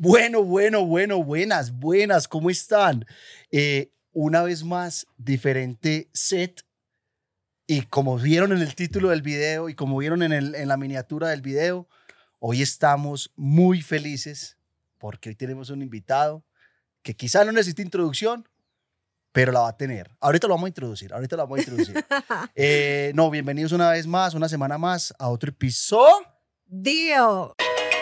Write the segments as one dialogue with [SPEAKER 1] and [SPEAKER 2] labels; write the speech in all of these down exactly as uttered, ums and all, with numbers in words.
[SPEAKER 1] Bueno, bueno, bueno, buenas, buenas, ¿cómo están? Eh, una vez más, diferente set. Y como vieron en el título del video y como vieron en, el, en la miniatura del video, hoy estamos muy felices porque hoy tenemos un invitado que quizá no necesite introducción, pero la va a tener. Ahorita lo vamos a introducir, ahorita lo vamos a introducir. eh, no, bienvenidos una vez más, una semana más a otro episodio.
[SPEAKER 2] Dio.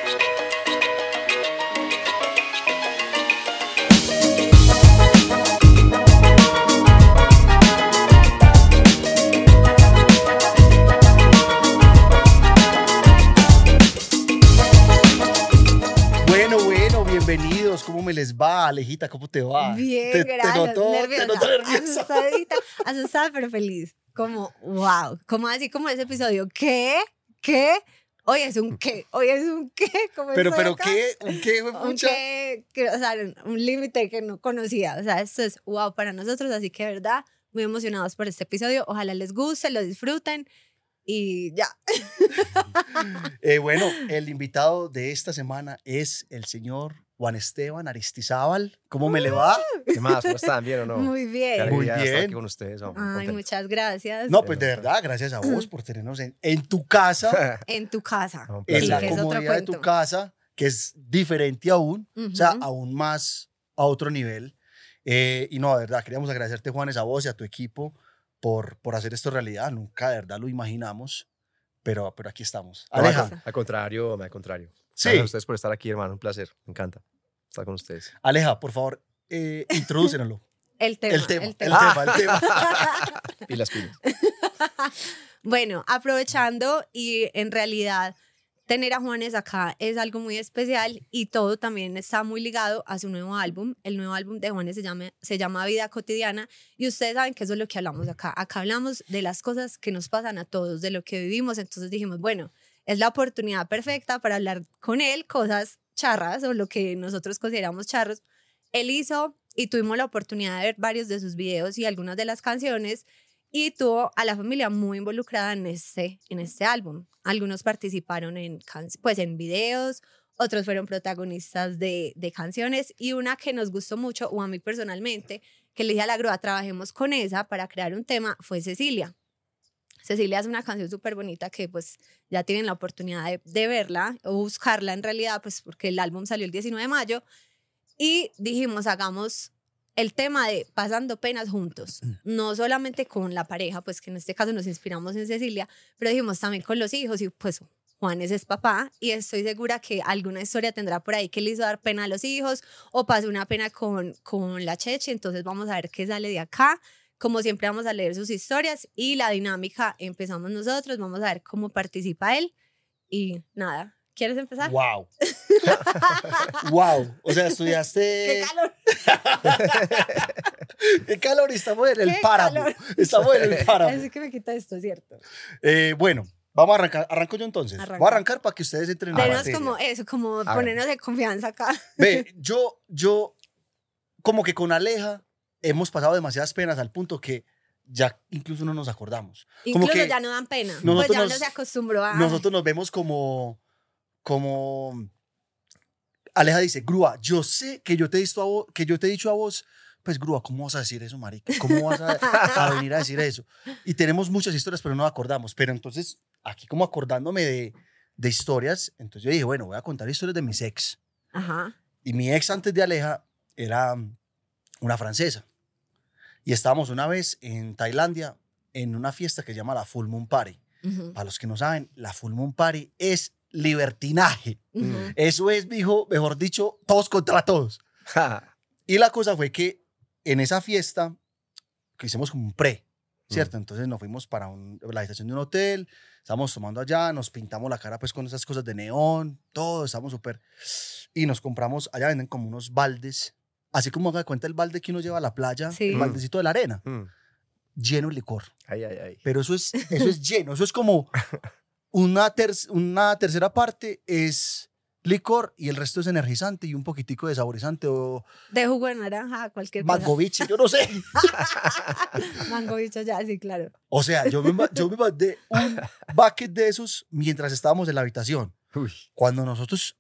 [SPEAKER 1] Bienvenidos, ¿cómo me les va? Alejita, ¿cómo te va?
[SPEAKER 2] Bien,
[SPEAKER 1] te,
[SPEAKER 2] gracias.
[SPEAKER 1] Te noto,
[SPEAKER 2] nerviosa,
[SPEAKER 1] te noto nerviosa.
[SPEAKER 2] Asustadita, asustada pero feliz. Como, wow, como así como ese episodio. ¿Qué? ¿Qué? Hoy es un qué, hoy es un qué. ¿Cómo
[SPEAKER 1] pero, pero,
[SPEAKER 2] acá?
[SPEAKER 1] ¿qué? ¿Un qué?
[SPEAKER 2] Un qué, que, o sea, un límite que no conocía. O sea, esto es wow para nosotros, así que de verdad, muy emocionados por este episodio. Ojalá les guste, lo disfruten. Y ya.
[SPEAKER 1] eh, bueno, el invitado de esta semana es el señor Juan Esteban Aristizábal. ¿Cómo me le va?
[SPEAKER 3] ¿Qué más? ¿Cómo están? ¿Bien o no?
[SPEAKER 2] Muy bien.
[SPEAKER 1] Muy bien.
[SPEAKER 3] Estar aquí con ustedes. Hombre,
[SPEAKER 2] Ay,
[SPEAKER 3] contento.
[SPEAKER 2] muchas gracias.
[SPEAKER 1] No, pues de verdad, gracias a vos por tenernos en, en tu casa.
[SPEAKER 2] En tu casa.
[SPEAKER 3] No,
[SPEAKER 1] En
[SPEAKER 2] Sí,
[SPEAKER 1] la
[SPEAKER 2] que es otro
[SPEAKER 1] comodidad de tu
[SPEAKER 2] cuento.
[SPEAKER 1] casa, que es diferente aún,
[SPEAKER 2] Uh-huh.
[SPEAKER 1] o sea, aún más a otro nivel. Eh, y no, de verdad, queríamos agradecerte, Juanes, a vos y a tu equipo por, por hacer esto realidad. Nunca de verdad lo imaginamos, pero, pero aquí estamos.
[SPEAKER 3] No,
[SPEAKER 1] Aleja.
[SPEAKER 3] al, al contrario, al contrario.
[SPEAKER 1] Sí.
[SPEAKER 3] Gracias a ustedes por estar aquí, hermano. Un placer. Me encanta estar con ustedes.
[SPEAKER 1] Aleja, por favor, eh, introdúcenlo.
[SPEAKER 2] El tema.
[SPEAKER 1] El tema,
[SPEAKER 2] el
[SPEAKER 1] el
[SPEAKER 2] tema.
[SPEAKER 1] tema, el tema.
[SPEAKER 3] Y las pilas.
[SPEAKER 2] Bueno, aprovechando y en realidad tener a Juanes acá es algo muy especial y todo también está muy ligado a su nuevo álbum. El nuevo álbum de Juanes se llama, se llama Vida Cotidiana y ustedes saben que eso es lo que hablamos acá. Acá hablamos de las cosas que nos pasan a todos, de lo que vivimos. Entonces dijimos, bueno, es la oportunidad perfecta para hablar con él cosas charras o lo que nosotros consideramos charros. Él hizo y tuvimos la oportunidad de ver varios de sus videos y algunas de las canciones y tuvo a la familia muy involucrada en este, en este álbum. Algunos participaron en, pues, en videos, otros fueron protagonistas de, de canciones y una que nos gustó mucho, o a mí personalmente, que le dije a la grúa, trabajemos con esa para crear un tema, fue Cecilia. Cecilia es una canción súper bonita que pues ya tienen la oportunidad de, de verla o buscarla en realidad, pues porque el álbum salió el diecinueve de mayo y dijimos, hagamos el tema de pasando penas juntos, no solamente con la pareja, pues que en este caso nos inspiramos en Cecilia, pero dijimos también con los hijos y pues Juanes es papá y estoy segura que alguna historia tendrá por ahí que le hizo dar pena a los hijos o pasó una pena con, con la Cheche, entonces vamos a ver qué sale de acá. Como siempre vamos a leer sus historias y la dinámica empezamos nosotros, vamos a ver cómo participa él y nada. ¿Quieres empezar?
[SPEAKER 1] Wow. Wow. O sea, estudiaste.
[SPEAKER 2] ¡Qué calor!
[SPEAKER 1] ¡Qué calor! Estamos en el
[SPEAKER 2] ¡Qué
[SPEAKER 1] páramo.
[SPEAKER 2] calor!
[SPEAKER 1] Estamos en el páramo.
[SPEAKER 2] Así que me quita esto, ¿cierto?
[SPEAKER 1] Eh, bueno, vamos a arrancar. Arranco yo entonces.
[SPEAKER 2] Arranca.
[SPEAKER 1] Voy a arrancar para que ustedes entren en la
[SPEAKER 2] Denos
[SPEAKER 1] materia.
[SPEAKER 2] como eso, como
[SPEAKER 3] A
[SPEAKER 2] ponernos de confianza acá.
[SPEAKER 1] Ve, yo, yo, como que con Aleja hemos pasado demasiadas penas al punto que ya incluso no nos acordamos.
[SPEAKER 2] Incluso
[SPEAKER 1] como que
[SPEAKER 2] ya no dan pena.
[SPEAKER 1] nosotros
[SPEAKER 2] Pues ya
[SPEAKER 1] nos-
[SPEAKER 2] uno se acostumbró a...
[SPEAKER 1] Nosotros nos vemos como, como, Aleja dice, Grúa, yo sé que yo te he dicho a vos, que yo te he dicho a vos, pues Grúa, ¿cómo vas a decir eso, marica? ¿Cómo vas a, a venir a decir eso? Y tenemos muchas historias, pero no nos acordamos. Pero entonces, aquí como acordándome de, de historias, entonces yo dije, bueno, voy a contar historias de mis ex.
[SPEAKER 2] Ajá.
[SPEAKER 1] Y mi ex antes de Aleja era una francesa. Y estábamos una vez en Tailandia en una fiesta que se llama la Full Moon Party.
[SPEAKER 2] Uh-huh.
[SPEAKER 1] Para los que no saben, la Full Moon Party es libertinaje.
[SPEAKER 2] Uh-huh.
[SPEAKER 1] Eso es, mijo, mejor dicho, todos contra todos. Y la cosa fue que en esa fiesta, que hicimos como un pre, ¿cierto? Mm. Entonces nos fuimos para un, la habitación de un hotel, estábamos tomando allá, nos pintamos la cara pues con esas cosas de neón, todo, estábamos súper... Y nos compramos, allá venden como unos baldes, así como haga de cuenta el balde que uno lleva a la playa,
[SPEAKER 2] Sí.
[SPEAKER 1] el baldecito de la arena,
[SPEAKER 3] Mm.
[SPEAKER 1] lleno de licor.
[SPEAKER 3] Ay, ay, ay.
[SPEAKER 1] Pero eso es, eso es lleno, eso es como una, ter una tercera parte es licor y el resto es energizante y un poquitico de saborizante o
[SPEAKER 2] De jugo de naranja, cualquier cosa.
[SPEAKER 1] mangoviche, yo no sé.
[SPEAKER 2] Mango bicho ya, sí, claro.
[SPEAKER 1] O sea, yo me, ma- yo me mandé un bucket de esos mientras estábamos en la habitación.
[SPEAKER 3] Uy.
[SPEAKER 1] Cuando nosotros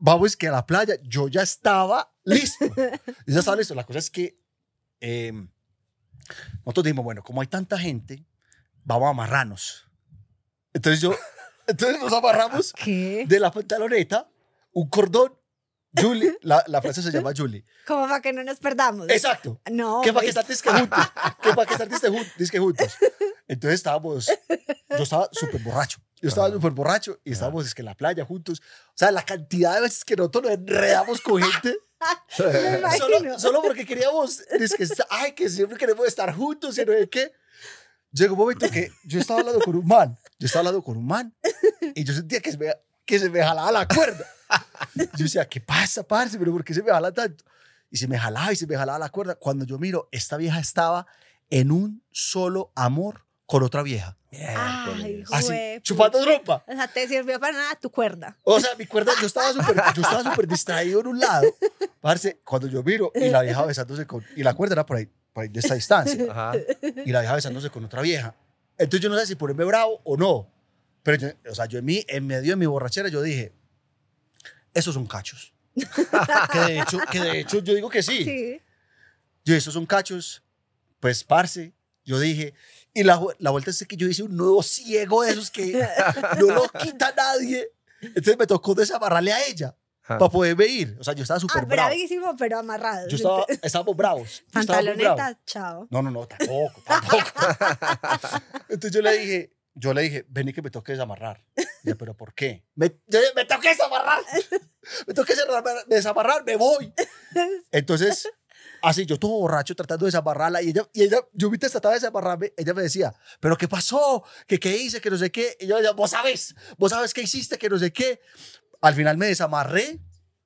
[SPEAKER 1] vamos que a la playa. Yo ya estaba listo. Yo ya estaba listo. La cosa es que eh, nosotros dijimos, bueno, como hay tanta gente, vamos a amarrarnos. Entonces yo, entonces nos amarramos
[SPEAKER 2] ¿Qué?
[SPEAKER 1] de la pantaloneta un cordón. Julie, la, la frase se llama Julie.
[SPEAKER 2] Como para que no nos perdamos.
[SPEAKER 1] Exacto.
[SPEAKER 2] No.
[SPEAKER 1] Que para que
[SPEAKER 2] pues,
[SPEAKER 1] estar disque juntos. Que para que estar disque jun- disque juntos. Entonces estábamos, yo estaba súper borracho. Yo estaba súper borracho y estábamos es que en la playa juntos. O sea, la cantidad de veces que nosotros nos enredamos con gente.
[SPEAKER 2] me imagino.
[SPEAKER 1] Solo, solo porque queríamos, es que, ay, que siempre queremos estar juntos y no sé qué. Llegó un momento que yo estaba hablando con un man. Yo estaba hablando con un man y yo sentía que se me, que se me jalaba la cuerda. Yo decía, ¿qué pasa, parce? ¿Pero por qué se me jala tanto? Y se me jalaba y se me jalaba la cuerda. Cuando yo miro, esta vieja estaba en un solo amor con otra vieja.
[SPEAKER 2] Ay,
[SPEAKER 1] Así,
[SPEAKER 2] jue-
[SPEAKER 1] chupando trompa.
[SPEAKER 2] O sea, te sirvió para nada tu cuerda.
[SPEAKER 1] O sea, mi cuerda, yo estaba súper yo estaba súper distraído en un lado. Parce, cuando yo miro y la vieja besándose con... Y la cuerda era por ahí, por ahí de esta distancia.
[SPEAKER 3] Ajá.
[SPEAKER 1] Y la vieja besándose con otra vieja. Entonces yo no sé si ponerme bravo o no. Pero, yo, o sea, yo en, mí, en medio de mi borrachera, yo dije, esos son cachos. que, de hecho, que de hecho yo digo que sí.
[SPEAKER 2] Sí.
[SPEAKER 1] Yo, esos son cachos. Pues, parce, yo dije... Y la, la vuelta es que yo hice un nudo ciego de esos que no lo quita nadie. Entonces me tocó desamarrarle a ella
[SPEAKER 3] Ajá.
[SPEAKER 1] para poderme ir. O sea, yo estaba súper
[SPEAKER 2] Ah,
[SPEAKER 1] bravo.
[SPEAKER 2] bravísimo, pero amarrado.
[SPEAKER 1] Yo estaba, estábamos bravos. Yo estaba muy bravo.
[SPEAKER 2] Pantaloneta, chao.
[SPEAKER 1] No, no, no, tampoco, tampoco. Entonces yo le dije, yo le dije, vení que me toque desamarrar. Y yo, ¿pero por qué? Me, yo, me toque desamarrar. Me toque desamarrar, desamarrar, me voy. Entonces, así, yo todo borracho tratando de desamarrarla y ella, y ella yo mientras trataba de desamarrarme, ella me decía, ¿pero qué pasó? ¿Qué, qué hice? Que no sé qué. Y yo decía, vos sabes, vos sabes qué hiciste, que no sé qué. Al final me desamarré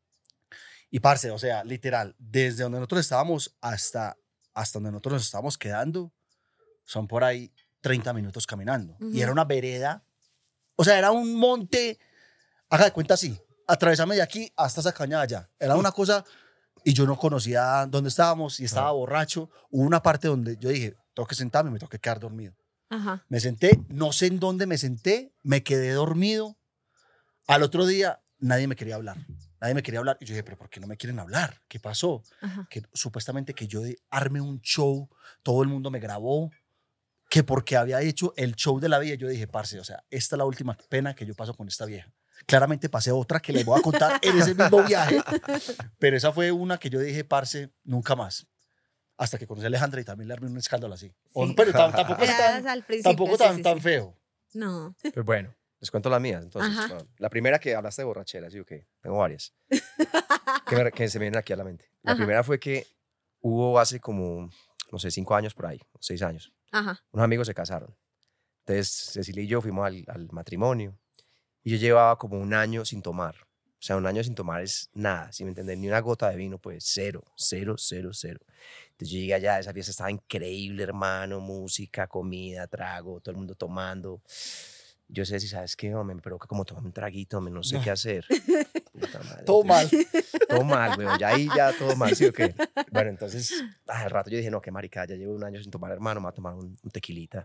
[SPEAKER 1] y, parce, o sea, literal, desde donde nosotros estábamos hasta, hasta donde nosotros nos estábamos quedando, son por ahí treinta minutos caminando.
[SPEAKER 2] Ujú.
[SPEAKER 1] Y era una vereda, o sea, era un monte, haga de cuenta así, atravesame de aquí hasta esa cañada allá. Era una cosa, y yo no conocía dónde estábamos y estaba
[SPEAKER 3] Ah.
[SPEAKER 1] borracho. Hubo una parte donde yo dije, tengo que sentarme, me tengo que quedar dormido.
[SPEAKER 2] Ajá.
[SPEAKER 1] Me senté, no sé en dónde me senté, me quedé dormido. Al otro día, nadie me quería hablar. Nadie me quería hablar. Y yo dije, ¿pero por qué no me quieren hablar? ¿Qué pasó?
[SPEAKER 2] Ajá.
[SPEAKER 1] Que supuestamente que yo de- armé un show, todo el mundo me grabó, que porque había hecho el show de la vida, yo dije, parce, o sea, esta es la última pena que yo paso con esta vieja. Claramente pasé otra que les voy a contar en ese mismo viaje, pero esa fue una que yo dije, parce, nunca más. Hasta que conocí a Alejandra y también le armé un escándalo así. O-
[SPEAKER 2] Sí.
[SPEAKER 1] pero tam- tampoco, es
[SPEAKER 2] Eras
[SPEAKER 1] tan,
[SPEAKER 2] al principio,
[SPEAKER 1] tampoco
[SPEAKER 2] sí,
[SPEAKER 1] tan,
[SPEAKER 2] sí,
[SPEAKER 1] tan
[SPEAKER 2] sí.
[SPEAKER 1] feo.
[SPEAKER 2] No.
[SPEAKER 3] Pues bueno, les cuento las mías. Entonces,
[SPEAKER 2] Ajá.
[SPEAKER 3] bueno, la primera que hablaste de borrachera, sí, ok. Tengo varias. que, me- que se me vienen aquí a la mente. La
[SPEAKER 2] Ajá.
[SPEAKER 3] primera fue que hubo hace como, no sé, cinco años por ahí, o seis años.
[SPEAKER 2] Ajá.
[SPEAKER 3] Unos amigos se casaron. Entonces, Cecilia y yo fuimos al, al matrimonio. Y yo llevaba como un año sin tomar. O sea, un año sin tomar es nada, ¿sí me entienden? Ni una gota de vino, pues cero, cero, cero, cero. Entonces yo llegué allá, esa fiesta estaba increíble, hermano, música, comida, trago, todo el mundo tomando. Yo sé si sabes qué, hombre, me provoca como tomar un traguito, hombre, no sé
[SPEAKER 1] No.
[SPEAKER 3] qué hacer. Puta madre.
[SPEAKER 1] Todo mal.
[SPEAKER 3] Todo mal, weón, ya ahí ya todo mal, ¿sí o qué? Bueno, entonces, ah, al rato yo dije, no, qué marica, ya llevo un año sin tomar, hermano, me voy a tomar un, un tequilita.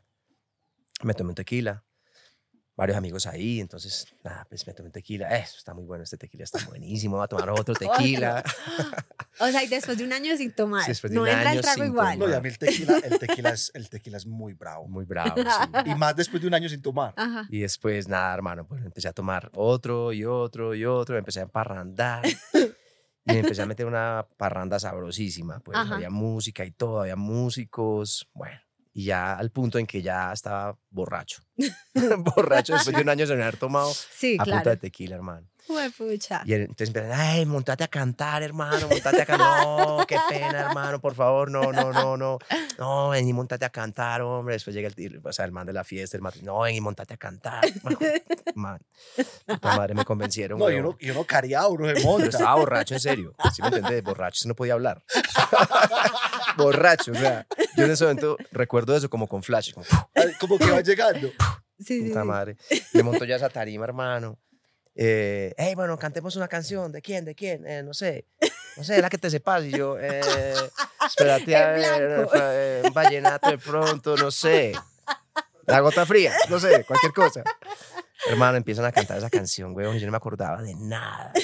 [SPEAKER 3] Me tomé un tequila. Varios amigos ahí, entonces, nada, pues me tomé un tequila. Eso está muy bueno, este tequila está buenísimo. Voy a tomar otro tequila.
[SPEAKER 2] O sea, y después de un año sin tomar,
[SPEAKER 3] Sí, después de
[SPEAKER 2] no
[SPEAKER 3] un
[SPEAKER 2] entra
[SPEAKER 3] año
[SPEAKER 2] el trago
[SPEAKER 3] sin
[SPEAKER 2] igual.
[SPEAKER 1] No, y a mí el tequila, el tequila, es, el tequila es muy bravo.
[SPEAKER 3] Muy bravo, sí.
[SPEAKER 1] Y más después de un año sin tomar.
[SPEAKER 2] Ajá.
[SPEAKER 3] Y después, nada, hermano, pues empecé a tomar otro y otro y otro. Empecé a emparrandar. Y me empecé a meter una parranda sabrosísima. Pues
[SPEAKER 2] Ajá.
[SPEAKER 3] había música y todo, había músicos. Bueno, y ya al punto en que ya estaba borracho. borracho después de un año sin haber tomado
[SPEAKER 2] Sí,
[SPEAKER 3] a punta
[SPEAKER 2] claro.
[SPEAKER 3] de tequila, hermano.
[SPEAKER 2] Juepucha.
[SPEAKER 3] Y él- entonces empiezan, ay, montate a cantar, hermano, montate a cantar. No, qué pena, hermano, por favor, no, no, no, no. No, ven y montate a cantar, hombre. Después llega el, tío, o sea, el man de la fiesta, el man, no, ven y montate a cantar. Man, man, puta madre, me convencieron,
[SPEAKER 1] No, y
[SPEAKER 3] weón.
[SPEAKER 1] uno, y uno cariado, uno se
[SPEAKER 3] Pero
[SPEAKER 1] monta.
[SPEAKER 3] estaba borracho, en serio. ¿Sí me entendés? Borracho, se no podía hablar. borracho, o sea, yo en ese momento recuerdo eso como con flash, como,
[SPEAKER 1] Como que va llegando.
[SPEAKER 2] Sí, sí,
[SPEAKER 3] puta
[SPEAKER 2] sí.
[SPEAKER 3] madre. Me montó ya esa tarima, hermano. Eh, hey, bueno, cantemos una canción. ¿De quién? ¿De quién? Eh, no sé. No sé, la que te sepas. Y yo, eh, espérate a
[SPEAKER 2] En
[SPEAKER 3] ver,
[SPEAKER 2] blanco.
[SPEAKER 3] eh, un vallenato de pronto, no sé. La gota fría, no sé, cualquier cosa. Hermano, empiezan a cantar esa canción, weón, y yo no me acordaba de nada.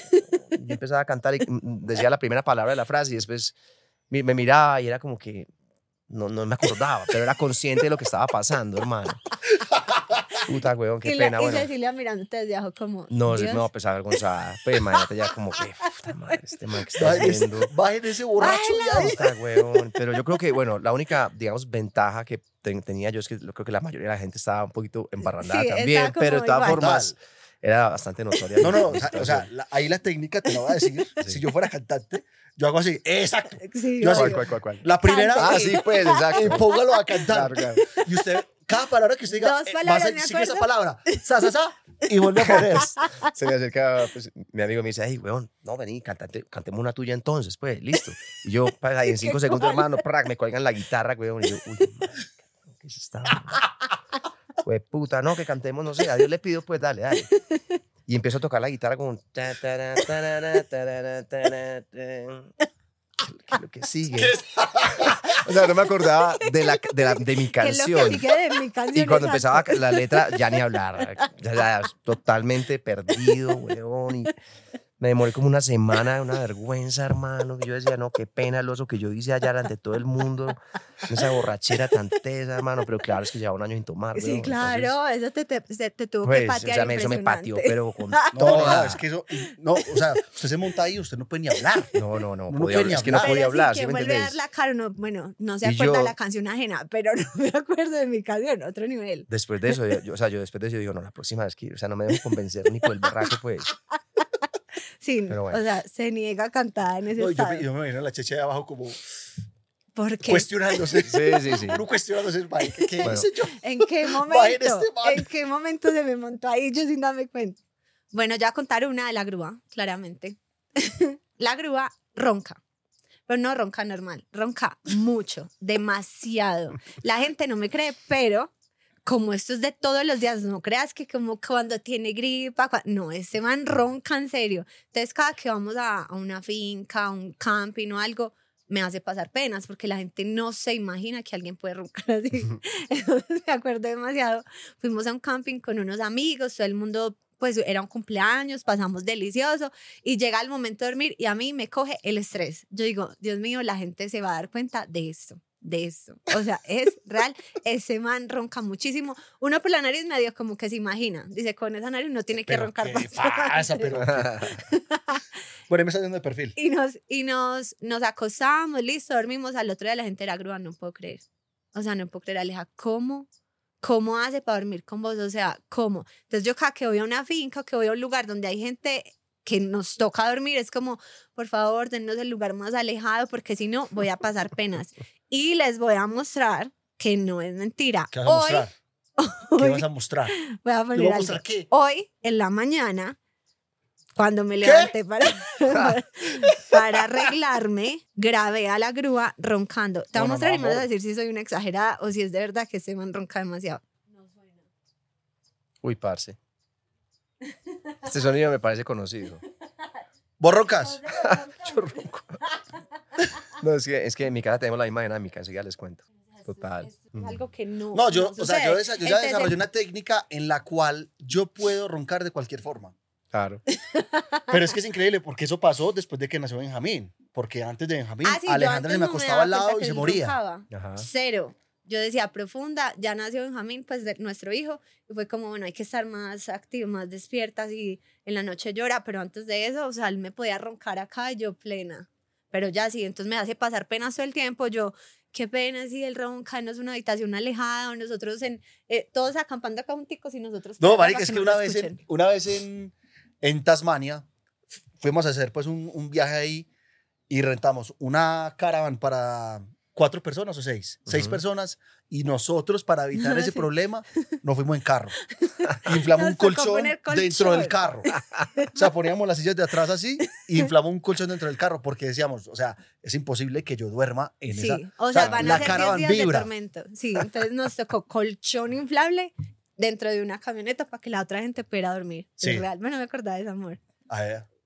[SPEAKER 3] Yo empezaba a cantar y decía la primera palabra de la frase y después me, me miraba y era como que no, no me acordaba, pero era consciente de lo que estaba pasando, hermano. Puta, huevón, qué
[SPEAKER 2] y la,
[SPEAKER 3] pena.
[SPEAKER 2] y
[SPEAKER 3] Bueno,
[SPEAKER 2] Cecilia mirándote desde abajo como,
[SPEAKER 3] no,
[SPEAKER 2] Dios.
[SPEAKER 3] no, pues avergonzada. Pues imagínate ya como que, puta madre, este man que está
[SPEAKER 1] Bajen,
[SPEAKER 3] haciendo.
[SPEAKER 1] ese- bajen ese borracho de ahí.
[SPEAKER 3] Puta, huevón. Pero yo creo que, bueno, la única, digamos, ventaja que ten- tenía yo es que yo creo que la mayoría de la gente estaba un poquito embarrandada
[SPEAKER 2] Sí,
[SPEAKER 3] también,
[SPEAKER 2] estaba como
[SPEAKER 3] pero de todas
[SPEAKER 2] igual.
[SPEAKER 3] formas era bastante notoria.
[SPEAKER 1] No, no, o
[SPEAKER 3] mi
[SPEAKER 1] sea, o sea,
[SPEAKER 3] situación.
[SPEAKER 1] la- ahí la técnica te la voy a decir.
[SPEAKER 3] Sí.
[SPEAKER 1] Si yo fuera cantante, yo hago así. Exacto.
[SPEAKER 2] Sí,
[SPEAKER 1] Yo así-
[SPEAKER 2] obvio.
[SPEAKER 3] ¿Cuál, cuál, cuál, cuál?
[SPEAKER 1] La primera,
[SPEAKER 3] Ah, sí, pues, exacto.
[SPEAKER 1] eh, póngalo a cantar.
[SPEAKER 3] Claro, claro.
[SPEAKER 1] Y usted, cada palabra que usted diga,
[SPEAKER 2] Dos
[SPEAKER 1] eh, va a
[SPEAKER 2] palabras,
[SPEAKER 1] ser,
[SPEAKER 2] me
[SPEAKER 1] sigue esa
[SPEAKER 2] acuerdo.
[SPEAKER 1] palabra. Sa, sa, sa, y vuelve a poner.
[SPEAKER 3] Se me acerca, pues, mi amigo me dice, hey, weón, no, vení, cantate, cantemos una tuya entonces, pues, listo. Y yo, pues, ahí en cinco
[SPEAKER 2] ¿Qué
[SPEAKER 3] segundos,
[SPEAKER 2] cuál?
[SPEAKER 3] hermano, prac, me cuelgan la guitarra, weón, y yo, uy, madre, ¿qué es esta? Pues, puta, no, que cantemos, no sé, a Dios le pido, pues, dale, dale. Y empiezo a tocar la guitarra como... ta, tará, tarara, tarara, tarara, tan. ¿Qué es lo que sigue? O sea, no me acordaba de, la, de, la, de mi
[SPEAKER 2] ¿Qué es lo que
[SPEAKER 3] canción.
[SPEAKER 2] sigue de mi canción?
[SPEAKER 3] Y cuando
[SPEAKER 2] Exacto.
[SPEAKER 3] empezaba la letra, ya ni hablar. Ya, ya, totalmente perdido, weón. Y me demoré como una semana, una vergüenza, hermano. Que yo decía, no, qué pena el oso que yo hice allá ante todo el mundo. Esa borrachera tan tesa, hermano. Pero claro, es que llevaba un año sin tomar,
[SPEAKER 2] Sí,
[SPEAKER 3] weón.
[SPEAKER 2] claro, eso te, te, se- te tuvo
[SPEAKER 3] Entonces,
[SPEAKER 2] que
[SPEAKER 3] pues, o
[SPEAKER 2] patear
[SPEAKER 3] sea, me- eso me pateó,
[SPEAKER 2] impresionante.
[SPEAKER 3] pero con
[SPEAKER 1] No,
[SPEAKER 3] toda.
[SPEAKER 1] no, es que eso, no, o sea, usted se monta ahí y usted no puede ni hablar.
[SPEAKER 3] No, no, no.
[SPEAKER 1] No
[SPEAKER 3] podía
[SPEAKER 1] puede
[SPEAKER 3] hablar,
[SPEAKER 1] ni
[SPEAKER 3] es que no
[SPEAKER 1] hablar.
[SPEAKER 3] podía
[SPEAKER 2] Pero sí,
[SPEAKER 3] hablar,
[SPEAKER 2] que
[SPEAKER 3] ¿sí me
[SPEAKER 2] vuelve a dar
[SPEAKER 3] entendés?
[SPEAKER 2] la cara, no, bueno, no se
[SPEAKER 3] Y
[SPEAKER 2] acuerda
[SPEAKER 3] yo-
[SPEAKER 2] la canción ajena, pero no me acuerdo de mi canción, otro nivel.
[SPEAKER 3] Después de eso, yo, yo- o sea, yo después de eso digo, no, la próxima vez que, o sea, no me dejo convencer ni por el berraco, pues.
[SPEAKER 2] Sí,
[SPEAKER 3] Pero bueno.
[SPEAKER 2] o sea, se niega a cantar en ese
[SPEAKER 1] No, yo,
[SPEAKER 2] estado.
[SPEAKER 1] me- yo me imagino a la checha de abajo como
[SPEAKER 2] ¿Por qué?
[SPEAKER 1] cuestionándose.
[SPEAKER 3] Sí, sí, sí.
[SPEAKER 1] Uno cuestionándose, "Mae, ¿qué, qué
[SPEAKER 3] Bueno.
[SPEAKER 1] hice yo?
[SPEAKER 2] ¿En qué
[SPEAKER 1] Bajen
[SPEAKER 2] momento?
[SPEAKER 1] este man.
[SPEAKER 2] ¿En qué momento se me montó ahí yo sin darme cuenta? Bueno, ya contar una de la grúa, claramente. La grúa ronca. Pero no ronca normal, ronca mucho, demasiado. La gente no me cree, pero como esto es de todos los días, no creas que como cuando tiene gripa, cua- no, este man ronca en serio. Entonces cada que vamos a, a una finca, a un camping o algo, me hace pasar penas porque la gente no se imagina que alguien puede roncar así. Entonces me acuerdo demasiado. Fuimos a un camping con unos amigos, todo el mundo, pues era un cumpleaños, pasamos delicioso y llega el momento de dormir y a mí me coge el estrés. Yo digo, Dios mío, la gente se va a dar cuenta de esto, de esto. O sea, es real, ese man ronca muchísimo. Uno por la nariz medio como que se imagina. Dice, con esa nariz no tiene que
[SPEAKER 1] Pero
[SPEAKER 2] roncar
[SPEAKER 1] ¿qué
[SPEAKER 2] bastante.
[SPEAKER 1] pasa? Pero, bueno, me está yendo de perfil.
[SPEAKER 2] Y nos, y nos, nos acostamos, listo, dormimos. Al otro día la gente de la grúa, no puedo creer. O sea, no puedo creer, Aleja, ¿cómo? ¿Cómo hace para dormir con vos? O sea, ¿cómo? Entonces yo cada que voy a una finca, que voy a un lugar donde hay gente que nos toca dormir, es como, por favor, dennos el lugar más alejado porque si no voy a pasar penas. Y les voy a mostrar que no es mentira.
[SPEAKER 1] ¿Qué vas a
[SPEAKER 2] Hoy,
[SPEAKER 1] mostrar? ¿Qué
[SPEAKER 2] hoy
[SPEAKER 1] vas a mostrar?
[SPEAKER 2] voy a
[SPEAKER 1] ¿Qué
[SPEAKER 2] poner
[SPEAKER 1] vas a
[SPEAKER 2] algo.
[SPEAKER 1] mostrar qué?
[SPEAKER 2] Hoy, en la mañana, cuando me levanté para, para arreglarme, grabé a la grúa roncando. Te voy a
[SPEAKER 1] No, no,
[SPEAKER 2] mostrar
[SPEAKER 1] no,
[SPEAKER 2] y me vas a
[SPEAKER 1] amor.
[SPEAKER 2] decir si soy una exagerada o si es de verdad que ese man ronca demasiado.
[SPEAKER 3] Uy, parce. Este sonido me parece conocido.
[SPEAKER 1] ¿Vos roncas?
[SPEAKER 3] Yo ronco. No, es que, es que en mi casa tenemos la misma dinámica, enseguida les cuento. Total.
[SPEAKER 2] Es algo que no.
[SPEAKER 1] No, yo,
[SPEAKER 2] no
[SPEAKER 1] o sea, yo,
[SPEAKER 2] sucede.
[SPEAKER 1] desa- yo ya
[SPEAKER 2] Entonces,
[SPEAKER 1] desarrollé una técnica en la cual yo puedo roncar de cualquier forma.
[SPEAKER 3] Claro.
[SPEAKER 1] Pero es que es increíble porque eso pasó después de que nació Benjamín. Porque antes de Benjamín,
[SPEAKER 2] Ah, sí, yo
[SPEAKER 1] Alejandra
[SPEAKER 2] antes
[SPEAKER 1] se me
[SPEAKER 2] no
[SPEAKER 1] acostaba
[SPEAKER 2] daba
[SPEAKER 1] al lado
[SPEAKER 2] cuenta
[SPEAKER 1] y
[SPEAKER 2] que
[SPEAKER 1] se
[SPEAKER 2] él
[SPEAKER 1] moría.
[SPEAKER 2] roncaba.
[SPEAKER 3] Ajá.
[SPEAKER 2] Cero. Yo decía, profunda, ya nació Benjamín, pues de nuestro hijo, y fue como, bueno, hay que estar más activos, más despiertas, y en la noche llora, pero antes de eso, o sea, él me podía roncar acá y yo plena. Pero ya sí, entonces me hace pasar penas todo el tiempo, yo, qué pena si él ronca, no es una habitación alejada, o nosotros en, eh, todos acampando acá junticos y nosotros...
[SPEAKER 1] No,
[SPEAKER 2] para
[SPEAKER 1] marica,
[SPEAKER 2] que
[SPEAKER 1] es que
[SPEAKER 2] no
[SPEAKER 1] una
[SPEAKER 2] lo
[SPEAKER 1] vez, en,
[SPEAKER 2] escuchen.
[SPEAKER 1] una vez en, en Tasmania f- fuimos a hacer pues un, un viaje ahí y rentamos una caravan para cuatro personas o seis, seis
[SPEAKER 3] Ujú.
[SPEAKER 1] personas y nosotros para evitar ese
[SPEAKER 2] Sí.
[SPEAKER 1] problema nos fuimos en carro. Inflamos un
[SPEAKER 2] Nos tocó
[SPEAKER 1] colchón,
[SPEAKER 2] poner
[SPEAKER 1] dentro del
[SPEAKER 2] colchón.
[SPEAKER 1] carro. O sea, poníamos las sillas de atrás así y inflamos un colchón dentro del carro porque decíamos, o sea, es imposible que yo duerma en
[SPEAKER 2] Sí,
[SPEAKER 1] esa...
[SPEAKER 2] o sea, van a
[SPEAKER 1] la
[SPEAKER 2] ser diez
[SPEAKER 1] caravan
[SPEAKER 2] días de
[SPEAKER 1] vibra.
[SPEAKER 2] tormento. Sí, entonces nos tocó colchón inflable dentro de una camioneta para que la otra gente pudiera dormir.
[SPEAKER 1] Sí.
[SPEAKER 2] Es real, bueno, me acordaba de ese amor.
[SPEAKER 1] A ver,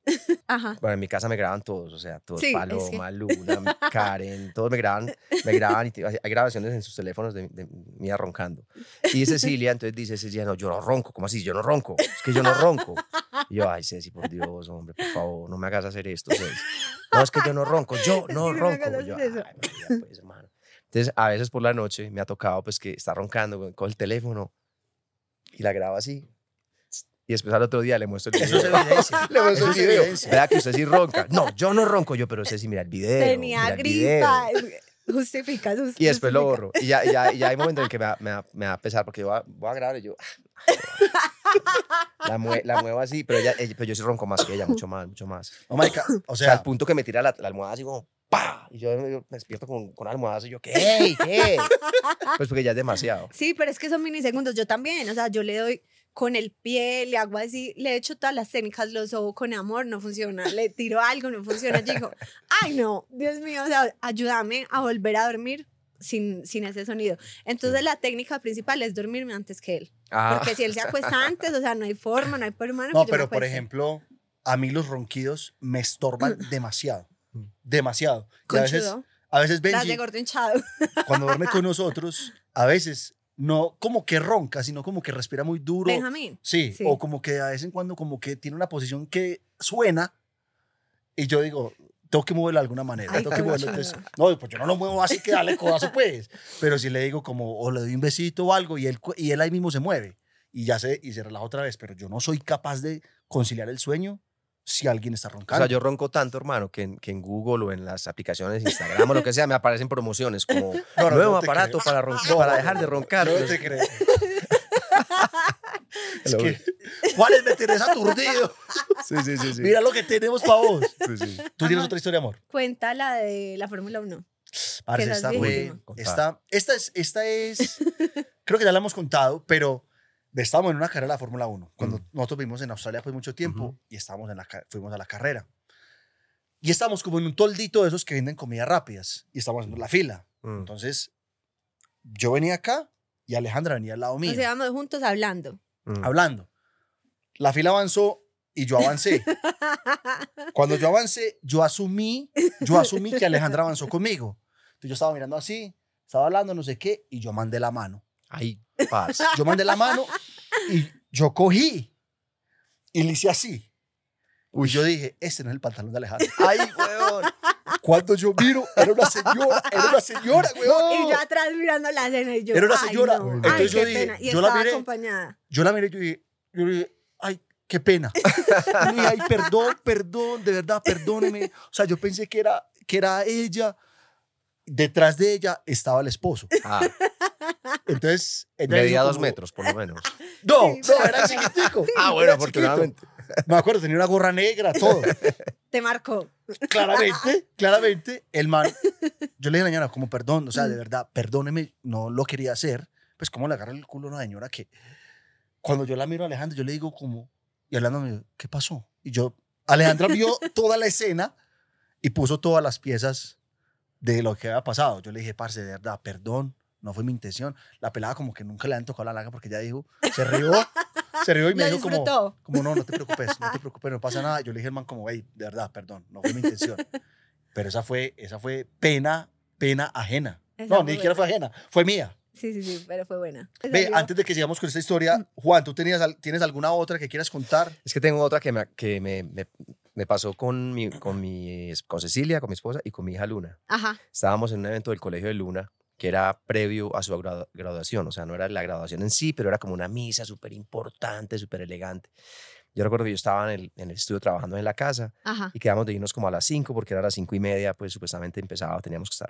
[SPEAKER 2] Ajá.
[SPEAKER 3] Bueno, en mi casa me graban todos, o sea, todos,
[SPEAKER 2] Sí, es
[SPEAKER 3] Paloma, Luna, Karen, todos me graban, me graban y te- hay grabaciones en sus teléfonos de, de mía roncando. Y Cecilia, entonces dice Cecilia, no, yo no ronco, ¿cómo así? Yo no ronco, es que yo no ronco. Y yo, ay, Ceci, por Dios, hombre, por favor, no me hagas hacer esto, Ceci. No, es que yo no ronco, yo no
[SPEAKER 2] que no me
[SPEAKER 3] ronco.
[SPEAKER 2] hagas
[SPEAKER 3] Yo,
[SPEAKER 2] hacer eso.
[SPEAKER 3] ay, María, pues, hermano. Entonces, a veces por la noche me ha tocado, pues, que está roncando con el teléfono y la grabo así. Y después al otro día le muestro el
[SPEAKER 1] Eso
[SPEAKER 3] video.
[SPEAKER 1] es evidencia.
[SPEAKER 3] Le muestro
[SPEAKER 1] Eso
[SPEAKER 3] el
[SPEAKER 1] es
[SPEAKER 3] video.
[SPEAKER 1] evidencia.
[SPEAKER 3] Vea que usted sí ronca. No, yo no ronco yo, pero Ceci, mira el video.
[SPEAKER 2] Tenía
[SPEAKER 3] mira el video.
[SPEAKER 2] gripa. Justifica, justifica.
[SPEAKER 3] Y después lo borro. Y ya, ya, ya hay momentos en que me va, me va, me va a pesar porque yo voy a, voy a grabar y yo... La, mue, la muevo así, pero, ella, ella- pero yo sí ronco más que ella, mucho más, mucho más.
[SPEAKER 1] Oh my God. O
[SPEAKER 3] O sea, al
[SPEAKER 1] sea,
[SPEAKER 3] punto que me tira la, la almohada así como ¡pa! Y yo, yo me despierto con, con almohadas y yo ¿qué? ¿Qué? Pues porque ya es demasiado.
[SPEAKER 2] Sí, pero es que son minisegundos. Yo también, o sea, yo le doy con el pie, le hago así, le echo todas las técnicas, lo sobo con amor, no funciona, le tiro algo, no funciona. Yo digo, ay no, Dios mío, o sea, ayúdame a volver a dormir sin, sin ese sonido. Entonces la técnica principal es dormirme antes que él.
[SPEAKER 3] Ah.
[SPEAKER 2] Porque si él se acuesta antes, o sea, no hay forma, no hay forma.
[SPEAKER 1] no,
[SPEAKER 2] que yo me
[SPEAKER 1] pero por
[SPEAKER 2] acueste.
[SPEAKER 1] ejemplo, a mí los ronquidos me estorban demasiado. Demasiado. Y a veces,
[SPEAKER 2] Conchudo,
[SPEAKER 1] a veces
[SPEAKER 2] las
[SPEAKER 1] Benji,
[SPEAKER 2] de gordo hinchado.
[SPEAKER 1] cuando duerme con nosotros, a veces no como que ronca, sino como que respira muy duro.
[SPEAKER 2] Benjamín.
[SPEAKER 1] Sí,
[SPEAKER 2] Sí.
[SPEAKER 1] o como que a vez en cuando como que tiene una posición que suena y yo digo, tengo que moverlo de alguna manera.
[SPEAKER 2] Ay,
[SPEAKER 1] tengo que moverlo.
[SPEAKER 2] conchudo.
[SPEAKER 1] Entonces, no, pues yo no lo muevo así que dale codazo pues. Pero si le digo como, o le doy un besito o algo y él, cu- y él ahí mismo se mueve y ya se, y se relaja otra vez. Pero yo no soy capaz de conciliar el sueño si alguien está
[SPEAKER 3] O
[SPEAKER 1] roncando.
[SPEAKER 3] sea, yo ronco tanto, hermano, que en, que en Google o en las aplicaciones de Instagram o lo que sea me aparecen promociones como
[SPEAKER 1] No, no,
[SPEAKER 3] nuevo
[SPEAKER 1] no te
[SPEAKER 3] aparato
[SPEAKER 1] creo.
[SPEAKER 3] para, ron-
[SPEAKER 1] No,
[SPEAKER 3] para
[SPEAKER 1] no,
[SPEAKER 3] dejar
[SPEAKER 1] no,
[SPEAKER 3] de roncar.
[SPEAKER 1] No
[SPEAKER 3] Pero-
[SPEAKER 1] te creo. Es
[SPEAKER 3] Lo-
[SPEAKER 1] que, Juanes, me tenés aturdido.
[SPEAKER 3] Sí, sí, sí. sí.
[SPEAKER 1] Mira lo que tenemos para vos.
[SPEAKER 3] Sí, sí.
[SPEAKER 1] ¿Tú tienes
[SPEAKER 2] Ajá.
[SPEAKER 1] otra historia, amor?
[SPEAKER 2] Cuenta la de la Fórmula uno.
[SPEAKER 1] Parce,
[SPEAKER 2] Que esa
[SPEAKER 1] esta
[SPEAKER 2] es
[SPEAKER 1] fue,
[SPEAKER 2] viejísima.
[SPEAKER 1] esta, esta es, esta es, creo que ya la hemos contado, pero estábamos en una carrera de la Fórmula uno. Cuando
[SPEAKER 3] Mm.
[SPEAKER 1] nosotros vivimos en Australia pues mucho tiempo
[SPEAKER 3] Ujú.
[SPEAKER 1] y estábamos en la, ca- fuimos a la carrera. Y estábamos como en un toldito de esos que venden comidas rápidas y estábamos haciendo la fila.
[SPEAKER 3] Mm.
[SPEAKER 1] Entonces, yo venía acá y Alejandra venía al lado mío,
[SPEAKER 2] Nos íbamos juntos hablando.
[SPEAKER 3] Mm.
[SPEAKER 1] hablando. La fila avanzó y yo avancé. Cuando yo avancé, yo asumí, yo asumí que Alejandra avanzó conmigo. Entonces yo estaba mirando así, estaba hablando, no sé qué, y yo mandé la mano.
[SPEAKER 3] Ay, paz.
[SPEAKER 1] Yo mandé la mano y yo cogí y le hice así. Y yo dije, este no es el pantalón de Alejandra.
[SPEAKER 3] Ay, weón.
[SPEAKER 1] Cuando yo miro, era una señora, era una señora, weón.
[SPEAKER 2] Y yo atrás mirando la cena y yo,
[SPEAKER 1] Era una
[SPEAKER 2] ay,
[SPEAKER 1] señora.
[SPEAKER 2] no,
[SPEAKER 1] Entonces
[SPEAKER 2] ay,
[SPEAKER 1] yo
[SPEAKER 2] qué
[SPEAKER 1] dije,
[SPEAKER 2] pena. Y
[SPEAKER 1] yo la
[SPEAKER 2] estaba
[SPEAKER 1] miré.
[SPEAKER 2] acompañada.
[SPEAKER 1] Yo la miré y yo dije, yo dije, ay, qué pena. Yo dije, ay, perdón, perdón, de verdad, perdóneme. O sea, yo pensé que era, que era ella. Detrás de ella estaba el esposo.
[SPEAKER 3] Ah,
[SPEAKER 1] Entonces, ella
[SPEAKER 3] medía
[SPEAKER 1] hizo
[SPEAKER 3] dos
[SPEAKER 1] como-
[SPEAKER 3] metros, por lo menos.
[SPEAKER 1] No,
[SPEAKER 2] Sí,
[SPEAKER 1] no, era chiquitico.
[SPEAKER 3] Ah, bueno,
[SPEAKER 1] Era
[SPEAKER 3] afortunadamente.
[SPEAKER 1] chiquito. Me acuerdo, tenía una gorra negra, todo.
[SPEAKER 2] Te marcó.
[SPEAKER 1] Claramente, claramente, el man, yo le dije a la señora, como perdón, o sea, de verdad, perdóneme, no lo quería hacer. Pues, ¿cómo le agarra el culo a una señora que cuando yo la miro a Alejandra, yo le digo como, y Alejandra me dijo, ¿qué pasó? Y yo, Alejandra vio toda la escena y puso todas las piezas de lo que había pasado. Yo le dije, parce, de verdad, perdón, no fue mi intención. La pelada como que nunca le han tocado la laga porque ya dijo, se rió, se rió y me
[SPEAKER 2] Lo
[SPEAKER 1] dijo como,
[SPEAKER 2] disfrutó.
[SPEAKER 1] como, no, no te preocupes, no te preocupes, no pasa nada. Yo le dije al man como, hey, de verdad, perdón, no fue mi intención. Pero esa fue, esa fue pena, pena ajena.
[SPEAKER 2] Esa
[SPEAKER 1] No,
[SPEAKER 2] fue
[SPEAKER 1] ni siquiera fue
[SPEAKER 2] buena.
[SPEAKER 1] ajena, fue mía.
[SPEAKER 2] Sí, sí, sí, pero fue buena.
[SPEAKER 1] Ve,
[SPEAKER 2] Salió-
[SPEAKER 1] antes de que sigamos con esta historia, Juan, ¿tú tenías, al- tienes alguna otra que quieras contar?
[SPEAKER 3] Es que tengo otra que me, que me, me, me pasó con, mi, con, mi, es- con Cecilia, con mi esposa y con mi hija Luna.
[SPEAKER 2] Ajá.
[SPEAKER 3] Estábamos en un evento del colegio de Luna que era previo a su gradu- graduación. O sea, no era la graduación en sí, pero era como una misa súper importante, súper elegante. Yo recuerdo que yo estaba en el, en el estudio trabajando en la casa
[SPEAKER 2] Ajá.
[SPEAKER 3] y quedamos de irnos como a las cinco porque era a las cinco y media, pues supuestamente empezaba, teníamos que estar.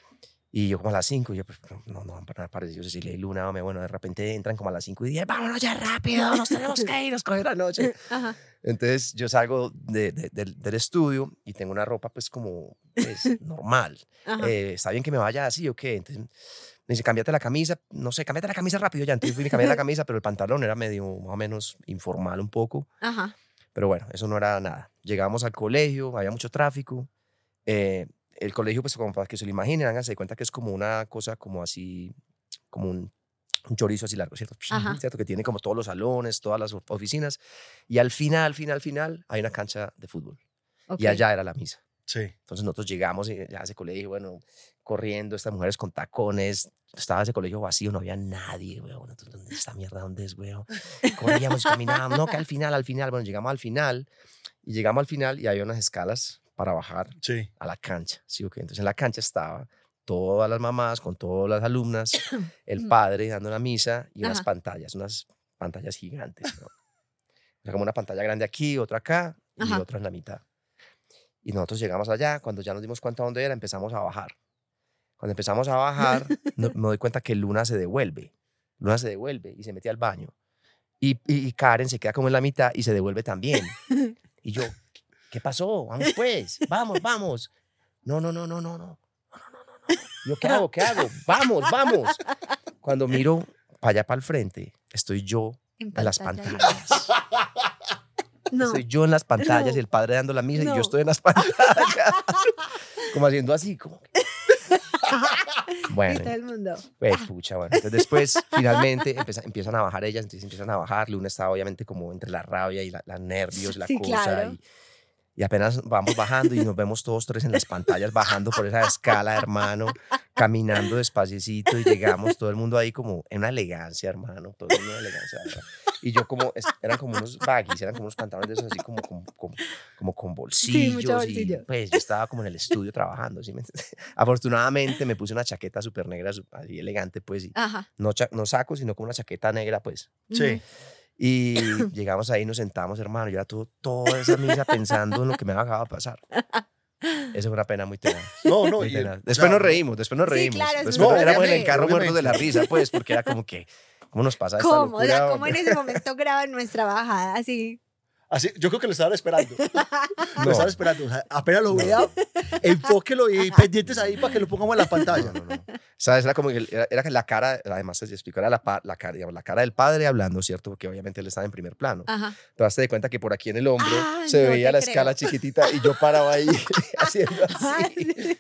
[SPEAKER 3] Y yo como a las cinco, yo pues no, no van para nada parecido Cecilia y Luna, hombre, bueno, de repente entran como a las cinco y diez, vámonos ya rápido, nos tenemos que ir, nos coge la noche.
[SPEAKER 2] Ajá.
[SPEAKER 3] Entonces yo salgo de- de- del, del estudio y tengo una ropa pues como pues, normal.
[SPEAKER 2] Ajá.
[SPEAKER 3] Eh, ¿Está bien que me vaya así o qué? Entonces me dice, cámbiate la camisa, no sé, cámbiate la camisa rápido ya. Entonces fui y me cambié la camisa, pero el pantalón era medio más o menos informal un poco.
[SPEAKER 2] Ajá.
[SPEAKER 3] Pero bueno, eso no era nada. Llegamos al colegio, había mucho tráfico. Eh, el colegio, pues como para que se lo imaginen, háganse de cuenta que es como una cosa como así, como un, un chorizo así largo, ¿cierto?
[SPEAKER 2] Ajá.
[SPEAKER 3] ¿Cierto? Que tiene como todos los salones, todas las oficinas. Y al final, al final, al final, hay una cancha de fútbol.
[SPEAKER 2] Ok.
[SPEAKER 3] Y allá era la misa.
[SPEAKER 1] Sí.
[SPEAKER 3] Entonces nosotros llegamos y ya a ese colegio, bueno, corriendo, estas mujeres con tacones, estaba ese colegio vacío, no había nadie, weón. Entonces, ¿dónde es esta mierda? ¿Dónde es, weón? Corríamos, caminábamos, no, que al final, al final, bueno, llegamos al final y llegamos al final y había unas escalas para bajar
[SPEAKER 1] Sí.
[SPEAKER 3] a la cancha, ¿sí o qué? Entonces en la cancha estaba todas las mamás con todas las alumnas, el padre dando la misa y unas
[SPEAKER 2] Ajá.
[SPEAKER 3] pantallas, unas pantallas gigantes, ¿no? Era como una pantalla grande aquí, otra acá y
[SPEAKER 2] Ajá.
[SPEAKER 3] otra en la mitad. Y nosotros llegamos allá, cuando ya nos dimos cuenta dónde era, empezamos a bajar. Cuando empezamos a bajar, no, me doy cuenta que Luna se devuelve. Luna se devuelve y se mete al baño. Y, y, y Karen se queda como en la mitad y se devuelve también. Y yo, ¿qué pasó? Vamos pues, vamos, vamos. No, no, no, no, no, no. No, no, no, no, no. Yo, ¿qué hago? ¿Qué hago? Vamos, vamos. Cuando miro para allá, para el frente, estoy yo en, en las
[SPEAKER 2] pantalla.
[SPEAKER 3] pantallas.
[SPEAKER 2] No.
[SPEAKER 3] Estoy yo en las pantallas
[SPEAKER 2] No.
[SPEAKER 3] y el padre dando la misa
[SPEAKER 2] No.
[SPEAKER 3] y yo estoy en las pantallas. Como haciendo así, como que...
[SPEAKER 2] Y
[SPEAKER 3] Bueno,
[SPEAKER 2] todo el mundo.
[SPEAKER 3] pues pucha, bueno. Entonces después, finalmente, empieza- empiezan a bajar ellas, entonces empiezan a bajar. Luna estaba obviamente como entre la rabia y la, los nervios, la
[SPEAKER 2] Sí,
[SPEAKER 3] cosa.
[SPEAKER 2] claro.
[SPEAKER 3] Y, y apenas vamos bajando y nos vemos todos tres en las pantallas bajando por esa escala, hermano, caminando despacito y llegamos todo el mundo ahí como en una elegancia, hermano, todo en una elegancia. ¿verdad? Y yo como, es- eran como unos baggies, eran como unos pantalones de esos así como, como, como, como con bolsillos.
[SPEAKER 2] mucho bolsillo.
[SPEAKER 3] Y pues yo estaba como en el estudio trabajando, ¿sí me entiendes? Afortunadamente me puse una chaqueta súper negra, su- así elegante, pues, y
[SPEAKER 2] Ajá.
[SPEAKER 3] no, cha- no saco, sino como una chaqueta negra, pues.
[SPEAKER 1] Sí.
[SPEAKER 3] Y llegamos ahí, nos sentamos, hermano. Yo era todo, toda esa misa pensando en lo que me acababa de pasar. Eso fue una pena muy tenaz.
[SPEAKER 1] No, no.
[SPEAKER 3] muy
[SPEAKER 1] y-
[SPEAKER 3] tenaz.
[SPEAKER 1] o
[SPEAKER 3] Después
[SPEAKER 1] sea,
[SPEAKER 3] nos reímos, después nos
[SPEAKER 2] Sí,
[SPEAKER 3] reímos.
[SPEAKER 2] claro, es
[SPEAKER 3] después
[SPEAKER 1] muy
[SPEAKER 3] éramos en el
[SPEAKER 1] obviamente,
[SPEAKER 3] carro muertos de la
[SPEAKER 1] obviamente.
[SPEAKER 3] risa, pues, porque era como que, ¿cómo nos pasa esta
[SPEAKER 2] ¿Cómo? O
[SPEAKER 3] locura?
[SPEAKER 2] sea, ¿cómo
[SPEAKER 3] hombre?
[SPEAKER 2] en ese momento graban nuestra bajada? Así.
[SPEAKER 1] Así, yo creo que lo estaban esperando.
[SPEAKER 3] No.
[SPEAKER 1] Lo estaban esperando. O sea, apenas lo vea, enfóquelo y pendientes ahí para que lo pongamos en la pantalla.
[SPEAKER 3] No, no, no. ¿Sabes? Era como que era, era que la cara, además se explicó, era la, pa- la, cara, digamos, la cara del padre hablando, ¿cierto? Porque obviamente él estaba en primer plano.
[SPEAKER 2] Ajá.
[SPEAKER 3] Pero hazte de cuenta que por aquí en el hombro
[SPEAKER 2] Ah,
[SPEAKER 3] se
[SPEAKER 2] no
[SPEAKER 3] veía
[SPEAKER 2] te
[SPEAKER 3] la
[SPEAKER 2] creo.
[SPEAKER 3] escala chiquitita y yo parado ahí haciendo
[SPEAKER 2] Ay,
[SPEAKER 3] así.
[SPEAKER 2] sí.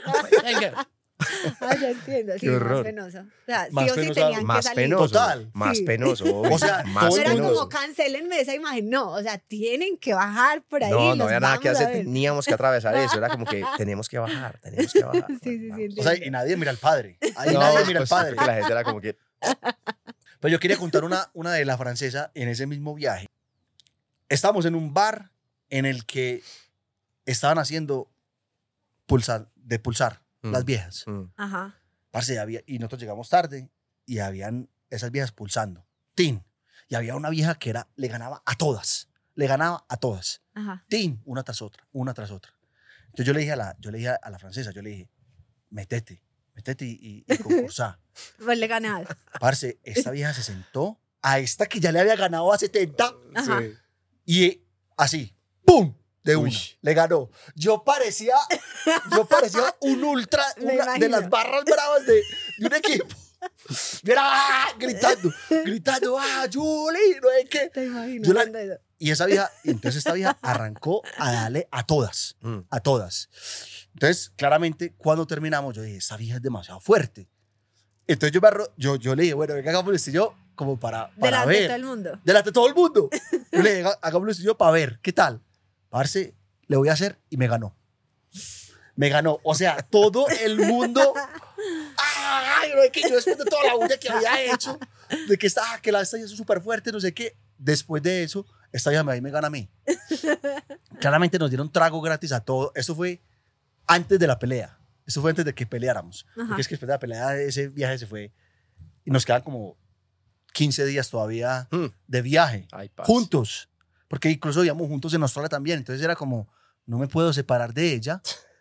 [SPEAKER 2] Ah, ya entiendo. Sí,
[SPEAKER 3] Qué
[SPEAKER 2] más
[SPEAKER 3] horror.
[SPEAKER 2] penoso. O sea,
[SPEAKER 1] Más
[SPEAKER 2] sí o sí
[SPEAKER 1] penoso,
[SPEAKER 2] tenían que
[SPEAKER 3] Más
[SPEAKER 2] salir.
[SPEAKER 3] penoso.
[SPEAKER 1] Total.
[SPEAKER 3] Más
[SPEAKER 2] Sí.
[SPEAKER 3] penoso. obvio,
[SPEAKER 1] O sea,
[SPEAKER 3] más
[SPEAKER 1] todo
[SPEAKER 2] No
[SPEAKER 1] el
[SPEAKER 2] era
[SPEAKER 1] mundo-
[SPEAKER 3] penoso.
[SPEAKER 2] como cancelenme esa imagen. No, o sea, tienen que bajar por ahí.
[SPEAKER 3] No, no
[SPEAKER 2] los
[SPEAKER 3] había nada que
[SPEAKER 2] vamos a
[SPEAKER 3] hacer,
[SPEAKER 2] ver.
[SPEAKER 3] teníamos que atravesar eso. Era como que tenemos que bajar, tenemos que bajar.
[SPEAKER 2] Sí, sí, sí,
[SPEAKER 3] Vamos.
[SPEAKER 1] O sea, y nadie mira al padre. Ahí
[SPEAKER 3] No,
[SPEAKER 1] nadie mira al
[SPEAKER 3] pues,
[SPEAKER 1] padre.
[SPEAKER 3] porque la gente era como que.
[SPEAKER 1] Pero yo quería contar una, una de la francesa en ese mismo viaje. Estábamos en un bar en el que estaban haciendo pulsar, de pulsar
[SPEAKER 3] Mm.
[SPEAKER 1] las viejas.
[SPEAKER 3] mm,
[SPEAKER 2] Ajá.
[SPEAKER 1] Parce, había, y nosotros llegamos tarde y habían esas viejas pulsando. Tin. Y había una vieja que era, le ganaba a todas. Le ganaba a todas.
[SPEAKER 2] Ajá.
[SPEAKER 1] Tin, una tras otra, una tras otra. Entonces yo le dije a la, yo le dije a la francesa, yo le dije, métete, métete y, y, y concursá.
[SPEAKER 2] Pues le ganas.
[SPEAKER 1] Parce, esta vieja se sentó a esta que ya le había ganado a setenta
[SPEAKER 2] Ajá.
[SPEAKER 3] sí.
[SPEAKER 1] y así, ¡pum! De una.
[SPEAKER 3] Uy.
[SPEAKER 1] Le ganó. Yo parecía, yo parecía un ultra,
[SPEAKER 2] Me
[SPEAKER 1] una de
[SPEAKER 2] imagino.
[SPEAKER 1] las barras bravas de, de un equipo. Yo era ¡ah! gritando, gritando, ¡ah, Julie! No es que.
[SPEAKER 2] Te imagino.
[SPEAKER 1] Yo la-
[SPEAKER 2] hablando de eso.
[SPEAKER 1] Y esa vieja, y entonces esta vieja arrancó a darle a todas,
[SPEAKER 3] Mm.
[SPEAKER 1] a todas. Entonces, claramente, cuando terminamos, yo dije, esta vieja es demasiado fuerte. Entonces yo, me arro- yo, yo le dije, bueno, venga, hagámoslo esto y yo, como para, para
[SPEAKER 2] Delante de
[SPEAKER 1] ver.
[SPEAKER 2] todo el mundo.
[SPEAKER 1] Delante de todo el mundo. Yo le dije, hagámoslo esto y yo para ver, ¿qué tal? Parce, le voy a hacer y me ganó. Me ganó. O sea, todo el mundo. ¡Ay! No, es que yo después de toda la bulla que había hecho, de que, esta, que la esta es súper fuerte, no sé qué. Después de eso, esta vieja ahí me gana a mí. Claramente nos dieron trago gratis a todo. Eso fue antes de la pelea. Eso fue antes de que peleáramos.
[SPEAKER 2] Ajá.
[SPEAKER 1] Porque es que después de la pelea, ese viaje se fue. Y nos quedan como quince días todavía
[SPEAKER 3] Mm.
[SPEAKER 1] de viaje.
[SPEAKER 3] Ay, parce.
[SPEAKER 1] Juntos. Porque incluso íbamos juntos en Australia también. Entonces era como, no me puedo separar de ella.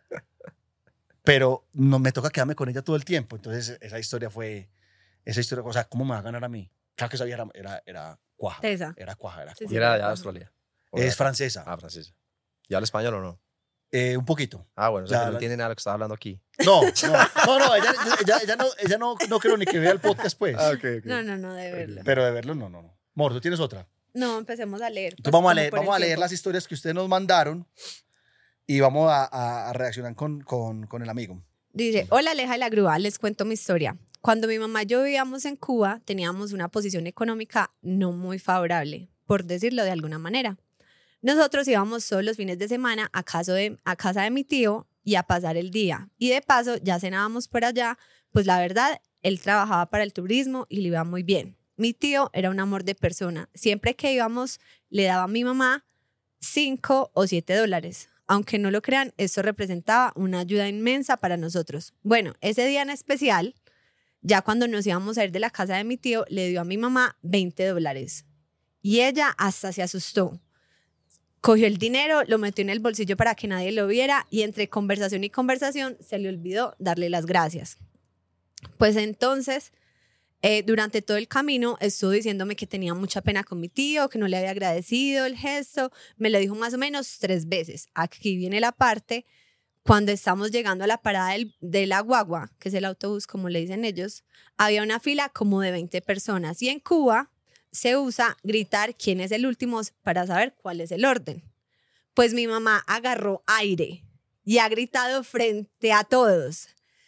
[SPEAKER 1] Pero no me toca quedarme con ella todo el tiempo. Entonces esa historia fue, esa historia, o sea, ¿cómo me va a ganar a mí? Claro que esa vieja era, era, era cuaja.
[SPEAKER 2] Tesa.
[SPEAKER 1] Era cuaja, era
[SPEAKER 2] Sí,
[SPEAKER 1] cuaja.
[SPEAKER 3] ¿Y era de allá de Australia? ¿O
[SPEAKER 1] Es
[SPEAKER 3] era-
[SPEAKER 1] francesa.
[SPEAKER 3] Ah, francesa. ¿Y habla español o no?
[SPEAKER 1] Eh, un poquito.
[SPEAKER 3] Ah, bueno, o sea
[SPEAKER 1] Ya,
[SPEAKER 3] que no
[SPEAKER 1] la-
[SPEAKER 3] entiende nada de lo que estaba hablando aquí.
[SPEAKER 1] No, no, no, no, ella, ella, ella no, ella no, no creo ni que vea el podcast, pues.
[SPEAKER 3] Ah, ok, ok.
[SPEAKER 2] No, no, no, de verlo.
[SPEAKER 1] Pero de verlo, no, no, no. Mor, ¿tú tienes otra?
[SPEAKER 2] No, empecemos a leer.
[SPEAKER 1] Entonces
[SPEAKER 2] pues,
[SPEAKER 1] vamos a
[SPEAKER 2] como
[SPEAKER 1] leer,
[SPEAKER 2] por el
[SPEAKER 1] vamos a leer
[SPEAKER 2] tiempo.
[SPEAKER 1] las historias que ustedes nos mandaron y vamos a, a- a reaccionar con, con, con el amigo.
[SPEAKER 2] Dice, hola Aleja de la Grúa, les cuento mi historia. cuando mi mamá y yo vivíamos en Cuba, teníamos una posición económica no muy favorable, por decirlo de alguna manera. Nosotros íbamos todos los fines de semana a casa de, a casa de mi tío y a pasar el día. Y de paso, ya cenábamos por allá, pues la verdad, él trabajaba para el turismo y le iba muy bien. Mi tío era un amor de persona. Siempre que íbamos, le daba a mi mamá cinco o siete dólares. Aunque no lo crean, esto representaba una ayuda inmensa para nosotros. Bueno, ese día en especial, ya cuando nos íbamos a ir de la casa de mi tío, le dio a mi mamá veinte dólares. Y ella hasta se asustó. Cogió el dinero, lo metió en el bolsillo para que nadie lo viera y entre conversación y conversación se le olvidó darle las gracias. Pues entonces, eh, durante todo el camino estuvo diciéndome que tenía mucha pena con mi tío, que no le había agradecido el gesto. Me lo dijo más o menos tres veces. Aquí viene la parte, cuando estamos llegando a la parada del, de la guagua, que es el autobús como le dicen ellos, había una fila como de veinte personas y en Cuba se usa gritar quién es el último para saber cuál es el orden. Pues mi mamá agarró aire y ha gritado frente a todos: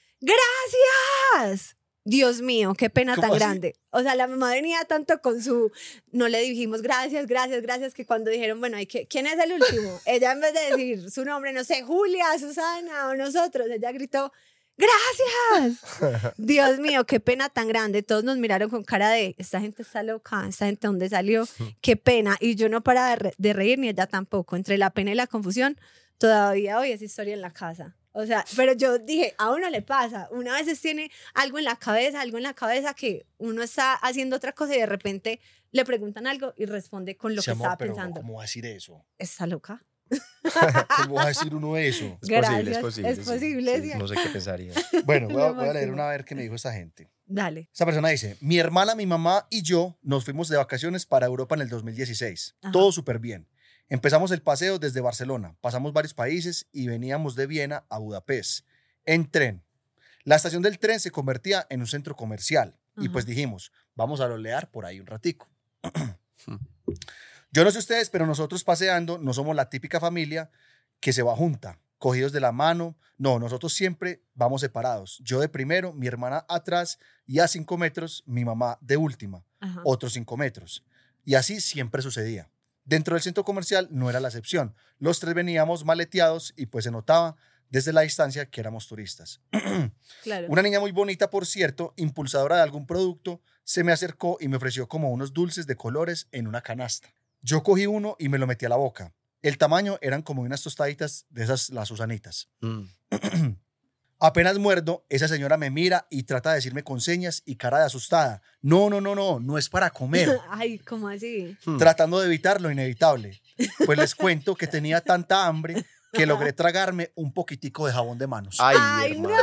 [SPEAKER 2] ¡Gracias! Dios mío, qué pena tan
[SPEAKER 1] así?
[SPEAKER 2] grande. O sea, la mamá venía tanto con su... No le dijimos gracias, gracias, gracias, que cuando dijeron, bueno, ¿y qué, ¿quién es el último? Ella en vez de decir su nombre, no sé, Julia, Susana o nosotros, ella gritó: ¡Gracias! Dios mío, qué pena tan grande. Todos nos miraron con cara de, esta gente está loca, esta gente ¿dónde salió? Qué pena. Y yo no paraba de, re de reír, ni ella tampoco. Entre la pena y la confusión, todavía hoy es historia en la casa. O sea, pero yo dije, a uno le pasa. Una vez tiene algo en la cabeza, algo en la cabeza que uno está haciendo otra cosa y de repente le preguntan algo y responde con lo
[SPEAKER 1] Sí,
[SPEAKER 2] que
[SPEAKER 1] amor,
[SPEAKER 2] estaba
[SPEAKER 1] pero
[SPEAKER 2] pensando.
[SPEAKER 1] ¿cómo va a decir eso?
[SPEAKER 2] ¿Está loca?
[SPEAKER 1] ¿Cómo va a decir uno eso?
[SPEAKER 3] Es
[SPEAKER 2] Gracias,
[SPEAKER 3] posible, es posible.
[SPEAKER 2] es
[SPEAKER 3] sí,
[SPEAKER 2] posible,
[SPEAKER 3] sí,
[SPEAKER 2] sí.
[SPEAKER 3] no sé qué pensaría.
[SPEAKER 1] Bueno, voy a,
[SPEAKER 2] Lo
[SPEAKER 1] voy a leer
[SPEAKER 2] máximo.
[SPEAKER 1] una a ver qué me dijo esta gente.
[SPEAKER 2] Dale.
[SPEAKER 1] Esta persona dice: mi hermana, mi mamá y yo nos fuimos de vacaciones para Europa en el dos mil dieciséis.
[SPEAKER 2] Ajá.
[SPEAKER 1] Todo súper bien. Empezamos el paseo desde Barcelona, pasamos varios países y veníamos de Viena a Budapest en tren. La estación del tren se convertía en un centro comercial y
[SPEAKER 2] Ajá.
[SPEAKER 1] pues dijimos, vamos a lolear por ahí un ratico. Yo no sé ustedes, pero nosotros paseando no somos la típica familia que se va junta, cogidos de la mano. No, nosotros siempre vamos separados. Yo de primero, mi hermana atrás y a cinco metros, mi mamá de última,
[SPEAKER 2] Ajá.
[SPEAKER 1] otros cinco metros. Y así siempre sucedía. Dentro del centro comercial no era la excepción. Los tres veníamos maleteados y pues se notaba desde la distancia que éramos turistas.
[SPEAKER 2] Claro.
[SPEAKER 1] Una niña muy bonita, por cierto, impulsadora de algún producto, se me acercó y me ofreció como unos dulces de colores en una canasta. Yo cogí uno y me lo metí a la boca. El tamaño eran como unas tostaditas de esas, las Susanitas.
[SPEAKER 3] Mm.
[SPEAKER 1] Apenas muerdo, esa señora me mira y trata de decirme con señas y cara de asustada: no, no, no, no, no es para comer.
[SPEAKER 2] Ay, ¿cómo así?
[SPEAKER 3] Hmm.
[SPEAKER 1] Tratando de evitar lo inevitable. Pues les cuento que tenía tanta hambre que logré tragarme un poquitico de jabón de manos.
[SPEAKER 3] Ay,
[SPEAKER 2] ¡Ay,
[SPEAKER 3] hermano.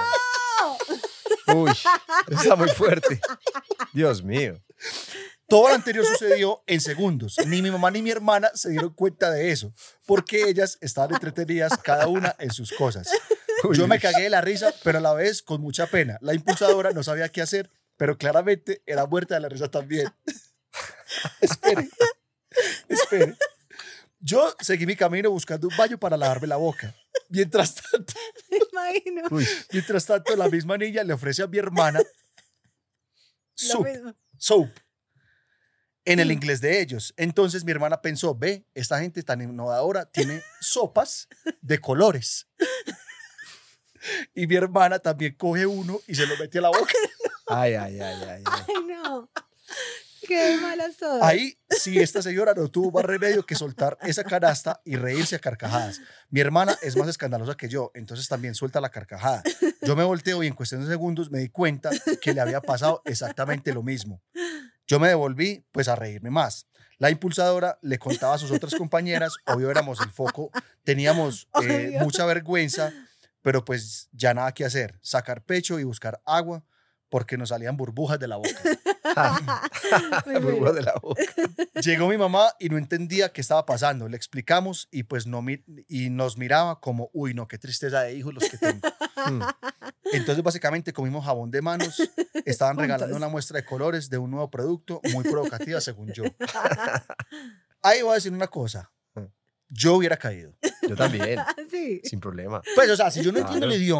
[SPEAKER 2] no!
[SPEAKER 3] Uy, está muy fuerte. Dios mío.
[SPEAKER 1] Todo lo anterior sucedió en segundos. Ni mi mamá ni mi hermana se dieron cuenta de eso, porque ellas estaban entretenidas cada una en sus cosas.
[SPEAKER 3] Uy,
[SPEAKER 1] Yo me
[SPEAKER 3] uy.
[SPEAKER 1] cagué de la risa, pero a la vez con mucha pena. La impulsadora no sabía qué hacer, pero claramente era muerta de la risa también. Espere, espere. Yo seguí mi camino buscando un baño para lavarme la boca. Mientras tanto,
[SPEAKER 2] Me imagino.
[SPEAKER 3] Uy,
[SPEAKER 1] mientras tanto, la misma niña le ofrece a mi hermana
[SPEAKER 2] Lo
[SPEAKER 1] soup,
[SPEAKER 2] mismo.
[SPEAKER 1] soap, en el inglés de ellos. Entonces mi hermana pensó: ve, esta gente tan innovadora tiene sopas de colores. Y mi hermana también coge uno y se lo mete a la boca.
[SPEAKER 3] ay, ay, ay, ay, ay.
[SPEAKER 2] Ay, no. Qué malas todas.
[SPEAKER 1] Ahí sí, esta señora no tuvo más remedio que soltar esa canasta y reírse a carcajadas. Mi hermana es más escandalosa que yo, entonces también suelta la carcajada. Yo me volteo y en cuestión de segundos me di cuenta que le había pasado exactamente lo mismo. Yo me devolví pues a reírme más. La impulsadora le contaba a sus otras compañeras, obvio éramos el foco, teníamos eh,
[SPEAKER 2] Obvio.
[SPEAKER 1] mucha vergüenza, pero pues ya nada que hacer, sacar pecho y buscar agua porque nos salían burbujas de la boca.
[SPEAKER 2] Me muero.
[SPEAKER 3] Burbujas de la boca.
[SPEAKER 1] Llegó mi mamá y no entendía qué estaba pasando. Le explicamos y pues no mi- y nos miraba como, uy, no, qué tristeza de hijos los que tengo.
[SPEAKER 3] Mm.
[SPEAKER 1] Entonces básicamente comimos jabón de manos, estaban regalando
[SPEAKER 2] Juntos.
[SPEAKER 1] una muestra de colores de un nuevo producto muy provocativa según yo. Ahí voy a decir una cosa, yo hubiera caído.
[SPEAKER 3] Yo también,
[SPEAKER 2] Sí.
[SPEAKER 3] sin problema.
[SPEAKER 1] Pues o sea, si yo no entiendo
[SPEAKER 3] Claro.
[SPEAKER 1] el idioma,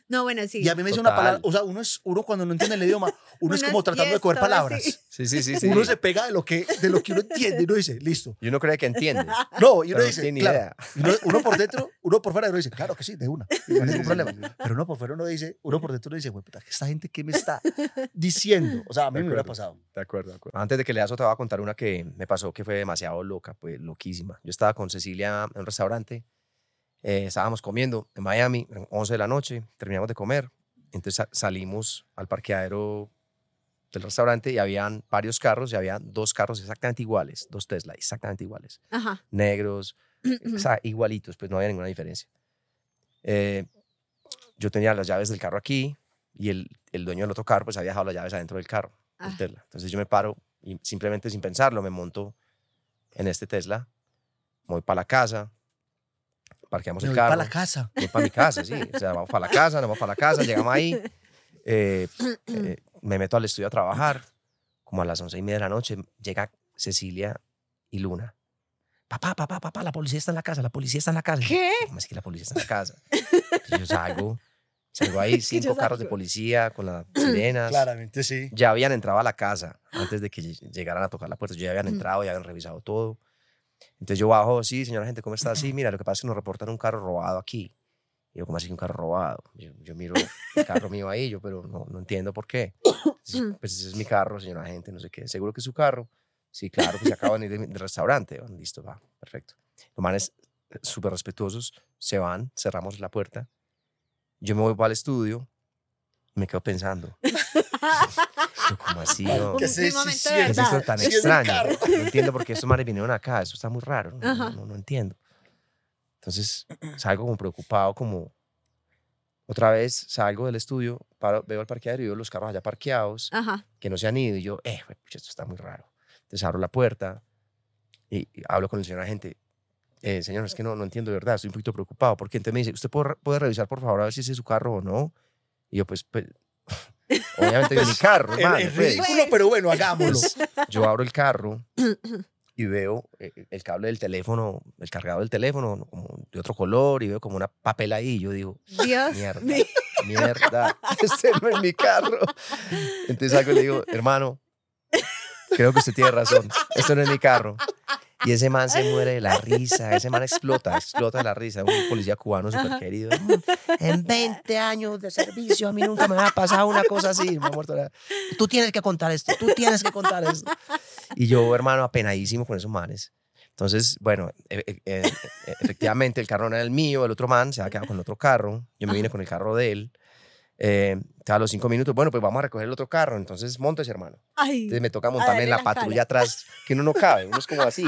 [SPEAKER 2] No, bueno, sí.
[SPEAKER 1] Y a mí me dice
[SPEAKER 3] Total.
[SPEAKER 1] una palabra, o sea, uno, es, uno cuando no entiende el idioma, uno,
[SPEAKER 2] Uno
[SPEAKER 1] es como
[SPEAKER 2] es
[SPEAKER 1] tratando de coger
[SPEAKER 2] tiesto,
[SPEAKER 1] palabras.
[SPEAKER 2] sí.
[SPEAKER 3] Sí, sí, sí, sí.
[SPEAKER 1] Uno se pega de lo, que, de lo que uno entiende y uno dice, listo.
[SPEAKER 3] Y uno cree que entiende.
[SPEAKER 1] No, y uno
[SPEAKER 3] Pero no
[SPEAKER 1] dice,
[SPEAKER 3] tiene ni
[SPEAKER 1] claro.
[SPEAKER 3] idea.
[SPEAKER 1] Y uno, uno por dentro, uno por fuera, uno dice, claro que sí, de una. No hay
[SPEAKER 3] Sí,
[SPEAKER 1] ningún
[SPEAKER 3] sí,
[SPEAKER 1] problema.
[SPEAKER 3] sí, sí.
[SPEAKER 1] Pero uno por fuera uno dice, uno por dentro uno dice, güey, puta, ¿esta gente qué me está diciendo? O sea, a mí
[SPEAKER 3] De
[SPEAKER 1] me hubiera
[SPEAKER 3] acuerdo.
[SPEAKER 1] pasado.
[SPEAKER 3] De acuerdo, de acuerdo. Antes de que leas otra, voy a contar una que me pasó que fue demasiado loca, pues loquísima. Yo estaba con Cecilia en un restaurante, eh, estábamos comiendo en Miami, eran once de la noche, terminamos de comer, entonces sa- salimos al parqueadero del restaurante y habían varios carros y había dos carros exactamente iguales, dos Tesla exactamente iguales,
[SPEAKER 2] Ajá.
[SPEAKER 3] negros, o sea, igualitos, pues no había ninguna diferencia. Eh, yo tenía las llaves del carro aquí y el, el dueño del otro carro pues había dejado las llaves adentro del carro, del
[SPEAKER 2] Ah.
[SPEAKER 3] Tesla. Entonces yo me paro y simplemente sin pensarlo me monto en este Tesla, me voy para la casa, parqueamos
[SPEAKER 1] Me
[SPEAKER 3] el
[SPEAKER 1] voy
[SPEAKER 3] carro.
[SPEAKER 1] para la casa.
[SPEAKER 3] Voy para mi casa, sí. O sea, vamos para la casa, nos vamos para la casa, llegamos ahí, eh, eh, me meto al estudio a trabajar, como a las once y media de la noche, llega Cecilia y Luna. Papá, papá, papá, la policía está en la casa, la policía está en la casa.
[SPEAKER 2] ¿Qué?
[SPEAKER 3] ¿Cómo es que la policía está en la casa? Entonces yo salgo, salgo ahí, cinco
[SPEAKER 2] yo
[SPEAKER 3] carros de
[SPEAKER 2] salgo.
[SPEAKER 3] policía con las sirenas.
[SPEAKER 1] Claramente sí.
[SPEAKER 3] Ya habían entrado a la casa antes de que lle- llegaran a tocar la puerta. Ya habían entrado, ya habían revisado todo. Entonces yo bajo, sí, señora gente, ¿cómo está? Sí, mira, lo que pasa es que nos reportan un carro robado aquí. Y yo, ¿cómo así que un carro robado? Yo, yo miro el carro mío ahí, yo, pero no, no entiendo por qué. Entonces, pues ese es mi carro, señora gente, no sé qué. ¿Seguro que es su carro? Sí, claro, que se acaban de ir del, del restaurante. Bueno, listo, va, perfecto. Los manes súper respetuosos se van, cerramos la puerta. Yo me voy para el estudio y me quedo pensando. Yo, ¿cómo así? No?
[SPEAKER 1] ¿Qué
[SPEAKER 2] Un-
[SPEAKER 1] es
[SPEAKER 2] un
[SPEAKER 1] eso?
[SPEAKER 2] momento
[SPEAKER 1] Sí,
[SPEAKER 2] de
[SPEAKER 1] sí,
[SPEAKER 3] ¿Qué es
[SPEAKER 2] verdad.
[SPEAKER 3] esto tan
[SPEAKER 1] Sí, es mi
[SPEAKER 3] extraño?
[SPEAKER 1] carro.
[SPEAKER 3] No entiendo por qué estos manes vinieron acá. Esto está muy raro. No,
[SPEAKER 2] Ajá.
[SPEAKER 3] no, no entiendo. Entonces salgo como preocupado, como otra vez salgo del estudio, paro, veo el parqueadero y veo los carros allá parqueados,
[SPEAKER 2] Ajá.
[SPEAKER 3] que no se han ido. Y yo, eh, güey, pucha, esto está muy raro. Entonces abro la puerta y, y hablo con el señor agente. Eh, señor, es que no, no entiendo de verdad, estoy un poquito preocupado. Porque entonces me dice, ¿usted puede, puede revisar por favor a ver si ese es su carro o no? Y yo, pues, pues obviamente es mi carro,
[SPEAKER 1] Es,
[SPEAKER 3] hermano.
[SPEAKER 1] es
[SPEAKER 3] pues.
[SPEAKER 1] ridículo, pero bueno, hagámoslo.
[SPEAKER 3] Pues, yo abro el carro y veo eh, el cable del teléfono, el cargador del teléfono, como de otro color, y veo como una papel ahí. Y yo digo,
[SPEAKER 2] Dios
[SPEAKER 3] mierda,
[SPEAKER 2] mío.
[SPEAKER 3] mierda, este no es mi carro. Entonces salgo y le digo, hermano, creo que usted tiene razón, esto no es mi carro. Y ese man se muere de la risa, ese man explota, explota de la risa, un policía cubano súper querido. En veinte años de servicio a mí nunca me ha pasado una cosa así. Me ha muerto la... Tú tienes que contar esto, tú tienes que contar esto. Y yo, hermano, apenadísimo con esos manes. Entonces, bueno, e- e- e- efectivamente el carro no era el mío, el otro man se había quedado con el otro carro, yo me vine con el carro de él. Eh, a los cinco minutos, bueno, pues vamos a recoger el otro carro, entonces montes, hermano.
[SPEAKER 2] Ay.
[SPEAKER 3] Entonces me toca
[SPEAKER 2] a
[SPEAKER 3] montarme
[SPEAKER 2] darle
[SPEAKER 3] en la
[SPEAKER 2] la
[SPEAKER 3] patrulla
[SPEAKER 2] cara.
[SPEAKER 3] atrás, que uno no cabe, uno es como así.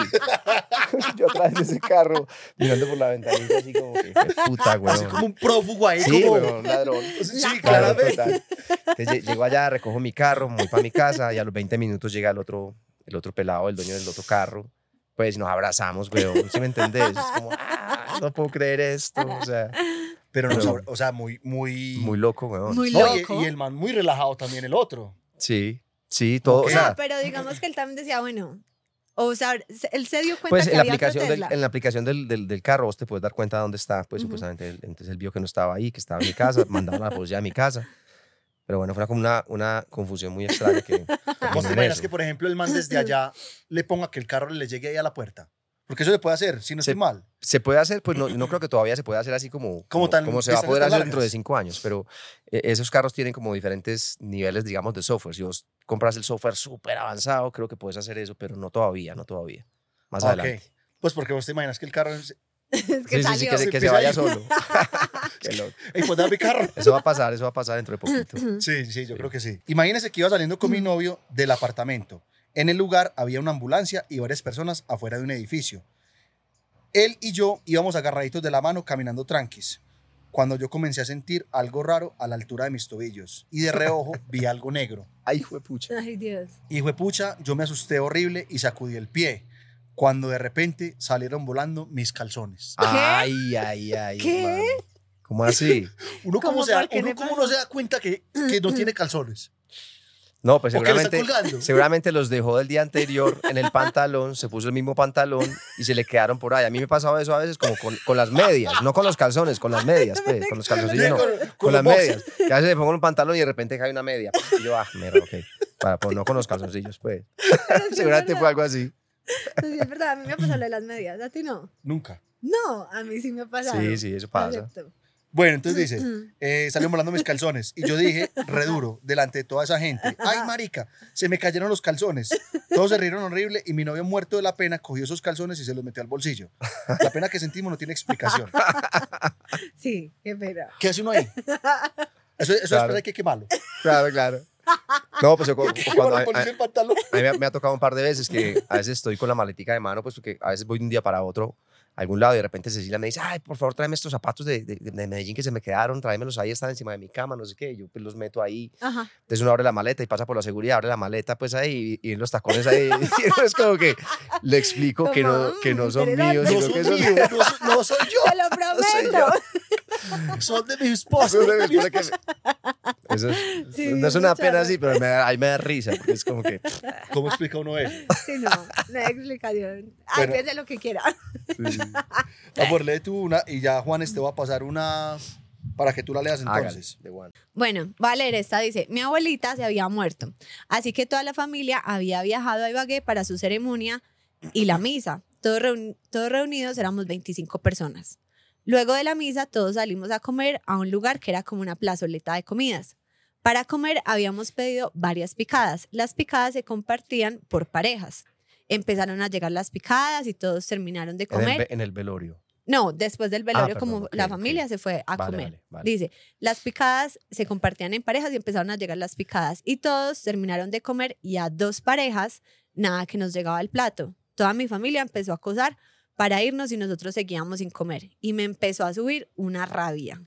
[SPEAKER 3] Yo atrás de ese carro, mirando por la ventanita, así como que, qué puta,
[SPEAKER 1] Así
[SPEAKER 3] weón.
[SPEAKER 1] como un prófugo ahí,
[SPEAKER 3] Sí,
[SPEAKER 1] como...
[SPEAKER 3] weón, un ladrón.
[SPEAKER 1] Sí,
[SPEAKER 2] La-
[SPEAKER 3] Claro,
[SPEAKER 1] claramente.
[SPEAKER 3] total. Entonces lle- llego allá, recojo mi carro, me voy para mi casa y a los veinte minutos llega el otro, el otro pelado, el dueño del otro carro. Pues nos abrazamos, weón, ¿sí me entendés? Es como, ah, no puedo creer esto, o sea,
[SPEAKER 1] Pero no,
[SPEAKER 3] Pero-
[SPEAKER 1] sabr- o sea, muy, muy...
[SPEAKER 3] muy loco, weón.
[SPEAKER 2] Muy
[SPEAKER 1] No, y-
[SPEAKER 2] loco.
[SPEAKER 1] y, el man muy relajado también, el otro.
[SPEAKER 3] Sí, sí, todo,
[SPEAKER 1] Ok.
[SPEAKER 3] o sea,
[SPEAKER 2] No, pero digamos que él también decía, bueno, o sea, se- él se dio cuenta
[SPEAKER 3] pues
[SPEAKER 2] que
[SPEAKER 3] en la
[SPEAKER 2] había otro
[SPEAKER 3] aplicación, del,
[SPEAKER 2] Tesla.
[SPEAKER 3] en la aplicación del, del, del carro vos te puedes dar cuenta de dónde está, pues
[SPEAKER 2] Ujú.
[SPEAKER 3] supuestamente, él- entonces él vio que no estaba ahí, que estaba en mi casa, mandaron a la policía a mi casa, pero bueno, fue como una, una confusión muy extraña que
[SPEAKER 1] ¿Vos
[SPEAKER 3] terminó
[SPEAKER 1] te
[SPEAKER 3] en
[SPEAKER 1] imaginas
[SPEAKER 3] eso.
[SPEAKER 1] que, por ejemplo, el man desde allá le ponga que el carro le llegue ahí a la puerta? Porque eso se puede hacer, si no
[SPEAKER 3] Se-
[SPEAKER 1] estoy mal.
[SPEAKER 3] Se puede hacer, pues no, no creo que todavía se pueda hacer así como, como,
[SPEAKER 1] tan
[SPEAKER 3] como se va a
[SPEAKER 1] distancias
[SPEAKER 3] poder
[SPEAKER 1] tan
[SPEAKER 3] hacer
[SPEAKER 1] largas.
[SPEAKER 3] dentro de cinco años, pero eh, esos carros tienen como diferentes niveles, digamos, de software. Si vos compras el software súper avanzado, creo que puedes hacer eso, pero no todavía, no todavía. Más
[SPEAKER 1] Ah,
[SPEAKER 3] adelante.
[SPEAKER 1] ok. Pues porque vos te imaginas que el carro... es-
[SPEAKER 2] Es que
[SPEAKER 3] Sí, sí, sí,
[SPEAKER 2] salió.
[SPEAKER 3] que, se-
[SPEAKER 1] Se
[SPEAKER 3] que se
[SPEAKER 1] empieza
[SPEAKER 3] vaya
[SPEAKER 1] ahí.
[SPEAKER 3] solo. Qué loco.
[SPEAKER 1] Ey, pues dame mi carro.
[SPEAKER 3] Eso va a pasar, eso va a pasar dentro de poquito.
[SPEAKER 1] Sí, sí, yo creo que sí. Imagínese que iba saliendo con mi novio del apartamento. En el lugar había una ambulancia y varias personas afuera de un edificio. Él y yo íbamos agarraditos de la mano caminando tranquis, cuando yo comencé a sentir algo raro a la altura de mis tobillos y de reojo vi algo negro.
[SPEAKER 3] Ay, hijo de pucha.
[SPEAKER 2] Ay, Dios.
[SPEAKER 1] Hijo de pucha, yo me asusté horrible y sacudí el pie, cuando de repente salieron volando mis calzones.
[SPEAKER 3] Ay, ay, ay.
[SPEAKER 2] ¿Qué?
[SPEAKER 3] hermano. ¿Cómo así?
[SPEAKER 1] Uno
[SPEAKER 2] ¿Cómo
[SPEAKER 1] cómo, se da,
[SPEAKER 2] por qué
[SPEAKER 1] uno
[SPEAKER 2] le
[SPEAKER 1] cómo
[SPEAKER 2] pasó?
[SPEAKER 1] no se da cuenta que, que no tiene calzones.
[SPEAKER 3] No, pues
[SPEAKER 1] ¿O qué le está
[SPEAKER 3] seguramente,
[SPEAKER 1] colgando?
[SPEAKER 3] seguramente los dejó del día anterior en el pantalón, se puso el mismo pantalón y se le quedaron por ahí. A mí me pasaba eso a veces como con, con las medias, no con los calzones, con las medias, pues, con los calzoncillos no,
[SPEAKER 1] Con-
[SPEAKER 3] con,
[SPEAKER 1] con
[SPEAKER 3] las
[SPEAKER 1] los
[SPEAKER 3] medias. Que a veces le pongo un pantalón y de repente cae una media. Y yo, ah, mierda, ok. Para, pues no con los calzoncillos, pues.
[SPEAKER 2] Pero sí
[SPEAKER 3] Seguramente
[SPEAKER 2] es
[SPEAKER 3] fue
[SPEAKER 2] verdad.
[SPEAKER 3] algo así.
[SPEAKER 2] Pero sí es verdad, a mí me ha pasado lo de las medias, ¿a ti no?
[SPEAKER 1] Nunca.
[SPEAKER 2] No, a mí sí me ha pasado.
[SPEAKER 3] Sí, sí, eso pasa.
[SPEAKER 2] Acepto.
[SPEAKER 1] Bueno, entonces dice, eh, salieron volando mis calzones. Y yo dije, re duro, delante de toda esa gente. Ay, marica, se me cayeron los calzones. Todos se rieron horrible y mi novio muerto de la pena cogió esos calzones y se los metió al bolsillo. La pena que sentimos no tiene explicación.
[SPEAKER 2] Sí, qué pena.
[SPEAKER 1] ¿Qué hace uno ahí? Eso, eso
[SPEAKER 3] Claro.
[SPEAKER 1] después hay que quemarlo.
[SPEAKER 3] Claro, claro. No, pues yo cu-
[SPEAKER 1] Hay que
[SPEAKER 3] cuando,
[SPEAKER 1] quemar
[SPEAKER 3] a,
[SPEAKER 1] al policía
[SPEAKER 3] a-
[SPEAKER 1] el pantalón.
[SPEAKER 3] a mí me, ha- me ha tocado un par de veces que a veces estoy con la maletica de mano, pues porque a veces voy de un día para otro a algún lado y de repente Cecilia me dice, ay, por favor, tráeme estos zapatos de, de, de Medellín que se me quedaron, tráemelos ahí, están encima de mi cama, no sé qué. Yo pues los meto ahí.
[SPEAKER 2] Ajá.
[SPEAKER 3] Entonces uno abre la maleta y pasa por la seguridad, abre la maleta pues ahí y, y los tacones ahí. Y uno es como que le explico que no, que no son
[SPEAKER 2] Como,
[SPEAKER 3] míos,
[SPEAKER 1] No
[SPEAKER 3] sino
[SPEAKER 1] son
[SPEAKER 3] que son
[SPEAKER 1] míos, no, son- no soy yo.
[SPEAKER 2] Te lo prometo.
[SPEAKER 1] Son de mi esposa.
[SPEAKER 3] Eso se me supone que- eso es-
[SPEAKER 2] Sí,
[SPEAKER 3] no es una
[SPEAKER 2] mucha
[SPEAKER 3] pena
[SPEAKER 2] risa.
[SPEAKER 3] así, pero me da- ahí me da risa, porque es como que...
[SPEAKER 1] ¿Cómo explica uno eso?
[SPEAKER 2] Sí, no, no hay explicación. Ay,
[SPEAKER 1] Bueno.
[SPEAKER 2] piense lo que quiera.
[SPEAKER 3] sí,
[SPEAKER 1] Amor, lee tú una y ya Juanes te va a pasar una para que tú la leas
[SPEAKER 3] hágale,
[SPEAKER 1] entonces.
[SPEAKER 3] de one.
[SPEAKER 2] Bueno, va a leer esta. Dice, mi abuelita se había muerto, así que toda la familia había viajado a Ibagué para su ceremonia y la misa. Todos, reun- todos reunidos éramos veinticinco personas. Luego de la misa, todos salimos a comer a un lugar que era como una plazoleta de comidas. Para comer habíamos pedido varias picadas. Las picadas se compartían por parejas. Empezaron a llegar las picadas y todos terminaron de
[SPEAKER 3] En el,
[SPEAKER 2] comer.
[SPEAKER 3] ve- en el velorio.
[SPEAKER 2] No, después del velorio,
[SPEAKER 3] perdón,
[SPEAKER 2] como
[SPEAKER 3] ok,
[SPEAKER 2] la
[SPEAKER 3] ok.
[SPEAKER 2] familia se fue a
[SPEAKER 3] Vale,
[SPEAKER 2] comer.
[SPEAKER 3] vale, vale.
[SPEAKER 2] Dice, las picadas se compartían en parejas y empezaron a llegar las picadas. Y todos terminaron de comer y a dos parejas, nada que nos llegaba al plato. Toda mi familia empezó a acosar para irnos y nosotros seguíamos sin comer. Y me empezó a subir una rabia.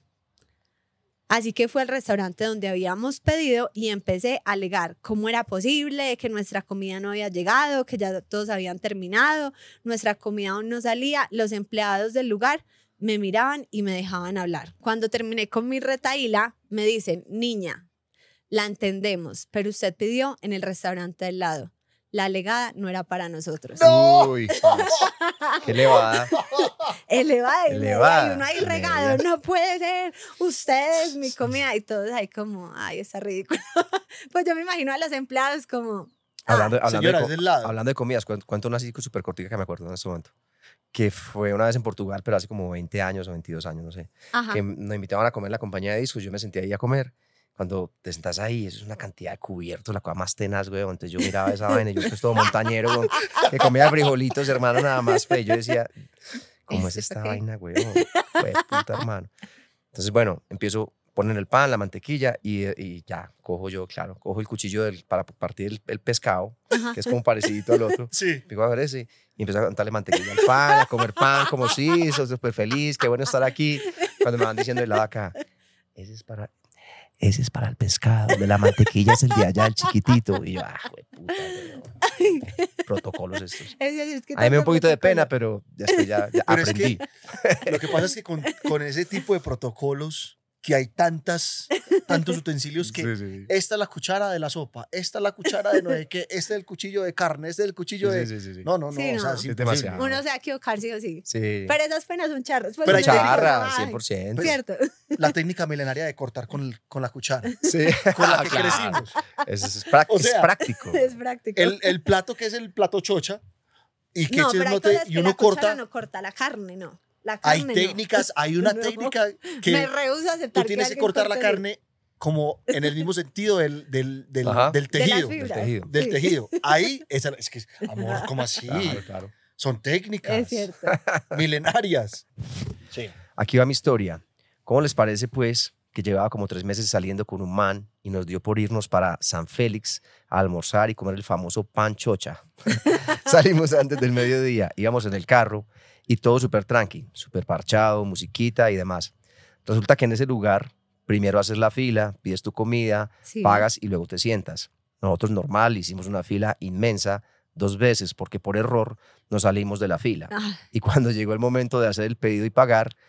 [SPEAKER 2] Así que fue al restaurante donde habíamos pedido y empecé a alegar cómo era posible, que nuestra comida no había llegado, que ya todos habían terminado, nuestra comida aún no salía. Los empleados del lugar me miraban y me dejaban hablar. Cuando terminé con mi retaíla, me dicen, niña, la entendemos, pero usted pidió en el restaurante del lado. La alegada no era para nosotros.
[SPEAKER 3] Uy, parce, qué elevada.
[SPEAKER 2] Elevada, y
[SPEAKER 3] Elevada,
[SPEAKER 2] media, y uno ahí
[SPEAKER 3] media.
[SPEAKER 2] regado, no puede ser, ustedes, mi comida, y todos ahí como, ay, está ridículo. Pues yo me imagino a los empleados como,
[SPEAKER 3] Hablando,
[SPEAKER 2] ah,
[SPEAKER 3] hablando,
[SPEAKER 1] Señora,
[SPEAKER 3] de,
[SPEAKER 1] es
[SPEAKER 3] co-
[SPEAKER 1] del lado.
[SPEAKER 3] hablando de comidas, cuento, cuento una así súper cortica que me acuerdo en este momento. Que fue una vez en Portugal, pero hace como veinte años o veintidós años, no sé.
[SPEAKER 2] ajá,
[SPEAKER 3] Que nos invitaban a comer en la compañía de discos. Yo me senté ahí a comer. Cuando te sentás ahí, eso es una cantidad de cubiertos, la cosa más tenaz, güey. Entonces yo miraba esa vaina y yo, pues todo montañero, güey, que comía frijolitos, hermano, nada más. Pues yo decía, ¿cómo es
[SPEAKER 2] ¿Esto
[SPEAKER 3] esta
[SPEAKER 2] qué?
[SPEAKER 3] vaina, güey? Güey, puta, hermano. Entonces, bueno, empiezo, ponen el pan, la mantequilla y, y ya, cojo yo, claro, cojo el cuchillo del, para partir el, el pescado,
[SPEAKER 2] ajá.
[SPEAKER 3] que es como parecido al otro.
[SPEAKER 1] Sí.
[SPEAKER 3] Pico a ver ese y empiezo a contarle mantequilla al pan, a comer pan, como sí, soy súper feliz, qué bueno estar aquí. Cuando me van diciendo de la vaca, ese es para, ese es para el pescado, de la mantequilla es el de allá, el chiquitito. Y yo, ah, güey, puta, güey. Protocolos estos.
[SPEAKER 2] Es decir, es que
[SPEAKER 3] A mí me da un
[SPEAKER 2] tanto
[SPEAKER 3] poquito de pena,
[SPEAKER 2] protocolo.
[SPEAKER 3] pero ya, estoy, ya, ya
[SPEAKER 1] Pero es
[SPEAKER 3] aprendí.
[SPEAKER 1] que lo que pasa es que con, con ese tipo de protocolos que hay tantas, tantos utensilios que
[SPEAKER 3] Sí, sí, sí.
[SPEAKER 1] esta es la cuchara de la sopa, esta es la cuchara de no sé qué, este es el cuchillo de carne, este es el cuchillo de...
[SPEAKER 3] Sí, sí, sí, sí.
[SPEAKER 1] No, no, no,
[SPEAKER 2] Sí,
[SPEAKER 1] o sea,
[SPEAKER 2] no.
[SPEAKER 1] es
[SPEAKER 3] Es
[SPEAKER 1] imposible.
[SPEAKER 3] demasiado.
[SPEAKER 2] Uno se va a equivocar, sí o sí.
[SPEAKER 3] Sí.
[SPEAKER 2] Pero esas penas son charras. pues,
[SPEAKER 1] Pero hay
[SPEAKER 2] uno dice,
[SPEAKER 3] charra,
[SPEAKER 2] ay,
[SPEAKER 3] cien por ciento.
[SPEAKER 2] Cierto.
[SPEAKER 1] La técnica milenaria de cortar con, el- con la cuchara,
[SPEAKER 3] Sí.
[SPEAKER 1] con la
[SPEAKER 3] Ah,
[SPEAKER 1] que
[SPEAKER 3] claro.
[SPEAKER 1] crecimos.
[SPEAKER 3] Es, es prac-
[SPEAKER 1] O
[SPEAKER 3] es
[SPEAKER 1] sea,
[SPEAKER 3] práctico.
[SPEAKER 2] Es práctico.
[SPEAKER 1] El, el plato que es el plato chocha y que
[SPEAKER 2] no,
[SPEAKER 1] eches
[SPEAKER 2] pero hay
[SPEAKER 1] note
[SPEAKER 2] cosas
[SPEAKER 1] y
[SPEAKER 2] que
[SPEAKER 1] uno
[SPEAKER 2] la cuchara
[SPEAKER 1] corta.
[SPEAKER 2] no corta la carne, no. La
[SPEAKER 1] Hay
[SPEAKER 2] carne
[SPEAKER 1] técnicas, hay una
[SPEAKER 2] No.
[SPEAKER 1] técnica
[SPEAKER 2] no.
[SPEAKER 1] que
[SPEAKER 2] Me rehúso a aceptar
[SPEAKER 1] tú tienes que
[SPEAKER 2] alguien
[SPEAKER 1] cortar la
[SPEAKER 2] corte así.
[SPEAKER 1] carne como en el mismo sentido del, del, del,
[SPEAKER 3] Ajá.
[SPEAKER 1] del
[SPEAKER 2] De las
[SPEAKER 1] tejido.
[SPEAKER 2] fibras.
[SPEAKER 3] tejido.
[SPEAKER 1] Del
[SPEAKER 2] Sí.
[SPEAKER 1] tejido. Ahí, esa, es que, amor, ¿cómo así?
[SPEAKER 3] Claro, claro.
[SPEAKER 1] Son técnicas
[SPEAKER 2] Es cierto.
[SPEAKER 1] milenarias. Sí.
[SPEAKER 3] Aquí va mi historia. ¿Cómo les parece, pues, que llevaba como tres meses saliendo con un man y nos dio por irnos para San Félix a almorzar y comer el famoso pan chocha? Salimos antes del mediodía, íbamos en el carro y todo súper tranqui, súper parchado, musiquita y demás. Resulta que en ese lugar, primero haces la fila, pides tu comida,
[SPEAKER 2] Sí.
[SPEAKER 3] pagas y luego te sientas. Nosotros normal hicimos una fila inmensa dos veces porque por error nos salimos de la fila.
[SPEAKER 2] Ah,
[SPEAKER 3] Y cuando llegó el momento de hacer el pedido y pagar,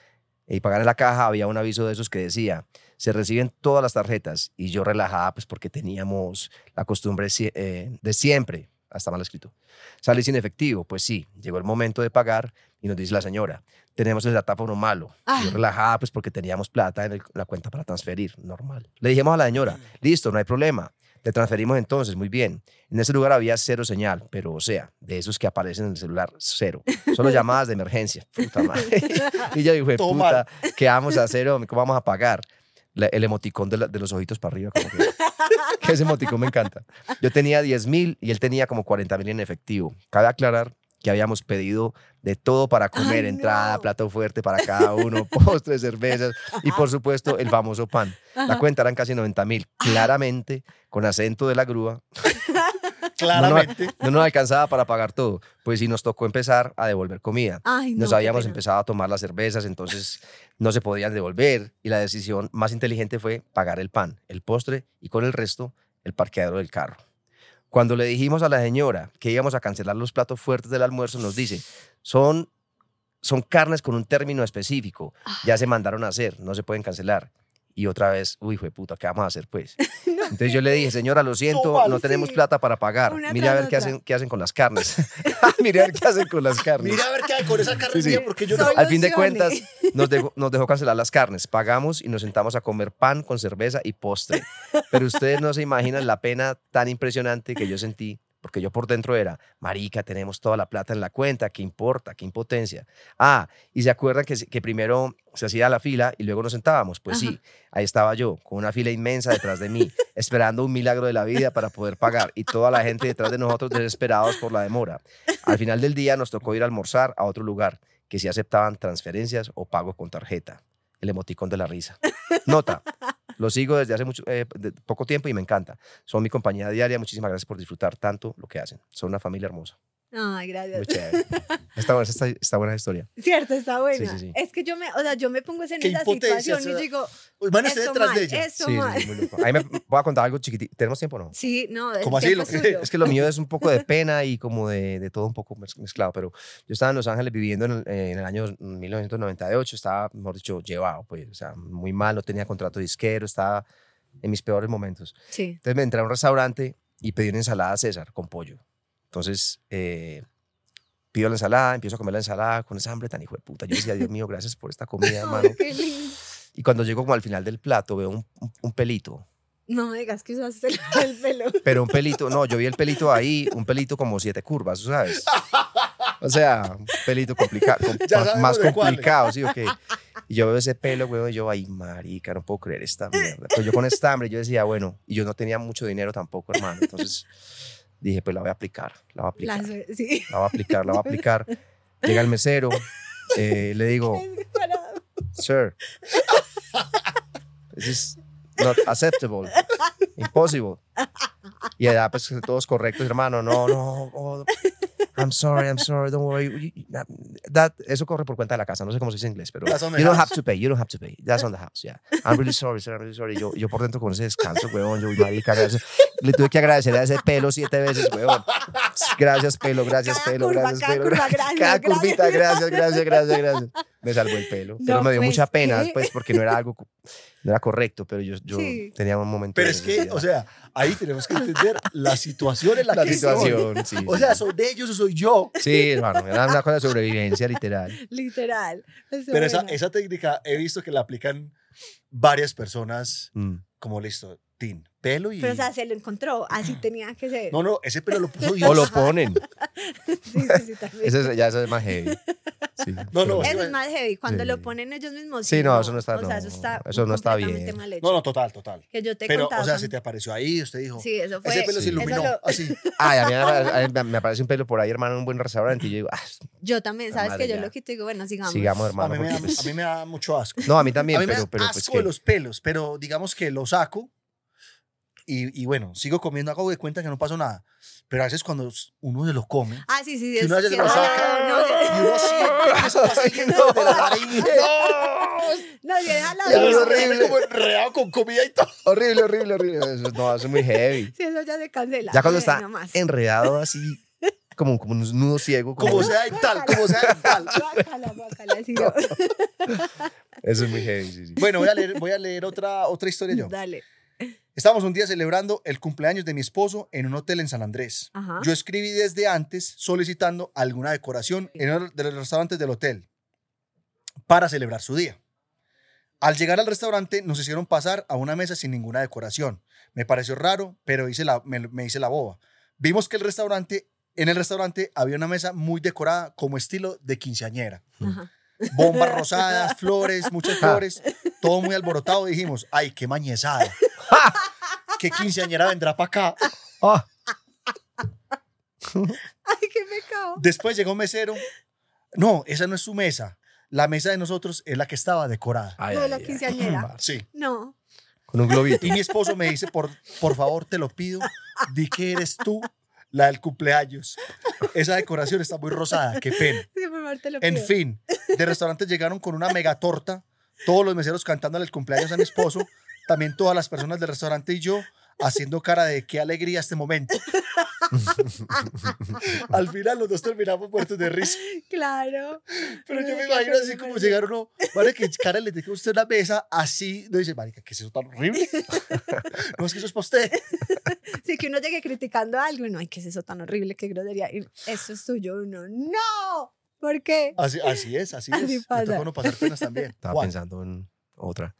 [SPEAKER 3] y pagar en la caja había un aviso de esos que decía, se reciben todas las tarjetas. Y yo relajada, pues porque teníamos la costumbre eh, de siempre, hasta mal escrito, salir sin efectivo. Pues sí, llegó el momento de pagar y nos dice la señora, tenemos el datáfono malo.
[SPEAKER 2] Ay.
[SPEAKER 3] Yo relajada, pues porque teníamos plata en el- la cuenta para transferir, normal. Le dijimos a la señora, listo, no hay problema. Le transferimos entonces, muy bien. En ese lugar había cero señal, pero o sea, de esos que aparecen en el celular, cero. Solo llamadas de emergencia. Puta madre. Y yo dije,
[SPEAKER 1] Todo
[SPEAKER 3] puta, ¿qué vamos a hacer, hombre? ¿Cómo vamos a pagar? La- el emoticón de, la- de los ojitos para arriba. Como que, que ese emoticón me encanta. Yo tenía diez mil y él tenía como cuarenta mil en efectivo. Cabe aclarar que habíamos pedido de todo para comer,
[SPEAKER 2] Ay,
[SPEAKER 3] entrada,
[SPEAKER 2] no.
[SPEAKER 3] plato fuerte para cada uno, postres, cervezas y por supuesto el famoso pan. La cuenta eran casi noventa mil, claramente con acento de la grúa.
[SPEAKER 1] Claramente.
[SPEAKER 3] No, no nos alcanzaba para pagar todo, pues sí nos tocó empezar a devolver comida.
[SPEAKER 2] Ay, no,
[SPEAKER 3] Nos
[SPEAKER 2] qué
[SPEAKER 3] habíamos
[SPEAKER 2] pena.
[SPEAKER 3] empezado a tomar las cervezas, entonces no se podían devolver y la decisión más inteligente fue pagar el pan, el postre y con el resto el parqueadero del carro. Cuando le dijimos a la señora que íbamos a cancelar los platos fuertes del almuerzo, nos dice, son, son carnes con un término específico, ya se mandaron a hacer, no se pueden cancelar. Y otra vez, uy, hijo de puta, ¿qué vamos a hacer pues? Entonces yo le dije, señora, lo siento,
[SPEAKER 1] Toma,
[SPEAKER 3] no tenemos
[SPEAKER 2] sí.
[SPEAKER 3] plata para pagar.
[SPEAKER 2] Una
[SPEAKER 3] Mire a
[SPEAKER 2] tras
[SPEAKER 3] ver qué
[SPEAKER 2] otra.
[SPEAKER 3] hacen, qué hacen con las carnes. Mire a ver qué hacen con las carnes.
[SPEAKER 1] Mira a ver qué hay con esa carne
[SPEAKER 3] Sí, sí.
[SPEAKER 1] mía, porque yo no.
[SPEAKER 2] Soy-
[SPEAKER 3] Al fin de
[SPEAKER 2] Solucione.
[SPEAKER 3] cuentas, nos dejó, nos dejó cancelar las carnes. Pagamos y nos sentamos a comer pan con cerveza y postre. Pero ustedes no se imaginan la pena tan impresionante que yo sentí, porque yo por dentro era, marica, tenemos toda la plata en la cuenta, ¿qué importa? ¿Qué impotencia? Ah, y se acuerdan que, se- que primero se hacía la fila y luego nos sentábamos. Pues sí, ahí estaba yo, con una fila inmensa detrás de mí, esperando un milagro de la vida para poder pagar y toda la gente detrás de nosotros desesperados por la demora. Al final del día nos tocó ir a almorzar a otro lugar que sí aceptaban transferencias o pago con tarjeta. El emoticón de la risa. Nota, lo sigo desde hace mucho, eh, de- poco tiempo y me encanta. Son mi compañía diaria. Muchísimas gracias por disfrutar tanto lo que hacen. Son una familia hermosa.
[SPEAKER 2] Ay,
[SPEAKER 3] Muy
[SPEAKER 2] gracias.
[SPEAKER 3] chévere. Está buena, está, está buena historia.
[SPEAKER 2] Cierto, está buena.
[SPEAKER 3] Sí, sí, sí.
[SPEAKER 2] Es que yo me, o sea, yo me pongo en
[SPEAKER 1] Qué
[SPEAKER 2] esa
[SPEAKER 1] impotencia,
[SPEAKER 2] situación y
[SPEAKER 1] o sea,
[SPEAKER 2] digo,
[SPEAKER 1] Uy, van a estar
[SPEAKER 2] eso
[SPEAKER 1] detrás
[SPEAKER 2] mal,
[SPEAKER 1] de ella.
[SPEAKER 2] eso
[SPEAKER 3] Sí, sí,
[SPEAKER 2] mal.
[SPEAKER 3] sí, muy loco. Ahí me voy a contar algo chiquitito. ¿Tenemos tiempo o no?
[SPEAKER 2] Sí, no, el
[SPEAKER 1] ¿Cómo así?
[SPEAKER 2] tiempo
[SPEAKER 1] Lo
[SPEAKER 2] es
[SPEAKER 1] que-
[SPEAKER 2] tuyo.
[SPEAKER 3] Es que lo mío es un poco de pena y como de, de todo un poco mez- mezclado, pero yo estaba en Los Ángeles viviendo en el, en el año mil novecientos noventa y ocho, estaba, mejor dicho, llevado, pues, o sea, muy mal, no tenía contrato disquero, estaba en mis peores momentos.
[SPEAKER 2] Sí.
[SPEAKER 3] Entonces me entré a un restaurante y pedí una ensalada César con pollo. Entonces eh, pido la ensalada, empiezo a comer la ensalada con esa hambre tan hijo de puta. Yo decía, Dios mío, gracias por esta comida, hermano.
[SPEAKER 2] Ay, qué lindo.
[SPEAKER 3] Y cuando llego como al final del plato veo un, un, un pelito.
[SPEAKER 2] No me digas que usaste el, el pelo.
[SPEAKER 3] Pero un pelito, no, yo vi el pelito ahí, un pelito como siete curvas, ¿tú ¿sabes? O sea, un pelito complicado,
[SPEAKER 1] Ya
[SPEAKER 3] más,
[SPEAKER 1] sabemos
[SPEAKER 3] más
[SPEAKER 1] de cuál.
[SPEAKER 3] complicado, ¿sí o qué? Y yo veo ese pelo, güey, y yo, ay, marica, no puedo creer esta mierda. Pero yo con esta hambre, yo decía, bueno, y yo no tenía mucho dinero tampoco, hermano. Entonces dije, pues la voy a aplicar, la voy a aplicar,
[SPEAKER 2] La sue- sí.
[SPEAKER 3] la voy a aplicar, la voy a aplicar. Llega el mesero, eh, le digo,
[SPEAKER 2] Es disparado.
[SPEAKER 3] sir, this is not acceptable, impossible. Y allá, pues, todos correctos, hermano, no, no, oh, I'm sorry, I'm sorry, don't worry. You- you- That, eso corre por cuenta de la casa, no sé cómo se dice en inglés, pero
[SPEAKER 1] That's on the
[SPEAKER 3] you don't
[SPEAKER 1] house.
[SPEAKER 3] have to pay, you don't have to pay. That's on the house, yeah. I'm really sorry, sir, I'm really sorry. Yo, yo por dentro con ese descanso, weón, yo, marica, gracias. Le tuve que agradecer a ese pelo siete veces, weón. Gracias, pelo, gracias,
[SPEAKER 2] Cada
[SPEAKER 3] pelo,
[SPEAKER 2] curva,
[SPEAKER 3] gracias,
[SPEAKER 2] cada
[SPEAKER 3] pelo.
[SPEAKER 2] curva,
[SPEAKER 3] gracias.
[SPEAKER 2] gracias,
[SPEAKER 3] Cada
[SPEAKER 2] gracias.
[SPEAKER 3] curvita, gracias, gracias, gracias, gracias. Me salvó el pelo, pero
[SPEAKER 2] No,
[SPEAKER 3] me dio
[SPEAKER 2] pues,
[SPEAKER 3] mucha pena,
[SPEAKER 2] ¿qué?
[SPEAKER 3] pues, porque no era algo, co- no era correcto, pero yo, yo
[SPEAKER 2] Sí.
[SPEAKER 3] tenía un momento
[SPEAKER 1] Pero
[SPEAKER 3] de
[SPEAKER 1] es que,
[SPEAKER 3] necesidad.
[SPEAKER 1] o sea, ahí tenemos que entender la situación en la,
[SPEAKER 3] La
[SPEAKER 1] que estoy.
[SPEAKER 3] situación, sí.
[SPEAKER 1] O sea, ¿son de ellos o soy yo?
[SPEAKER 3] Sí, hermano, era una cosa de sobrevivencia literal.
[SPEAKER 2] Literal. Eso
[SPEAKER 1] Pero esa,
[SPEAKER 2] bueno.
[SPEAKER 1] esa técnica he visto que la aplican varias personas
[SPEAKER 3] Mm.
[SPEAKER 1] como listo, tin, pelo y...
[SPEAKER 2] Pero, o sea, se lo encontró. Así tenía que ser.
[SPEAKER 1] no, no, ese pelo lo puso Dios.
[SPEAKER 3] O lo ponen.
[SPEAKER 2] Sí, sí, sí, también.
[SPEAKER 3] Ese es- ya eso es más heavy. Sí,
[SPEAKER 1] No, no,
[SPEAKER 3] pero-
[SPEAKER 2] Eso es más heavy. Cuando
[SPEAKER 3] Sí.
[SPEAKER 2] lo ponen ellos mismos.
[SPEAKER 3] Sí, no, eso no está-
[SPEAKER 2] O sea,
[SPEAKER 3] no,
[SPEAKER 2] eso está,
[SPEAKER 3] eso no está
[SPEAKER 2] completamente
[SPEAKER 3] bien.
[SPEAKER 2] mal hecho.
[SPEAKER 1] No, no, total, total.
[SPEAKER 2] Que yo te he
[SPEAKER 1] Pero,
[SPEAKER 2] contado
[SPEAKER 1] o sea,
[SPEAKER 2] con-
[SPEAKER 1] si te apareció ahí, usted dijo,
[SPEAKER 2] Sí, eso fue.
[SPEAKER 1] ese pelo
[SPEAKER 3] Sí.
[SPEAKER 1] se iluminó,
[SPEAKER 2] eso lo-
[SPEAKER 1] así.
[SPEAKER 3] Ay, a mí me, a mí me aparece un pelo por ahí, hermano, en un buen restaurante y yo digo, ah,
[SPEAKER 2] Yo también,
[SPEAKER 3] La
[SPEAKER 2] ¿sabes?
[SPEAKER 3] madre
[SPEAKER 2] Que yo
[SPEAKER 3] ya.
[SPEAKER 2] lo quito y digo, bueno, sigamos.
[SPEAKER 3] sigamos,
[SPEAKER 1] A
[SPEAKER 3] hermano.
[SPEAKER 1] mí, me da,
[SPEAKER 3] porque, pues,
[SPEAKER 1] a mí me da mucho asco.
[SPEAKER 3] no, a mí también,
[SPEAKER 1] a mí me
[SPEAKER 3] pero,
[SPEAKER 1] da
[SPEAKER 3] pero
[SPEAKER 1] asco
[SPEAKER 3] pues
[SPEAKER 1] de
[SPEAKER 3] que...
[SPEAKER 1] los pelos, pero digamos que lo saco y, y bueno, sigo comiendo, hago de cuenta que no pasó nada. Pero a veces cuando uno se lo come,
[SPEAKER 2] Ah, sí, sí.
[SPEAKER 1] que
[SPEAKER 2] es-
[SPEAKER 1] uno ya se
[SPEAKER 2] sí,
[SPEAKER 1] lo
[SPEAKER 2] es-
[SPEAKER 1] saca
[SPEAKER 2] No, no,
[SPEAKER 1] y uno siente que eso está saliendo de la nariz.
[SPEAKER 2] no, si es al lado
[SPEAKER 1] Y a
[SPEAKER 2] de
[SPEAKER 1] mí
[SPEAKER 2] uno,
[SPEAKER 1] se me
[SPEAKER 3] horrible.
[SPEAKER 1] ve como enredado con comida y todo.
[SPEAKER 3] Horrible, horrible, horrible. Eso, no, eso es muy heavy.
[SPEAKER 2] Sí, eso ya se cancela.
[SPEAKER 3] Ya cuando
[SPEAKER 2] Eh,
[SPEAKER 3] está
[SPEAKER 2] no más.
[SPEAKER 3] enredado así, como, como un nudo ciego. Como,
[SPEAKER 1] Como sea y tal, como sea y tal.
[SPEAKER 2] Guácala, guácala, sí, no.
[SPEAKER 3] Eso es muy heavy, sí, sí.
[SPEAKER 1] Bueno, voy a leer, voy a leer otra, otra historia yo.
[SPEAKER 2] Dale.
[SPEAKER 1] Estábamos un día celebrando el cumpleaños de mi esposo en un hotel en San Andrés.
[SPEAKER 2] Ajá.
[SPEAKER 1] Yo escribí desde antes solicitando alguna decoración en uno de los restaurantes del hotel para celebrar su día. Al llegar al restaurante nos hicieron pasar a una mesa sin ninguna decoración. Me pareció raro, pero hice la, me, me hice la boba. Vimos que el restaurante, en el restaurante había una mesa muy decorada como estilo de quinceañera.
[SPEAKER 2] Ajá.
[SPEAKER 1] Bombas rosadas, flores, muchas flores, todo muy alborotado. Dijimos, ay, qué mañezada. ¿Qué quinceañera vendrá para acá?
[SPEAKER 3] Ah,
[SPEAKER 2] Ay, qué pecado.
[SPEAKER 1] Después llegó un mesero. No, esa no es su mesa. La mesa de nosotros es la que estaba decorada.
[SPEAKER 3] ay,
[SPEAKER 2] No,
[SPEAKER 3] ay,
[SPEAKER 2] la
[SPEAKER 3] ay.
[SPEAKER 2] quinceañera.
[SPEAKER 1] Sí.
[SPEAKER 2] No.
[SPEAKER 3] Con un globito.
[SPEAKER 1] Y mi esposo me dice, por, por favor, te lo pido, di que eres tú la del cumpleaños. Esa decoración está muy rosada, qué pena.
[SPEAKER 2] Sí, por favor, te lo
[SPEAKER 1] En
[SPEAKER 2] pido.
[SPEAKER 1] fin, de restaurante llegaron con una mega torta, todos los meseros cantándole el cumpleaños a mi esposo, también todas las personas del restaurante y yo haciendo cara de qué alegría este momento. Al final los dos terminamos muertos de risa.
[SPEAKER 2] Claro.
[SPEAKER 1] Pero yo me
[SPEAKER 2] Qué
[SPEAKER 1] imagino así
[SPEAKER 2] cosa
[SPEAKER 1] como
[SPEAKER 2] más-
[SPEAKER 1] llegaron, no, vale que cara le tenga usted una mesa así, no dice, marica, ¿qué es eso tan horrible? No, es que eso es para usted.
[SPEAKER 2] Sí, que uno llegue criticando algo y no, ay, ¿qué es eso tan horrible? Qué grosería. Y eso es tuyo. Uno, ¡no! ¿Por qué?
[SPEAKER 1] Así, así es, así,
[SPEAKER 2] Así
[SPEAKER 1] es.
[SPEAKER 2] pasa.
[SPEAKER 1] Me tocó no pasar penas también.
[SPEAKER 3] Estaba
[SPEAKER 1] Juan.
[SPEAKER 3] pensando en otra.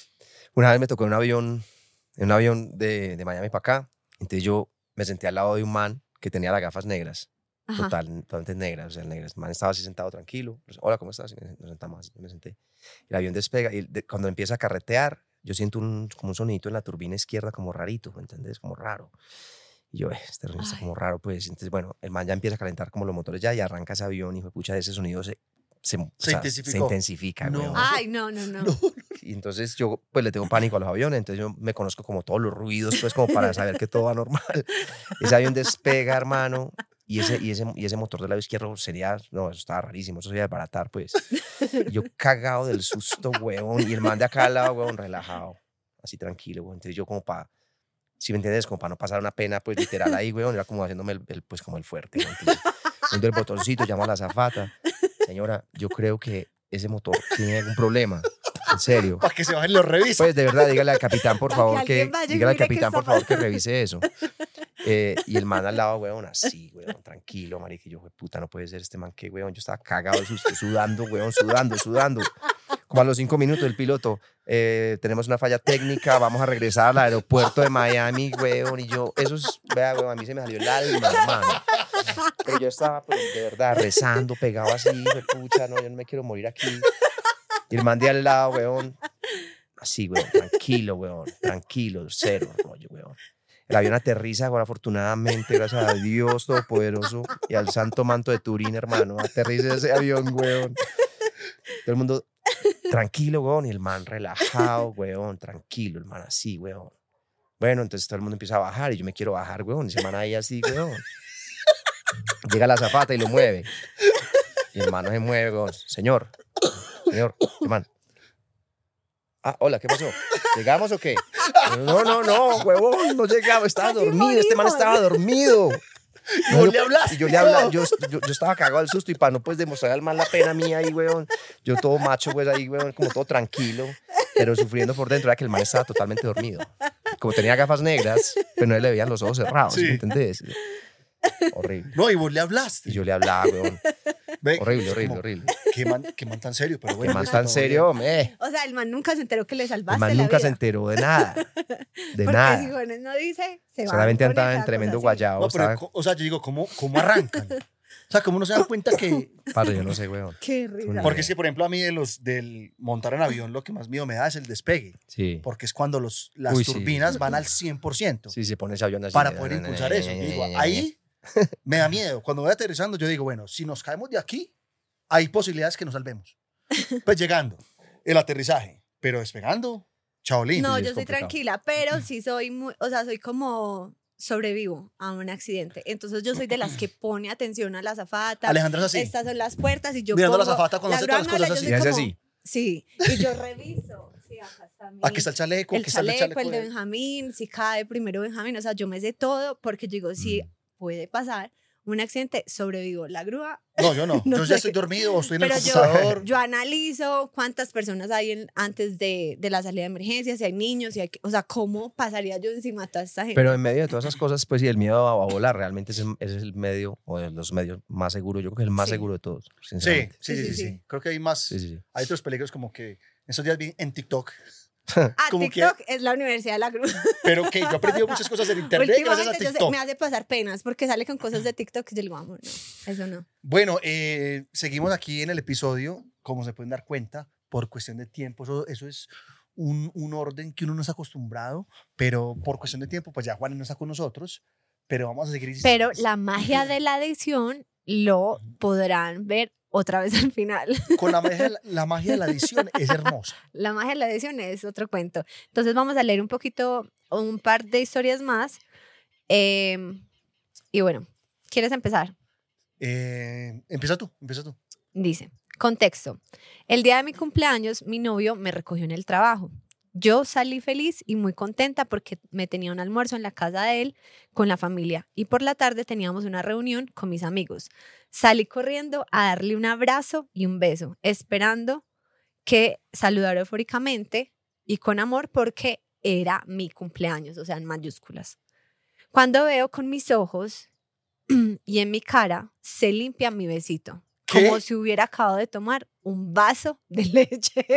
[SPEAKER 3] Una vez me tocó en un avión, en un avión de, de Miami para acá. Entonces yo me senté al lado de un man que tenía las gafas negras.
[SPEAKER 2] Ajá.
[SPEAKER 3] Total, totalmente negras, o sea, negras. El man estaba así sentado tranquilo. Pues, hola, ¿cómo estás? Y nos sentamos así, me senté. El avión despega y de- cuando empieza a carretear, yo siento un, como un sonidito en la turbina izquierda como rarito, ¿me entiendes? Como raro. Y yo, eh, este ritmo está
[SPEAKER 2] Ay.
[SPEAKER 3] como raro, pues. Entonces, bueno, el man ya empieza a calentar como los motores ya y arranca ese avión y, pucha, ese sonido se, se, o
[SPEAKER 1] Se
[SPEAKER 3] sea,
[SPEAKER 1] intensificó.
[SPEAKER 3] se intensifica,
[SPEAKER 1] No.
[SPEAKER 3] weón.
[SPEAKER 2] Ay, no, no, no.
[SPEAKER 3] Y entonces yo pues le tengo pánico a los aviones, entonces yo me conozco como todos los ruidos, pues como para saber que todo va normal. Ese avión despega, hermano, y ese, y ese, y ese motor del lado izquierdo sería, no, eso estaba rarísimo, eso sería desbaratar, pues. Y yo cagado del susto, weón, y el man de acá al lado, weón, relajado, así tranquilo, weón. Entonces yo como para, si me entiendes, como para no pasar una pena, pues literal ahí, weón, era como haciéndome el, el, pues como el fuerte, weón. Entonces, prendo el botoncito, llamo a la azafata. Señora, yo creo que ese motor tiene algún problema. En serio.
[SPEAKER 1] Para que se bajen los revisos.
[SPEAKER 3] Pues de verdad, dígale al capitán, por
[SPEAKER 2] Para que
[SPEAKER 3] favor, que,
[SPEAKER 2] alguien vaya y
[SPEAKER 3] dígale al
[SPEAKER 2] mire qué
[SPEAKER 3] capitán,
[SPEAKER 2] está
[SPEAKER 3] por favor, que revise eso. Eh, y el man al lado, weón, así, weón, tranquilo, marica. Y yo, "Jue puta, no puede ser este man, que weón". Yo estaba cagado de susto, sudando, weón, sudando, sudando. Como a los cinco minutos, el piloto, eh, tenemos una falla técnica, vamos a regresar al aeropuerto de Miami, weón. Y yo, eso es, vea, weón, a mí se me salió el alma, hermano. Pero yo estaba, pues, de verdad, rezando, pegado así, "Jue pucha, no, yo no me quiero morir aquí". Y el man de al lado, weón, así, weón, tranquilo, weón, tranquilo, cero rollo, weón. El avión aterriza, weón, afortunadamente, gracias a Dios Todopoderoso y al santo manto de Turín, hermano. Aterriza ese avión, weón. Todo el mundo tranquilo, weón, y el man relajado, weón, tranquilo, el man así, weón. Bueno, entonces todo el mundo empieza a bajar y yo me quiero bajar, weón, y ese man ahí así, weón. Llega la azafata y lo mueve. Y el man no se mueve, weón. Señor, señor, ¿qué man? Ah, hola, ¿qué pasó? ¿Llegamos o qué? No, no, no, huevón, no llegamos, estaba
[SPEAKER 2] Casi
[SPEAKER 3] dormido, este man
[SPEAKER 2] morimos.
[SPEAKER 3] estaba dormido.
[SPEAKER 1] Y vos le hablaste.
[SPEAKER 3] Y yo le hablaba, yo, yo, yo estaba cagado del susto y para no pues demostrar al man la pena mía ahí, weón, yo todo macho, pues ahí, weón, como todo tranquilo, pero sufriendo por dentro, era que el man estaba totalmente dormido. Como tenía gafas negras, pero no le veían los ojos cerrados, ¿sí
[SPEAKER 1] Sí.
[SPEAKER 3] me entendés? Horrible.
[SPEAKER 1] No, y vos le hablaste.
[SPEAKER 3] Y yo le hablaba, weón,
[SPEAKER 1] Ve,
[SPEAKER 3] horrible,
[SPEAKER 1] es
[SPEAKER 3] horrible,
[SPEAKER 1] como,
[SPEAKER 3] horrible.
[SPEAKER 1] Qué man, qué man tan serio, pero bueno.
[SPEAKER 3] ¿Qué man
[SPEAKER 1] listo,
[SPEAKER 3] tan
[SPEAKER 1] todo
[SPEAKER 3] serio, hombre?
[SPEAKER 2] O sea, el man nunca se enteró que le
[SPEAKER 3] El
[SPEAKER 2] salvaste
[SPEAKER 3] man
[SPEAKER 2] la
[SPEAKER 3] nunca se
[SPEAKER 2] vida.
[SPEAKER 3] enteró de nada, de
[SPEAKER 2] Porque
[SPEAKER 3] nada.
[SPEAKER 2] si Juanes no dice, se va.
[SPEAKER 3] Solamente
[SPEAKER 2] a
[SPEAKER 3] andaba
[SPEAKER 2] poner
[SPEAKER 3] en
[SPEAKER 2] esa
[SPEAKER 3] tremendo
[SPEAKER 2] cosa así.
[SPEAKER 1] bien.
[SPEAKER 3] guayabo.
[SPEAKER 1] No, pero,
[SPEAKER 3] estaba-
[SPEAKER 1] co- o sea, yo digo, ¿cómo, cómo arrancan? O sea, ¿cómo no se dan cuenta que...?
[SPEAKER 3] Padre, yo no sé, weón.
[SPEAKER 2] Qué risa.
[SPEAKER 1] Porque es que, por ejemplo, a mí de los, del montar en avión, lo que más miedo me da es el despegue.
[SPEAKER 3] Sí.
[SPEAKER 1] Porque es cuando los, las
[SPEAKER 3] Uy, sí.
[SPEAKER 1] turbinas van al cien por ciento
[SPEAKER 3] Sí, se pone ese avión así.
[SPEAKER 1] para poder impulsar eso. Yo digo, ahí me da miedo. Cuando voy aterrizando, yo digo, bueno, si nos caemos de aquí, hay posibilidades que nos salvemos. Pues llegando, el aterrizaje, pero despegando, chaolín.
[SPEAKER 2] No,
[SPEAKER 3] sí,
[SPEAKER 2] yo
[SPEAKER 3] es
[SPEAKER 2] soy
[SPEAKER 3] complicado.
[SPEAKER 2] tranquila, pero sí soy muy, o sea, soy como sobrevivo a un accidente. Entonces yo soy de las que pone atención a la azafata.
[SPEAKER 1] Alejandra es así.
[SPEAKER 2] Estas son las puertas y yo
[SPEAKER 1] Mirando a la
[SPEAKER 2] pongo-
[SPEAKER 1] azafata cuando hace
[SPEAKER 2] grúa
[SPEAKER 1] todas las
[SPEAKER 2] me
[SPEAKER 1] cosas
[SPEAKER 2] habla, yo
[SPEAKER 1] así.
[SPEAKER 2] soy
[SPEAKER 3] Y hace
[SPEAKER 2] como-
[SPEAKER 3] así.
[SPEAKER 2] Sí, y yo reviso. Sí, acá está mi-
[SPEAKER 1] Aquí está el chaleco,
[SPEAKER 2] el
[SPEAKER 1] aquí está el
[SPEAKER 2] chaleco,
[SPEAKER 1] chaleco.
[SPEAKER 2] el de
[SPEAKER 1] de-
[SPEAKER 2] Benjamín, si cae primero Benjamín, o sea, yo me sé todo porque yo digo, si
[SPEAKER 3] Mm.
[SPEAKER 2] puede pasar, un accidente, sobrevivo. La grúa.
[SPEAKER 1] No, yo no.
[SPEAKER 2] No
[SPEAKER 1] yo
[SPEAKER 2] sé
[SPEAKER 1] ya estoy
[SPEAKER 2] qué.
[SPEAKER 1] dormido o estoy en
[SPEAKER 2] Pero
[SPEAKER 1] el
[SPEAKER 2] yo,
[SPEAKER 1] computador.
[SPEAKER 2] yo analizo cuántas personas hay en- antes de, de la salida de emergencia, si hay niños, si hay, que- o sea, cómo pasaría yo encima de toda esta gente.
[SPEAKER 3] Pero en medio de todas esas cosas, pues sí, el miedo a, a volar realmente es el, ese es el medio, o de los medios más seguros, yo creo que es el más
[SPEAKER 2] Sí.
[SPEAKER 3] seguro de todos,
[SPEAKER 1] Sí,
[SPEAKER 3] sinceramente.
[SPEAKER 1] sí, sí, sí,
[SPEAKER 2] Sí, sí,
[SPEAKER 1] sí.
[SPEAKER 2] sí.
[SPEAKER 1] Creo que hay más,
[SPEAKER 3] Sí, sí, sí.
[SPEAKER 1] hay otros peligros como que esos días vi en TikTok,
[SPEAKER 2] Ah,
[SPEAKER 1] como que-
[SPEAKER 2] TikTok es la universidad de la grúa.
[SPEAKER 1] pero que yo he aprendido muchas cosas en internet gracias a
[SPEAKER 2] Últimamente yo sé-
[SPEAKER 1] TikTok.
[SPEAKER 2] me hace pasar penas porque sale con cosas de TikTok y yo digo, vamos, no, eso no.
[SPEAKER 1] Bueno, eh, seguimos aquí en el episodio, como se pueden dar cuenta, por cuestión de tiempo, eso, eso es un, un orden que uno no está acostumbrado, pero por cuestión de tiempo, pues ya Juan no está con nosotros, pero vamos a seguir.
[SPEAKER 2] Pero la magia de la edición lo podrán ver otra vez al final.
[SPEAKER 1] Con la magia, la magia de la edición es hermosa.
[SPEAKER 2] La magia de la edición es otro cuento. Entonces vamos a leer un poquito, un par de historias más. Eh, y bueno, ¿quieres empezar?
[SPEAKER 1] Eh, empieza tú, empieza tú.
[SPEAKER 2] Dice, contexto. El día de mi cumpleaños, mi novio me recogió en el trabajo. Yo salí feliz y muy contenta porque me tenía un almuerzo en la casa de él con la familia y por la tarde teníamos una reunión con mis amigos. Salí corriendo a darle un abrazo y un beso, esperando que saludara eufóricamente y con amor porque era mi cumpleaños, o sea, en mayúsculas. Cuando veo con mis ojos y en mi cara, se limpia mi besito,
[SPEAKER 1] ¿Qué?
[SPEAKER 2] como si hubiera acabado de tomar un vaso de leche.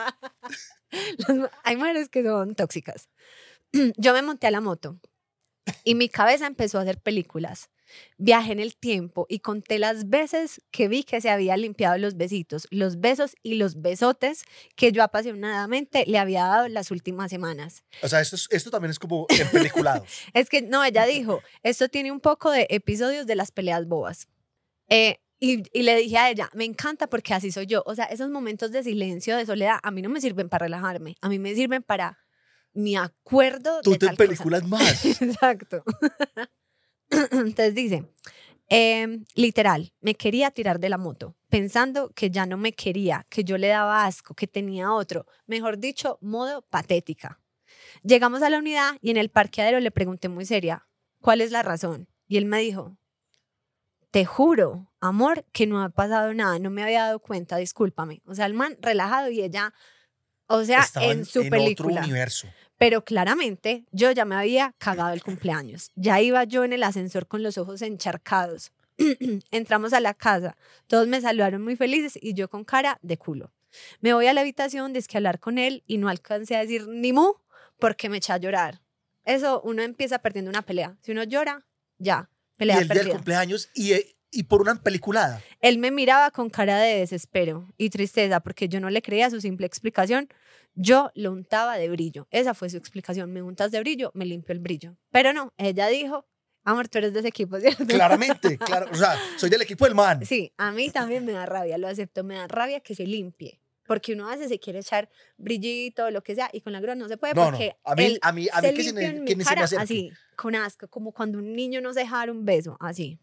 [SPEAKER 2] Las- hay mujeres que son tóxicas. Yo me monté a la moto y mi cabeza empezó a hacer películas. Viajé en el tiempo y conté las veces que vi que se había limpiado los besitos, los besos y los besotes que yo apasionadamente le había dado las últimas semanas.
[SPEAKER 1] O sea, esto, es- esto también es como en peliculados.
[SPEAKER 2] Es que, no, ella dijo, esto tiene un poco de episodios de las peleas bobas. Eh, y, y le dije a ella, me encanta porque así soy yo. O sea, esos momentos de silencio, de soledad, a mí no me sirven para relajarme. A mí me sirven para mi acuerdo
[SPEAKER 1] Tú
[SPEAKER 2] de
[SPEAKER 1] te
[SPEAKER 2] tal cosa.
[SPEAKER 1] películas más.
[SPEAKER 2] Exacto. Entonces dice, em, literal, me quería tirar de la moto, pensando que ya no me quería, que yo le daba asco, que tenía otro. Mejor dicho, modo patética. Llegamos a la unidad y en el parqueadero le pregunté muy seria, ¿cuál es la razón? Y él me dijo, te juro, amor, que no ha pasado nada, no me había dado cuenta, discúlpame. O sea, el man relajado y ella, o sea,
[SPEAKER 1] Estaba
[SPEAKER 2] en su
[SPEAKER 1] en
[SPEAKER 2] película.
[SPEAKER 1] otro universo.
[SPEAKER 2] Pero claramente yo ya me había cagado el cumpleaños. Ya iba yo en el ascensor con los ojos encharcados. Entramos a la casa, todos me saludaron muy felices y yo con cara de culo. Me voy a la habitación, desque a hablar con él y no alcancé a decir ni mu porque me eché a llorar. Eso, uno empieza perdiendo una pelea. Si uno llora, ya,
[SPEAKER 1] Y
[SPEAKER 2] pelea
[SPEAKER 1] el día del
[SPEAKER 2] perdida.
[SPEAKER 1] cumpleaños y, eh, y por una peliculada.
[SPEAKER 2] Él me miraba con cara de desespero y tristeza porque yo no le creía su simple explicación. Yo lo untaba de brillo. Esa fue su explicación. Me untas de brillo, me limpio el brillo. Pero no, ella dijo, amor, tú eres de ese equipo, ¿cierto?
[SPEAKER 1] Claramente, claro. O sea, soy del equipo del man.
[SPEAKER 2] Sí, a mí también me da rabia, lo acepto. Me da rabia que se limpie. Porque uno a veces se quiere echar brillito, lo que sea, y con la grúa no se puede
[SPEAKER 1] No, no.
[SPEAKER 2] porque
[SPEAKER 1] A mí-
[SPEAKER 2] él
[SPEAKER 1] a mí- a mí
[SPEAKER 2] se
[SPEAKER 1] que se
[SPEAKER 2] limpia
[SPEAKER 1] me-
[SPEAKER 2] en
[SPEAKER 1] que
[SPEAKER 2] mi
[SPEAKER 1] ni se me
[SPEAKER 2] cara
[SPEAKER 1] acerque.
[SPEAKER 2] así, con asco, como cuando un niño no se deja dar un beso, así.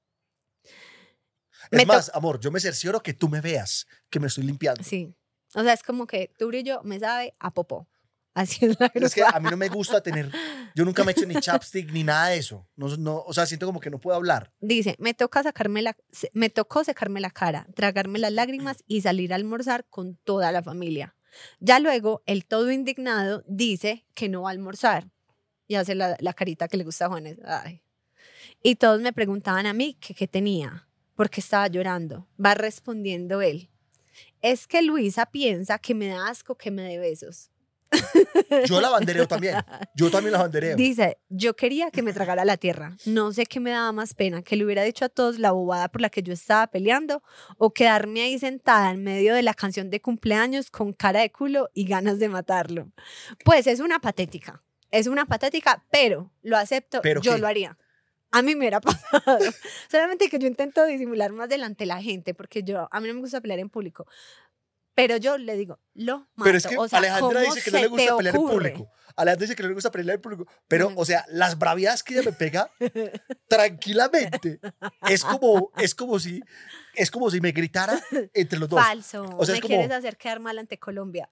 [SPEAKER 1] Es
[SPEAKER 2] Me to-
[SPEAKER 1] más, amor, yo me cercioro que tú me veas, que me estoy limpiando.
[SPEAKER 2] Sí. O sea, es como que tu brillo me sabe a popó. Así es la grúa.
[SPEAKER 1] Es que a mí no me gusta tener, yo nunca me he hecho ni chapstick ni nada de eso. No, no, o sea, siento como que no puedo hablar.
[SPEAKER 2] Dice, me, toca sacarme la, se- me tocó secarme la cara, tragarme las lágrimas y salir a almorzar con toda la familia. Ya luego, el todo indignado dice que no va a almorzar. Y hace la, la carita que le gusta a Juanes. Ay. Y todos me preguntaban a mí que qué tenía, porque estaba llorando. Va respondiendo él. Es que Luisa piensa que me da asco que me dé besos.
[SPEAKER 1] Yo la bandereo también. Yo también la bandereo.
[SPEAKER 2] Dice, yo quería que me tragara la tierra. No sé qué me daba más pena, que le hubiera dicho a todos la bobada por la que yo estaba peleando o quedarme ahí sentada en medio de la canción de cumpleaños con cara de culo y ganas de matarlo. Pues es una patética, es una patética, pero lo acepto,
[SPEAKER 1] ¿Pero
[SPEAKER 2] yo
[SPEAKER 1] qué?
[SPEAKER 2] lo haría. A mí me hubiera pasado. Solamente que yo intento disimular más delante de la gente porque yo, a mí no me gusta pelear en público. Pero yo le digo, lo mato.
[SPEAKER 1] Pero es que
[SPEAKER 2] o sea,
[SPEAKER 1] Alejandra
[SPEAKER 2] ¿cómo
[SPEAKER 1] dice que no
[SPEAKER 2] se
[SPEAKER 1] le
[SPEAKER 2] te
[SPEAKER 1] gusta pelear en
[SPEAKER 2] ocurre?
[SPEAKER 1] público. Alejandra dice que no le gusta pelear en público. Pero,
[SPEAKER 2] No me
[SPEAKER 1] o sea, las braviadas que ella me pega, tranquilamente, es como, es como si, es como si me gritara entre los dos.
[SPEAKER 2] Falso.
[SPEAKER 1] O sea,
[SPEAKER 2] me
[SPEAKER 1] es como-
[SPEAKER 2] quieres hacer quedar mal ante Colombia.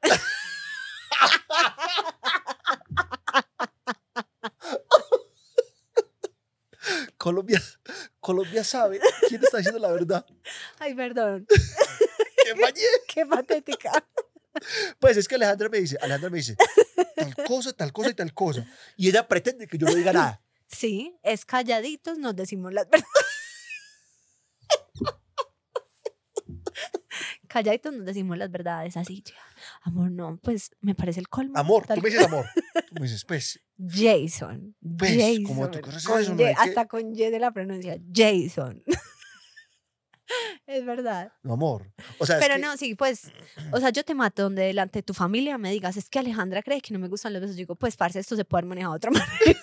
[SPEAKER 1] Colombia, Colombia sabe quién está diciendo la verdad.
[SPEAKER 2] Ay, perdón.
[SPEAKER 1] ¡Qué fallé!
[SPEAKER 2] Qué patética.
[SPEAKER 1] Pues es que Alejandra me dice, Alejandra me dice, tal cosa, tal cosa y tal cosa. Y ella pretende que yo no diga nada.
[SPEAKER 2] Sí, es calladitos, nos decimos las verdades. Calladitos nos decimos las verdades, así ya. Amor, no, pues me parece el colmo.
[SPEAKER 1] Amor,
[SPEAKER 2] tal-
[SPEAKER 1] tú me dices amor. Tú me dices, pues,
[SPEAKER 2] Jason.
[SPEAKER 1] Pues,
[SPEAKER 2] Jason.
[SPEAKER 1] como tú conoces
[SPEAKER 2] con
[SPEAKER 1] eso, no
[SPEAKER 2] Y,
[SPEAKER 1] hay que-
[SPEAKER 2] hasta con Y de la pronuncia. Jason. Es verdad.
[SPEAKER 1] no, amor. O sea, es
[SPEAKER 2] Pero
[SPEAKER 1] que-
[SPEAKER 2] no, sí, pues, o sea, yo te mato donde delante de tu familia me digas, es que Alejandra cree que no me gustan los besos. Yo digo, pues, parce, esto se puede haber manejado de otra manera.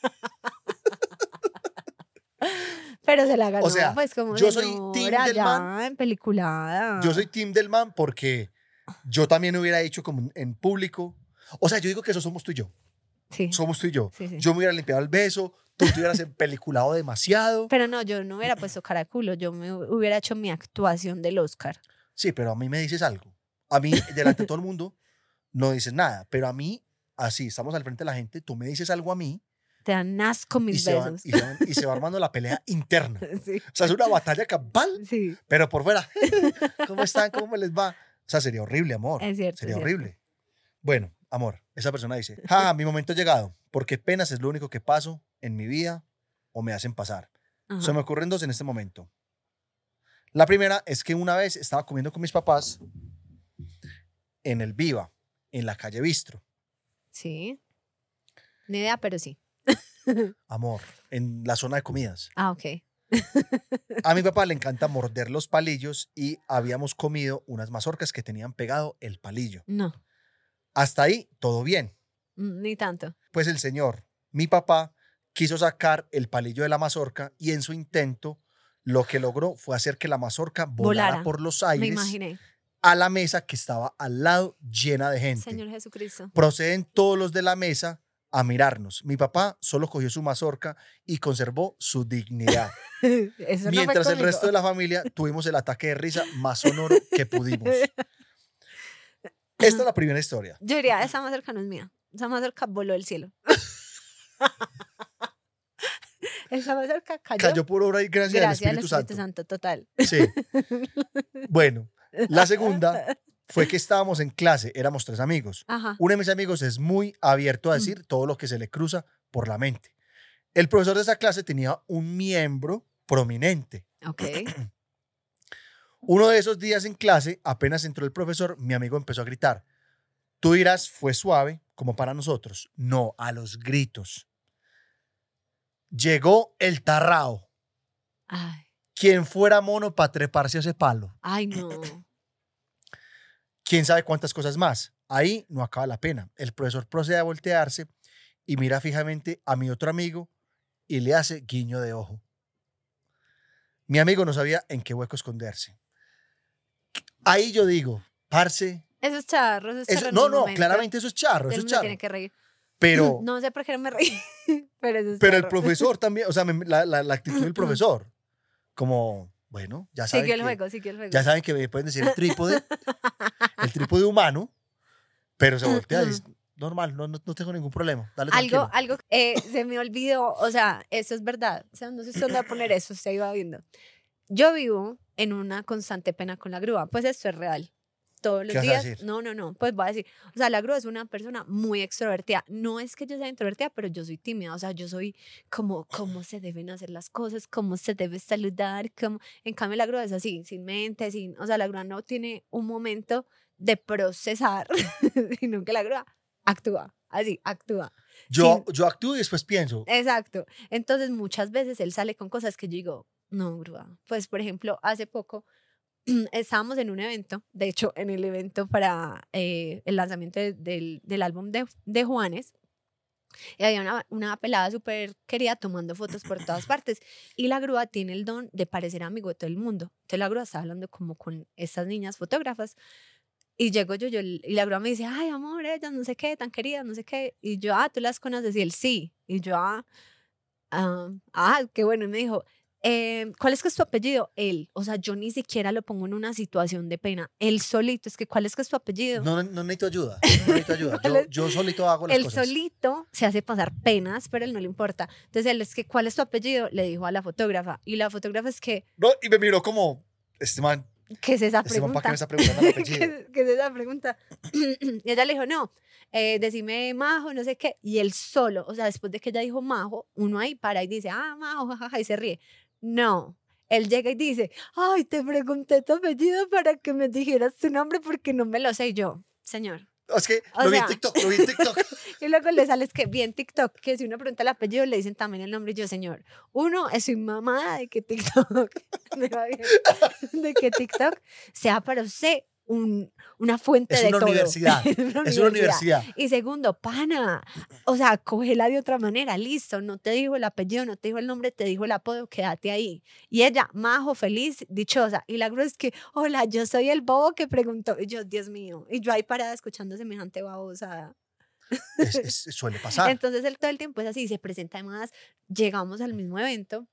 [SPEAKER 2] Pero se la ganó,
[SPEAKER 1] O sea,
[SPEAKER 2] pues, como
[SPEAKER 1] yo soy team
[SPEAKER 2] señora,
[SPEAKER 1] del
[SPEAKER 2] ya,
[SPEAKER 1] man.
[SPEAKER 2] en peliculada.
[SPEAKER 1] Yo soy team del man porque yo también hubiera hecho como en público. O sea, yo digo que eso somos tú y yo.
[SPEAKER 2] Sí,
[SPEAKER 1] Somos tú y yo.
[SPEAKER 2] sí, sí.
[SPEAKER 1] Yo me hubiera limpiado el beso, tú te hubieras empeliculado demasiado.
[SPEAKER 2] Pero no, yo no hubiera puesto cara de culo, yo me hu- hubiera hecho mi actuación del Oscar.
[SPEAKER 1] Sí, pero a mí me dices algo. A mí, delante de todo el mundo, no dices nada. Pero a mí, así, estamos al frente de la gente, tú me dices algo a mí
[SPEAKER 2] Te dan asco
[SPEAKER 1] y
[SPEAKER 2] mis
[SPEAKER 1] se, van-
[SPEAKER 2] besos.
[SPEAKER 1] y, se van- y se va armando la pelea interna.
[SPEAKER 2] Sí,
[SPEAKER 1] O sea, es una batalla campal,
[SPEAKER 2] sí,
[SPEAKER 1] pero por fuera. ¿Cómo están? ¿Cómo me les va? O sea, sería horrible, amor.
[SPEAKER 2] es cierto.
[SPEAKER 1] Sería
[SPEAKER 2] es cierto.
[SPEAKER 1] horrible. Bueno, amor, esa persona dice, ja, mi momento ha llegado, porque penas es lo único que paso en mi vida o me hacen pasar.
[SPEAKER 2] Ajá.
[SPEAKER 1] Se me ocurren dos en este momento. La primera es que una vez estaba comiendo con mis papás en el Viva, en la calle Bistro.
[SPEAKER 2] Sí. Ni idea, pero sí.
[SPEAKER 1] Amor, en la zona de comidas.
[SPEAKER 2] Ah, ok.
[SPEAKER 1] A mi papá le encanta morder los palillos y habíamos comido unas mazorcas que tenían pegado el palillo.
[SPEAKER 2] No,
[SPEAKER 1] Hasta ahí, todo bien.
[SPEAKER 2] mm, ni tanto.
[SPEAKER 1] Pues el señor, mi papá, quiso sacar el palillo de la mazorca y en su intento lo que logró fue hacer que la mazorca volara,
[SPEAKER 2] Volara.
[SPEAKER 1] por los
[SPEAKER 2] Me
[SPEAKER 1] aires
[SPEAKER 2] imaginé.
[SPEAKER 1] a la mesa que estaba al lado llena de gente.
[SPEAKER 2] Señor Jesucristo.
[SPEAKER 1] Proceden todos los de la mesa a mirarnos. Mi papá solo cogió su mazorca y conservó su dignidad.
[SPEAKER 2] Eso no
[SPEAKER 1] Mientras
[SPEAKER 2] fue
[SPEAKER 1] el resto de
[SPEAKER 2] conmigo.
[SPEAKER 1] la familia tuvimos el ataque de risa más sonoro que pudimos. Esta es la primera historia.
[SPEAKER 2] Yo diría, esa mazorca no es mía. Esa mazorca voló del cielo. Esa mazorca cayó.
[SPEAKER 1] Cayó por obra y gracia del
[SPEAKER 2] Gracias al
[SPEAKER 1] Espíritu,
[SPEAKER 2] Espíritu
[SPEAKER 1] Santo.
[SPEAKER 2] Santo, total.
[SPEAKER 1] Sí. Bueno, la segunda fue que estábamos en clase, éramos tres amigos.
[SPEAKER 2] Ajá.
[SPEAKER 1] Uno de mis amigos es muy abierto a decir todo lo que se le cruza por la mente. El profesor de esa clase tenía un miembro prominente.
[SPEAKER 2] Ok.
[SPEAKER 1] Uno de esos días en clase, apenas entró el profesor, mi amigo empezó a gritar. Tú dirás, fue suave, como para nosotros. No, a los gritos. Llegó el tarrao.
[SPEAKER 2] Ay,
[SPEAKER 1] Quien fuera mono para treparse a ese palo.
[SPEAKER 2] ay, no.
[SPEAKER 1] Quién sabe cuántas cosas más. Ahí no acaba la pena. El profesor procede a voltearse y mira fijamente a mi otro amigo y le hace guiño de ojo. Mi amigo no sabía en qué hueco esconderse. Ahí yo digo, parce,
[SPEAKER 2] Eso es charro, eso es
[SPEAKER 1] eso-
[SPEAKER 2] charro. en
[SPEAKER 1] no,
[SPEAKER 2] un
[SPEAKER 1] no,
[SPEAKER 2] momento.
[SPEAKER 1] claramente eso es charro,
[SPEAKER 2] Todo
[SPEAKER 1] eso
[SPEAKER 2] el
[SPEAKER 1] es
[SPEAKER 2] mundo
[SPEAKER 1] charro.
[SPEAKER 2] tiene que reír.
[SPEAKER 1] Pero,
[SPEAKER 2] No sé por qué no me reí, pero eso es
[SPEAKER 1] pero el
[SPEAKER 2] charro.
[SPEAKER 1] profesor también, o sea, me- la, la- la actitud del profesor, como, bueno, ya saben,
[SPEAKER 2] Siguió el
[SPEAKER 1] que,
[SPEAKER 2] juego, siguió el juego.
[SPEAKER 1] ya saben que me pueden decir el trípode, el trípode humano, pero se voltea y dice, normal, no, no, no tengo ningún problema, dale
[SPEAKER 2] Algo,
[SPEAKER 1] tranquilo.
[SPEAKER 2] algo, eh, se me olvidó, o sea, eso es verdad. O sea, no sé si dónde va a poner eso, se iba viendo. Yo vivo en una constante pena con la grúa, pues esto es real. Todos los
[SPEAKER 1] ¿Qué vas a
[SPEAKER 2] días.
[SPEAKER 1] decir?
[SPEAKER 2] No, no, no, pues voy a decir, o sea, la grúa es una persona muy extrovertida. No es que yo sea introvertida, pero yo soy tímida, o sea, yo soy como cómo se deben hacer las cosas, cómo se debe saludar, cómo... En cambio la grúa es así, sin mente, sin, o sea, la grúa no tiene un momento de procesar, sino que la grúa actúa, así, actúa.
[SPEAKER 1] Yo, yo actúo y después pienso,
[SPEAKER 2] Exacto. Entonces, muchas veces él sale con cosas que yo digo, no, grúa. Pues, por ejemplo, hace poco estábamos en un evento, de hecho, en el evento para eh, el lanzamiento de- del, del álbum de, de Juanes, y había una, una pelada súper querida tomando fotos por todas partes. Y la grúa tiene el don de parecer amigo de todo el mundo. Entonces, la grúa estaba hablando como con estas niñas fotógrafas. Y llego yo, yo y la grúa me dice, ay, amor, ellas no sé qué, tan queridas, no sé qué. Y yo, ah, ¿tú las conoces? Y él, sí. Y yo, ah, ah, ah, qué bueno. Y me dijo, eh, ¿cuál es que es tu apellido? Él. O sea, yo ni siquiera lo pongo en una situación de pena. Él solito, es que ¿cuál es que es tu apellido?
[SPEAKER 1] No, no necesito ayuda. No necesito ayuda. Yo, yo solito hago las
[SPEAKER 2] Él
[SPEAKER 1] cosas.
[SPEAKER 2] solito se hace pasar penas, pero él no le importa. Entonces él es que, ¿cuál es tu apellido? Le dijo a la fotógrafa. Y la fotógrafa es que,
[SPEAKER 1] No, y me miró como, este man,
[SPEAKER 2] ¿qué es esa
[SPEAKER 1] este man,
[SPEAKER 2] pregunta?
[SPEAKER 1] ¿para qué me está preguntando el apellido?
[SPEAKER 2] ¿Qué, qué es esa pregunta? Y ella le dijo, no, eh, decime Majo, no sé qué. Y él solo, o sea, después de que ella dijo Majo, uno ahí para y dice, ah, Majo, jajaja, y se ríe. No, él llega y dice, ay, te pregunté tu apellido para que me dijeras tu nombre porque no me lo sé. Y yo, señor.
[SPEAKER 1] Es que
[SPEAKER 2] O
[SPEAKER 1] lo vi
[SPEAKER 2] sea,
[SPEAKER 1] en TikTok, lo vi en TikTok.
[SPEAKER 2] Y luego le sale es que vi en TikTok que si uno pregunta el apellido le dicen también el nombre. Y yo, señor, uno, soy mamá de que TikTok, me va bien, de que TikTok sea para usted un, una fuente
[SPEAKER 1] Es
[SPEAKER 2] de
[SPEAKER 1] una
[SPEAKER 2] todo.
[SPEAKER 1] universidad.
[SPEAKER 2] Es una
[SPEAKER 1] Es una universidad.
[SPEAKER 2] Y segundo, pana, o sea, cógela de otra manera, listo, no te dijo el apellido, no te dijo el nombre, te dijo el apodo, quédate ahí. Y ella, Majo, feliz, dichosa. Y la grúa es que, hola, yo soy el bobo que preguntó. Y yo, Dios mío. Y yo ahí parada escuchando semejante babosada.
[SPEAKER 1] Es, es- suele pasar.
[SPEAKER 2] Entonces él todo el tiempo es así, se presenta además, llegamos al mismo evento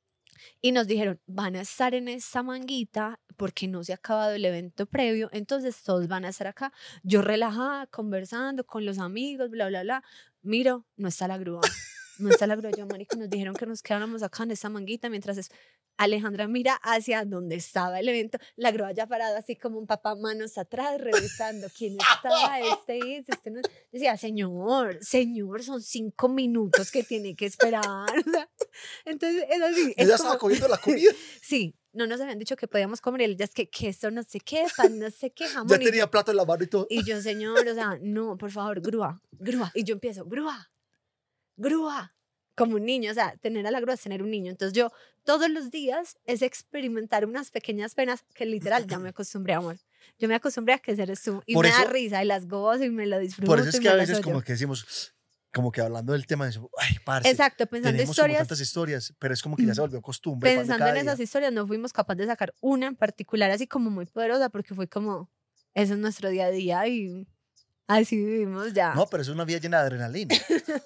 [SPEAKER 2] y nos dijeron, van a estar en esta manguita porque no se ha acabado el evento previo, entonces todos van a estar acá. Yo relajada, conversando con los amigos, bla, bla, bla. Miro, no está la grúa. No está la grúa. Yo, marico, nos dijeron que nos quedáramos acá en esta manguita mientras es... Alejandra mira hacia donde estaba el evento, la grúa ya parada así como un papá manos atrás, revisando quién estaba, este es, este no es. Decía, señor, señor, son cinco minutos que tiene que esperar. O sea, entonces es así. Es
[SPEAKER 1] Ella
[SPEAKER 2] como-
[SPEAKER 1] estaba comiendo la comida.
[SPEAKER 2] Sí, no nos habían dicho que podíamos comer y él ya es que queso, no sé qué, pan, no sé qué, jamón.
[SPEAKER 1] Ya
[SPEAKER 2] y
[SPEAKER 1] tenía
[SPEAKER 2] yo-
[SPEAKER 1] plato en la mano y todo.
[SPEAKER 2] y yo, señor, o sea, no, por favor, grúa, grúa. Y yo empiezo, grúa, grúa, como un niño, o sea, tener a la grúa es tener un niño. Entonces yo todos los días es experimentar unas pequeñas penas que literal ya me acostumbré, amor. Yo me acostumbré a que eres tú y
[SPEAKER 1] Por
[SPEAKER 2] me da
[SPEAKER 1] eso-
[SPEAKER 2] risa y las gozo y me lo disfruto.
[SPEAKER 1] Por eso es
[SPEAKER 2] y
[SPEAKER 1] que
[SPEAKER 2] me
[SPEAKER 1] a
[SPEAKER 2] las
[SPEAKER 1] veces
[SPEAKER 2] oyo.
[SPEAKER 1] como que decimos, como que hablando del tema, decimos, ay, parce,
[SPEAKER 2] Exacto, pensando
[SPEAKER 1] tenemos como
[SPEAKER 2] historias,
[SPEAKER 1] tantas historias, pero es como que ya se volvió costumbre. pan de
[SPEAKER 2] pensando
[SPEAKER 1] cada
[SPEAKER 2] en
[SPEAKER 1] día.
[SPEAKER 2] esas historias no fuimos capaces de sacar una en particular así como muy poderosa porque fue como, eso es nuestro día a día y así vivimos ya.
[SPEAKER 1] No, pero es una vida llena de adrenalina.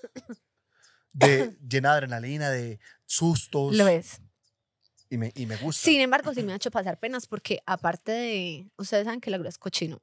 [SPEAKER 1] De, llena de adrenalina, de sustos.
[SPEAKER 2] Lo es.
[SPEAKER 1] Y me, y me gusta.
[SPEAKER 2] Sin embargo, sí me ha hecho pasar penas porque aparte de, ustedes saben que la grúa es cochino.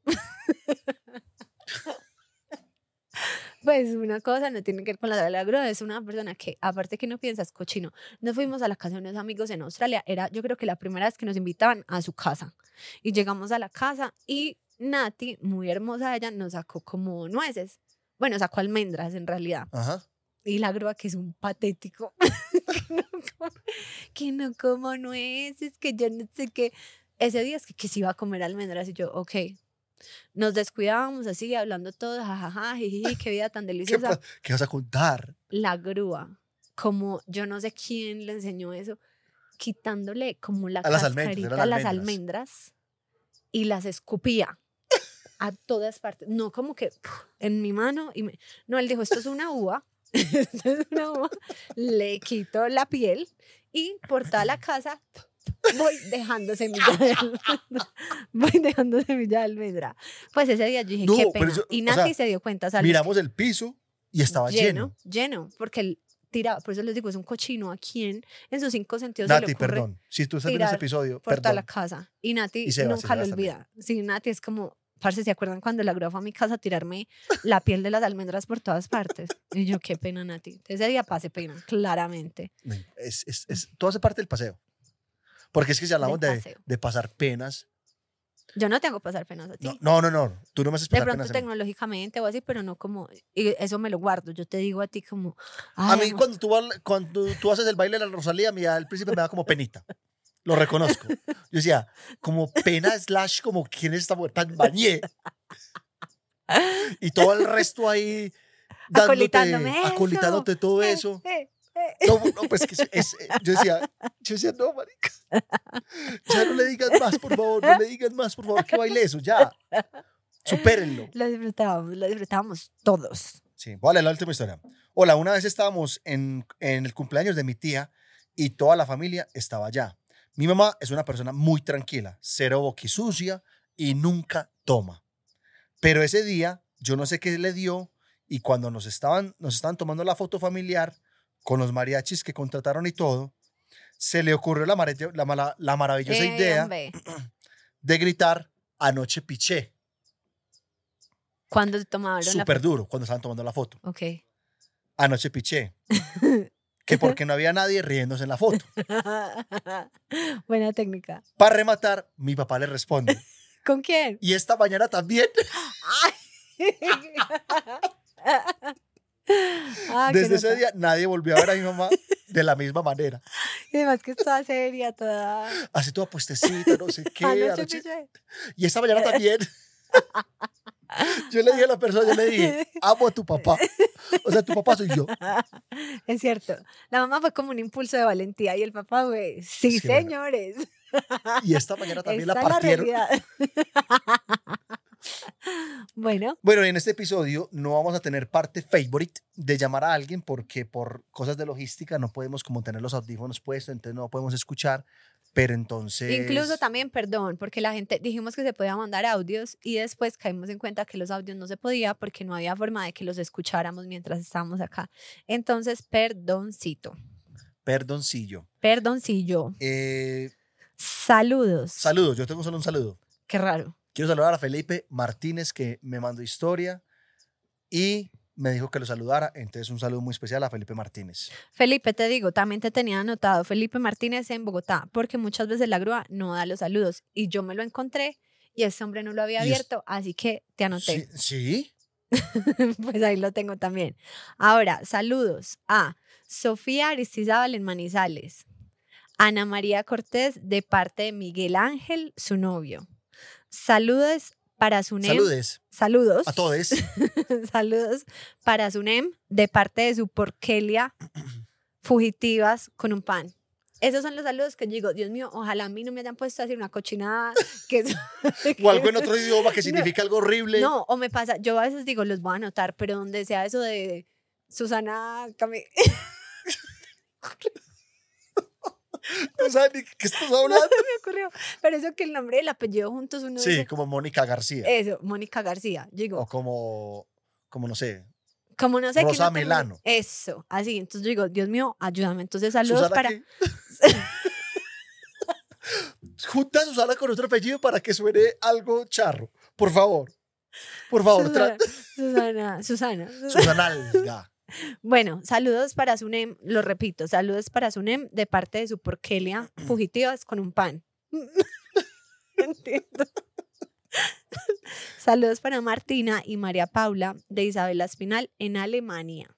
[SPEAKER 2] Pues una cosa no tiene que ver con la de la grúa, es una persona que aparte que no piensas cochino. Nos fuimos a la casa de unos amigos en Australia, era yo creo que la primera vez que nos invitaban a su casa. Y llegamos a la casa y Nati, muy hermosa ella, nos sacó como nueces. Bueno, sacó almendras en realidad.
[SPEAKER 1] Ajá.
[SPEAKER 2] Y la grúa que es un patético. que, no como, que no como nueces, que yo no sé qué. Ese día es que, que se iba a comer almendras y yo, ok. Nos descuidábamos así, hablando todos, jajaja, jiji, qué vida tan
[SPEAKER 1] ¿Qué,
[SPEAKER 2] deliciosa.
[SPEAKER 1] pa- qué vas a contar?
[SPEAKER 2] La grúa, como yo no sé quién le enseñó eso, quitándole como la
[SPEAKER 1] A las almendras,
[SPEAKER 2] cascarita
[SPEAKER 1] eran
[SPEAKER 2] a las
[SPEAKER 1] almendras.
[SPEAKER 2] almendras y las escupía a todas partes. No como que puf, en mi mano. Y me, no, él dijo, esto es una uva. Esto es una uva. Le quito la piel y por toda la casa voy dejando semilla de almendra. Voy dejando semilla de almendra. Pues ese día yo dije,
[SPEAKER 1] No,
[SPEAKER 2] qué
[SPEAKER 1] pero
[SPEAKER 2] pena.
[SPEAKER 1] eso-
[SPEAKER 2] y
[SPEAKER 1] o
[SPEAKER 2] Nati
[SPEAKER 1] sea,
[SPEAKER 2] se dio cuenta. O sea, los
[SPEAKER 1] Miramos el piso y estaba lleno.
[SPEAKER 2] lleno, porque él tiraba, por eso les digo, es un cochino a quien en sus cinco sentidos se le
[SPEAKER 1] Nati,
[SPEAKER 2] ocurre
[SPEAKER 1] perdón. Si tú estás viendo este
[SPEAKER 2] tirar
[SPEAKER 1] episodio,
[SPEAKER 2] por toda la
[SPEAKER 1] perdón.
[SPEAKER 2] casa. Y Nati
[SPEAKER 1] Y Sebas,
[SPEAKER 2] nunca lo
[SPEAKER 1] Sebas también.
[SPEAKER 2] olvida. Sí, Nati es como, parce, ¿se acuerdan cuando la grúa fue a mi casa a tirarme la piel de las almendras por todas partes? Y yo, qué pena, Nati. Ese día pasé pena, claramente.
[SPEAKER 1] Es, es, es, todo hace parte del paseo. Porque es que si hablamos
[SPEAKER 2] Del
[SPEAKER 1] de,
[SPEAKER 2] paseo.
[SPEAKER 1] de pasar penas.
[SPEAKER 2] Yo no tengo que pasar penas a ti.
[SPEAKER 1] No, no, no, no. Tú no me haces
[SPEAKER 2] De
[SPEAKER 1] pasar
[SPEAKER 2] pronto
[SPEAKER 1] penas a mí.
[SPEAKER 2] tecnológicamente o así, pero no como, y eso me lo guardo. Yo te digo a ti como,
[SPEAKER 1] A
[SPEAKER 2] ay,
[SPEAKER 1] mí
[SPEAKER 2] amor,
[SPEAKER 1] cuando tú, bal- cuando tú haces el baile de la Rosalía, a mí al principio me da como penita. Lo reconozco. Yo decía, como pena slash como quién es esta mujer tan bañé. Y todo el resto ahí dándote,
[SPEAKER 2] Acolitándome eso.
[SPEAKER 1] acolitándote todo
[SPEAKER 2] eh,
[SPEAKER 1] eso.
[SPEAKER 2] eh, eh.
[SPEAKER 1] No, no, pues que es, es- yo decía, yo decía, no, marica. Ya no le digas más, por favor, no le digas más, por favor, que baile eso, ya. Supérenlo.
[SPEAKER 2] Lo disfrutábamos, lo disfrutábamos todos.
[SPEAKER 1] Sí, voy a leer la última historia. Hola, una vez estábamos en, en el cumpleaños de mi tía y toda la familia estaba allá. Mi mamá es una persona muy tranquila, cero boquisucia y nunca toma. Pero ese día, yo no sé qué le dio y cuando nos estaban, nos estaban tomando la foto familiar con los mariachis que contrataron y todo, se le ocurrió la, mare- la, mala- la maravillosa
[SPEAKER 2] Eh,
[SPEAKER 1] idea
[SPEAKER 2] hombre,
[SPEAKER 1] de gritar anoche piché,
[SPEAKER 2] cuando tomaron la
[SPEAKER 1] súper duro, cuando estaban tomando la foto.
[SPEAKER 2] Ok.
[SPEAKER 1] Anoche piché. Que porque no había nadie riéndose en la foto.
[SPEAKER 2] Buena técnica.
[SPEAKER 1] Para rematar, mi papá le responde.
[SPEAKER 2] ¿Con quién?
[SPEAKER 1] Y esta mañana también,
[SPEAKER 2] Ah, qué
[SPEAKER 1] desde ese
[SPEAKER 2] nota.
[SPEAKER 1] día, nadie volvió a ver a mi mamá de la misma manera.
[SPEAKER 2] Y además que estaba seria, toda.
[SPEAKER 1] Así toda puestecita, no sé qué.
[SPEAKER 2] Anoche
[SPEAKER 1] anoche-
[SPEAKER 2] pillé.
[SPEAKER 1] Y esta mañana también. Yo le dije a la persona, yo le dije, amo a tu papá. O sea, tu papá soy yo.
[SPEAKER 2] Es cierto. La mamá fue como un impulso de valentía y el papá, güey, sí,
[SPEAKER 1] Sí, bueno.
[SPEAKER 2] señores.
[SPEAKER 1] Y esta mañana también
[SPEAKER 2] Esa
[SPEAKER 1] la
[SPEAKER 2] es la
[SPEAKER 1] partieron.
[SPEAKER 2] realidad. Bueno,
[SPEAKER 1] Bueno, en este episodio no vamos a tener parte favorite de llamar a alguien porque por cosas de logística no podemos como tener los audífonos puestos, entonces no podemos escuchar, pero entonces...
[SPEAKER 2] incluso también, perdón, porque la gente dijimos que se podía mandar audios y después caímos en cuenta que los audios no se podía porque no había forma de que los escucháramos mientras estábamos acá. Entonces, perdoncito.
[SPEAKER 1] Perdoncillo.
[SPEAKER 2] Perdoncillo.
[SPEAKER 1] Eh,
[SPEAKER 2] Saludos.
[SPEAKER 1] saludos, yo tengo solo un saludo.
[SPEAKER 2] Qué raro.
[SPEAKER 1] Quiero saludar a Felipe Martínez que me mandó historia y me dijo que lo saludara, entonces un saludo muy especial a Felipe Martínez.
[SPEAKER 2] Felipe, te digo, también te tenía anotado Felipe Martínez en Bogotá, porque muchas veces la grúa no da los saludos y yo me lo encontré y ese hombre no lo había
[SPEAKER 1] Y es-
[SPEAKER 2] abierto, así que te anoté.
[SPEAKER 1] Sí, sí.
[SPEAKER 2] Pues ahí lo tengo también. Ahora, saludos a Sofía Aristizábal en Manizales, Ana María Cortés de parte de Miguel Ángel, su novio. Saludos para Sunem.
[SPEAKER 1] Saludes
[SPEAKER 2] Saludos.
[SPEAKER 1] a todos.
[SPEAKER 2] Saludos para Sunem de parte de su porquelia fugitivas con un pan. Esos son los saludos que yo digo, Dios mío, ojalá a mí no me hayan puesto a decir una cochinada. Que es-
[SPEAKER 1] O algo en otro idioma que significa algo horrible.
[SPEAKER 2] No, o me pasa, yo a veces digo, los voy a anotar, pero donde sea eso de Susana Cami-
[SPEAKER 1] No sabes ni qué estás
[SPEAKER 2] no
[SPEAKER 1] hablando.
[SPEAKER 2] se me ocurrió, pero eso que el nombre y el apellido juntos uno
[SPEAKER 1] Sí,
[SPEAKER 2] dice,
[SPEAKER 1] como Mónica García.
[SPEAKER 2] eso, Mónica García, yo digo,
[SPEAKER 1] O como, como no sé,
[SPEAKER 2] como no sé que
[SPEAKER 1] Rosa
[SPEAKER 2] no tengo-
[SPEAKER 1] Melano.
[SPEAKER 2] Eso, así, entonces yo digo, Dios mío, ayúdame, entonces saludos
[SPEAKER 1] Susana
[SPEAKER 2] para...
[SPEAKER 1] qué? Junta a Susana con otro apellido para que suene algo charro. Por favor. Por favor.
[SPEAKER 2] Susana,
[SPEAKER 1] tra-
[SPEAKER 2] Susana, Susana.
[SPEAKER 1] Susana Alga.
[SPEAKER 2] Bueno, saludos para Sunem, lo repito, saludos para Sunem de parte de su porquelia fugitivas con un pan. Entiendo. Saludos para Martina y María Paula de Isabela Espinal en Alemania.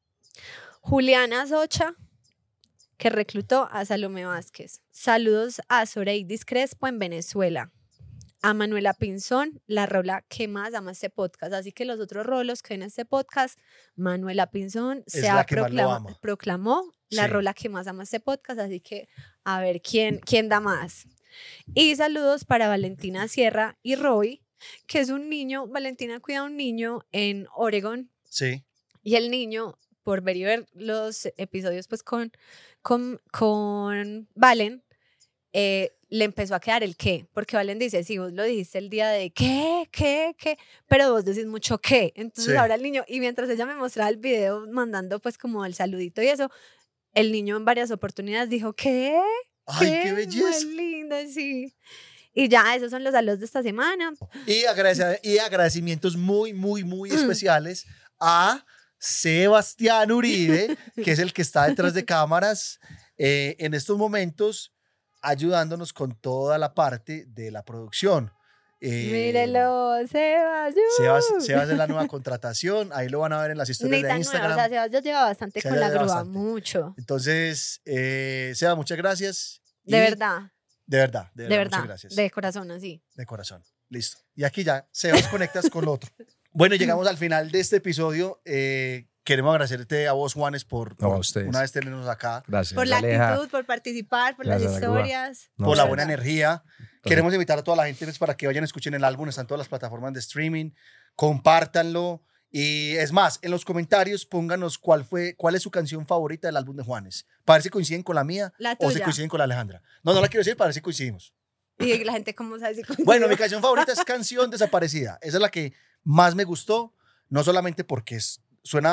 [SPEAKER 2] Juliana Socha, que reclutó a Salomé Vázquez. Saludos a Soreidis Crespo en Venezuela. A Manuela Pinzón, la rola que más ama este podcast. Así que los otros rolos que ven este podcast, Manuela Pinzón
[SPEAKER 1] Es
[SPEAKER 2] se
[SPEAKER 1] la
[SPEAKER 2] ha
[SPEAKER 1] que más lo
[SPEAKER 2] proclama-
[SPEAKER 1] ama.
[SPEAKER 2] proclamó la
[SPEAKER 1] Sí.
[SPEAKER 2] rola que más ama este podcast. Así que a ver quién, quién da más. Y saludos para Valentina Sierra y Roy, que es un niño, Valentina cuida a un niño en Oregon
[SPEAKER 1] Sí.
[SPEAKER 2] y el niño, por ver y ver los episodios pues con, con, con Valen, eh, le empezó a quedar el qué, porque Valen dice, sí, vos lo dijiste el día de qué, qué, qué, pero vos decís mucho qué, entonces
[SPEAKER 1] Sí.
[SPEAKER 2] ahora el niño, y mientras ella me mostraba el video mandando pues como el saludito y eso, el niño en varias oportunidades dijo, ¿qué?
[SPEAKER 1] Ay, qué belleza.
[SPEAKER 2] Más lindo, sí. Y ya, esos son los saludos de esta semana.
[SPEAKER 1] Y, agradece- y agradecimientos muy, muy, muy
[SPEAKER 2] Mm.
[SPEAKER 1] especiales a Sebastián Uribe, que es el que está detrás de cámaras eh, en estos momentos, ayudándonos con toda la parte de la producción. Eh,
[SPEAKER 2] Mírelo, Sebas.
[SPEAKER 1] Sebas,
[SPEAKER 2] ¡uh!
[SPEAKER 1] Sebas es la nueva contratación, ahí lo van a ver en las
[SPEAKER 2] Ni
[SPEAKER 1] historias de
[SPEAKER 2] tan nuevo,
[SPEAKER 1] Instagram.
[SPEAKER 2] o sea, Sebas ya lleva bastante
[SPEAKER 1] Se
[SPEAKER 2] con
[SPEAKER 1] ya
[SPEAKER 2] la
[SPEAKER 1] lleva
[SPEAKER 2] grúa,
[SPEAKER 1] bastante.
[SPEAKER 2] mucho.
[SPEAKER 1] Entonces, eh, Sebas, muchas gracias.
[SPEAKER 2] De
[SPEAKER 1] Y-
[SPEAKER 2] verdad,
[SPEAKER 1] De verdad, de
[SPEAKER 2] de
[SPEAKER 1] verdad,
[SPEAKER 2] verdad,
[SPEAKER 1] muchas gracias.
[SPEAKER 2] de corazón, así.
[SPEAKER 1] De corazón. Listo. Y aquí ya, Sebas, conectas con lo otro. Bueno, llegamos al final de este episodio. Eh, queremos agradecerte a vos, Juanes, por,
[SPEAKER 3] No, a
[SPEAKER 1] por
[SPEAKER 3] ustedes.
[SPEAKER 1] una vez tenernos acá,
[SPEAKER 3] Gracias.
[SPEAKER 2] Por la
[SPEAKER 3] Aleja.
[SPEAKER 2] actitud, por participar, por las
[SPEAKER 3] Gracias a la grúa.
[SPEAKER 2] historias.
[SPEAKER 3] No,
[SPEAKER 1] por la
[SPEAKER 3] sí.
[SPEAKER 1] buena energía. Queremos invitar a toda la gente pues, para que vayan a escuchen el álbum. Están todas las plataformas de streaming. Compártanlo. Y es más, en los comentarios pónganos cuál fue, cuál es su canción favorita del álbum de Juanes. Para ver si coinciden con la mía
[SPEAKER 2] La
[SPEAKER 1] o si
[SPEAKER 2] tuya.
[SPEAKER 1] coinciden con la Alejandra. No, no la quiero decir para ver si coincidimos.
[SPEAKER 2] Y la gente, ¿cómo sabe si coincidió?
[SPEAKER 1] Bueno, mi canción favorita es Canción Desaparecida. Esa es la que más me gustó, no solamente porque es- suena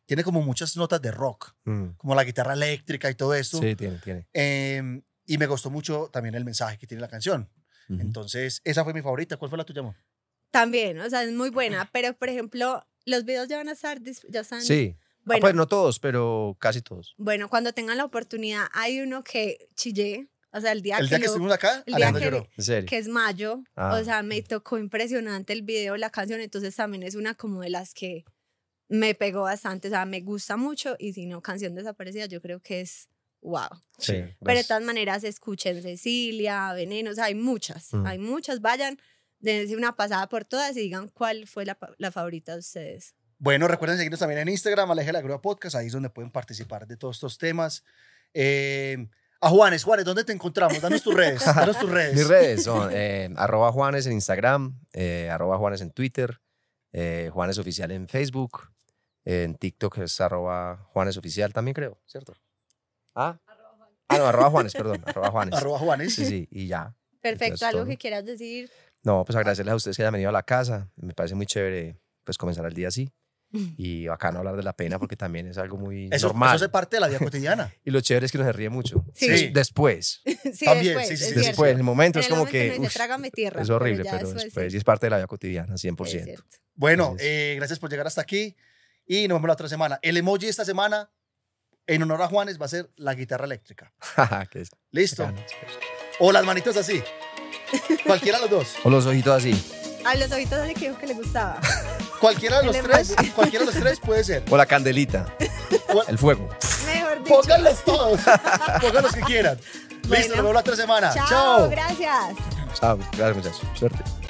[SPEAKER 1] tiene como muchas notas de rock,
[SPEAKER 3] Mm.
[SPEAKER 1] como la guitarra eléctrica y todo eso.
[SPEAKER 3] Sí, tiene, tiene.
[SPEAKER 1] Eh, y me gustó mucho también el mensaje que tiene la canción.
[SPEAKER 3] Ujú.
[SPEAKER 1] Entonces, esa fue mi favorita. ¿Cuál fue la tuya, amor?
[SPEAKER 2] También, o sea, es muy buena, pero por ejemplo, los videos ya van a estar, dis- ya están.
[SPEAKER 3] Sí.
[SPEAKER 2] Bueno,
[SPEAKER 3] Ah, pues no todos, pero casi todos.
[SPEAKER 2] bueno, cuando tengan la oportunidad, hay uno que chillé, o sea, el día
[SPEAKER 1] El
[SPEAKER 2] que,
[SPEAKER 1] día que
[SPEAKER 2] lo-
[SPEAKER 1] estuvimos acá,
[SPEAKER 2] el día
[SPEAKER 1] Alejandro
[SPEAKER 2] que-
[SPEAKER 1] lloró.
[SPEAKER 3] En serio.
[SPEAKER 2] que es mayo,
[SPEAKER 3] Ah.
[SPEAKER 2] o sea, me tocó impresionante el video, la canción, entonces también es una como de las que me pegó bastante, o sea, me gusta mucho y si no, Canción Desaparecida, yo creo que es wow.
[SPEAKER 3] Sí.
[SPEAKER 2] Pero de
[SPEAKER 3] gracias.
[SPEAKER 2] todas maneras, escuchen Cecilia, Veneno, o sea, hay muchas,
[SPEAKER 3] Mm.
[SPEAKER 2] hay muchas, vayan, dense una pasada por todas y digan cuál fue la, pa- la favorita de ustedes.
[SPEAKER 1] Bueno, recuerden seguirnos también en Instagram, Aleje la Grúa Podcast, ahí es donde pueden participar de todos estos temas. Eh, a Juanes, Juanes, ¿dónde te encontramos? Danos tus redes, danos tus redes.
[SPEAKER 3] Mis redes son eh, arroba Juanes en Instagram, eh, arroba Juanes en Twitter, eh, Juanes Oficial en Facebook, en TikTok es arroba Juanes Oficial también creo, ¿cierto? Ah, ah no, arroba Juanes, perdón, arroba Juanes.
[SPEAKER 1] Arroba Juanes.
[SPEAKER 3] Sí, sí, y ya.
[SPEAKER 2] Perfecto,
[SPEAKER 3] Entonces,
[SPEAKER 2] algo
[SPEAKER 3] todo.
[SPEAKER 2] que quieras decir.
[SPEAKER 3] No, pues agradecerles a ustedes que hayan venido a la casa, me parece muy chévere pues comenzar el día así y bacano hablar de la pena porque también es algo muy
[SPEAKER 1] Eso,
[SPEAKER 3] normal.
[SPEAKER 1] eso hace parte de la vida cotidiana.
[SPEAKER 3] Y lo chévere es que uno se ríe mucho.
[SPEAKER 2] Sí.
[SPEAKER 3] Des- Después,
[SPEAKER 2] Sí,
[SPEAKER 1] También,
[SPEAKER 2] después,
[SPEAKER 1] sí, sí,
[SPEAKER 2] es
[SPEAKER 1] sí,
[SPEAKER 2] cierto.
[SPEAKER 3] después, en el momento
[SPEAKER 2] En
[SPEAKER 3] es
[SPEAKER 2] el
[SPEAKER 3] como
[SPEAKER 2] momento
[SPEAKER 3] que
[SPEAKER 2] uno dice,
[SPEAKER 3] uf,
[SPEAKER 2] "Trágame tierra",
[SPEAKER 3] es
[SPEAKER 2] pero
[SPEAKER 3] horrible,
[SPEAKER 2] ya
[SPEAKER 3] pero
[SPEAKER 2] después
[SPEAKER 3] después
[SPEAKER 2] sí.
[SPEAKER 3] y es parte de la vida cotidiana, cien por
[SPEAKER 2] Es
[SPEAKER 3] ciento.
[SPEAKER 2] cierto.
[SPEAKER 1] Bueno,
[SPEAKER 3] Entonces-
[SPEAKER 1] eh, gracias por llegar hasta aquí y nos vemos la otra semana. El emoji esta semana, en honor a Juanes, va a ser la guitarra eléctrica.
[SPEAKER 3] Que es
[SPEAKER 1] ¿Listo?
[SPEAKER 3] bacano.
[SPEAKER 1] O las manitos así. Cualquiera de los dos.
[SPEAKER 3] O los ojitos así.
[SPEAKER 2] A los ojitos de que dijo que le gustaba.
[SPEAKER 1] Cualquiera de los
[SPEAKER 2] El
[SPEAKER 1] tres,
[SPEAKER 2] emoji.
[SPEAKER 1] cualquiera de los tres puede ser.
[SPEAKER 3] O la candelita.
[SPEAKER 1] O-
[SPEAKER 3] El fuego.
[SPEAKER 2] Mejor dicho.
[SPEAKER 1] Pónganlos todos. Pongan los que quieran. Listo,
[SPEAKER 2] Bueno.
[SPEAKER 1] nos vemos la otra semana.
[SPEAKER 2] Chao,
[SPEAKER 1] Chao.
[SPEAKER 2] gracias.
[SPEAKER 3] Chao. Gracias, muchachos. Suerte.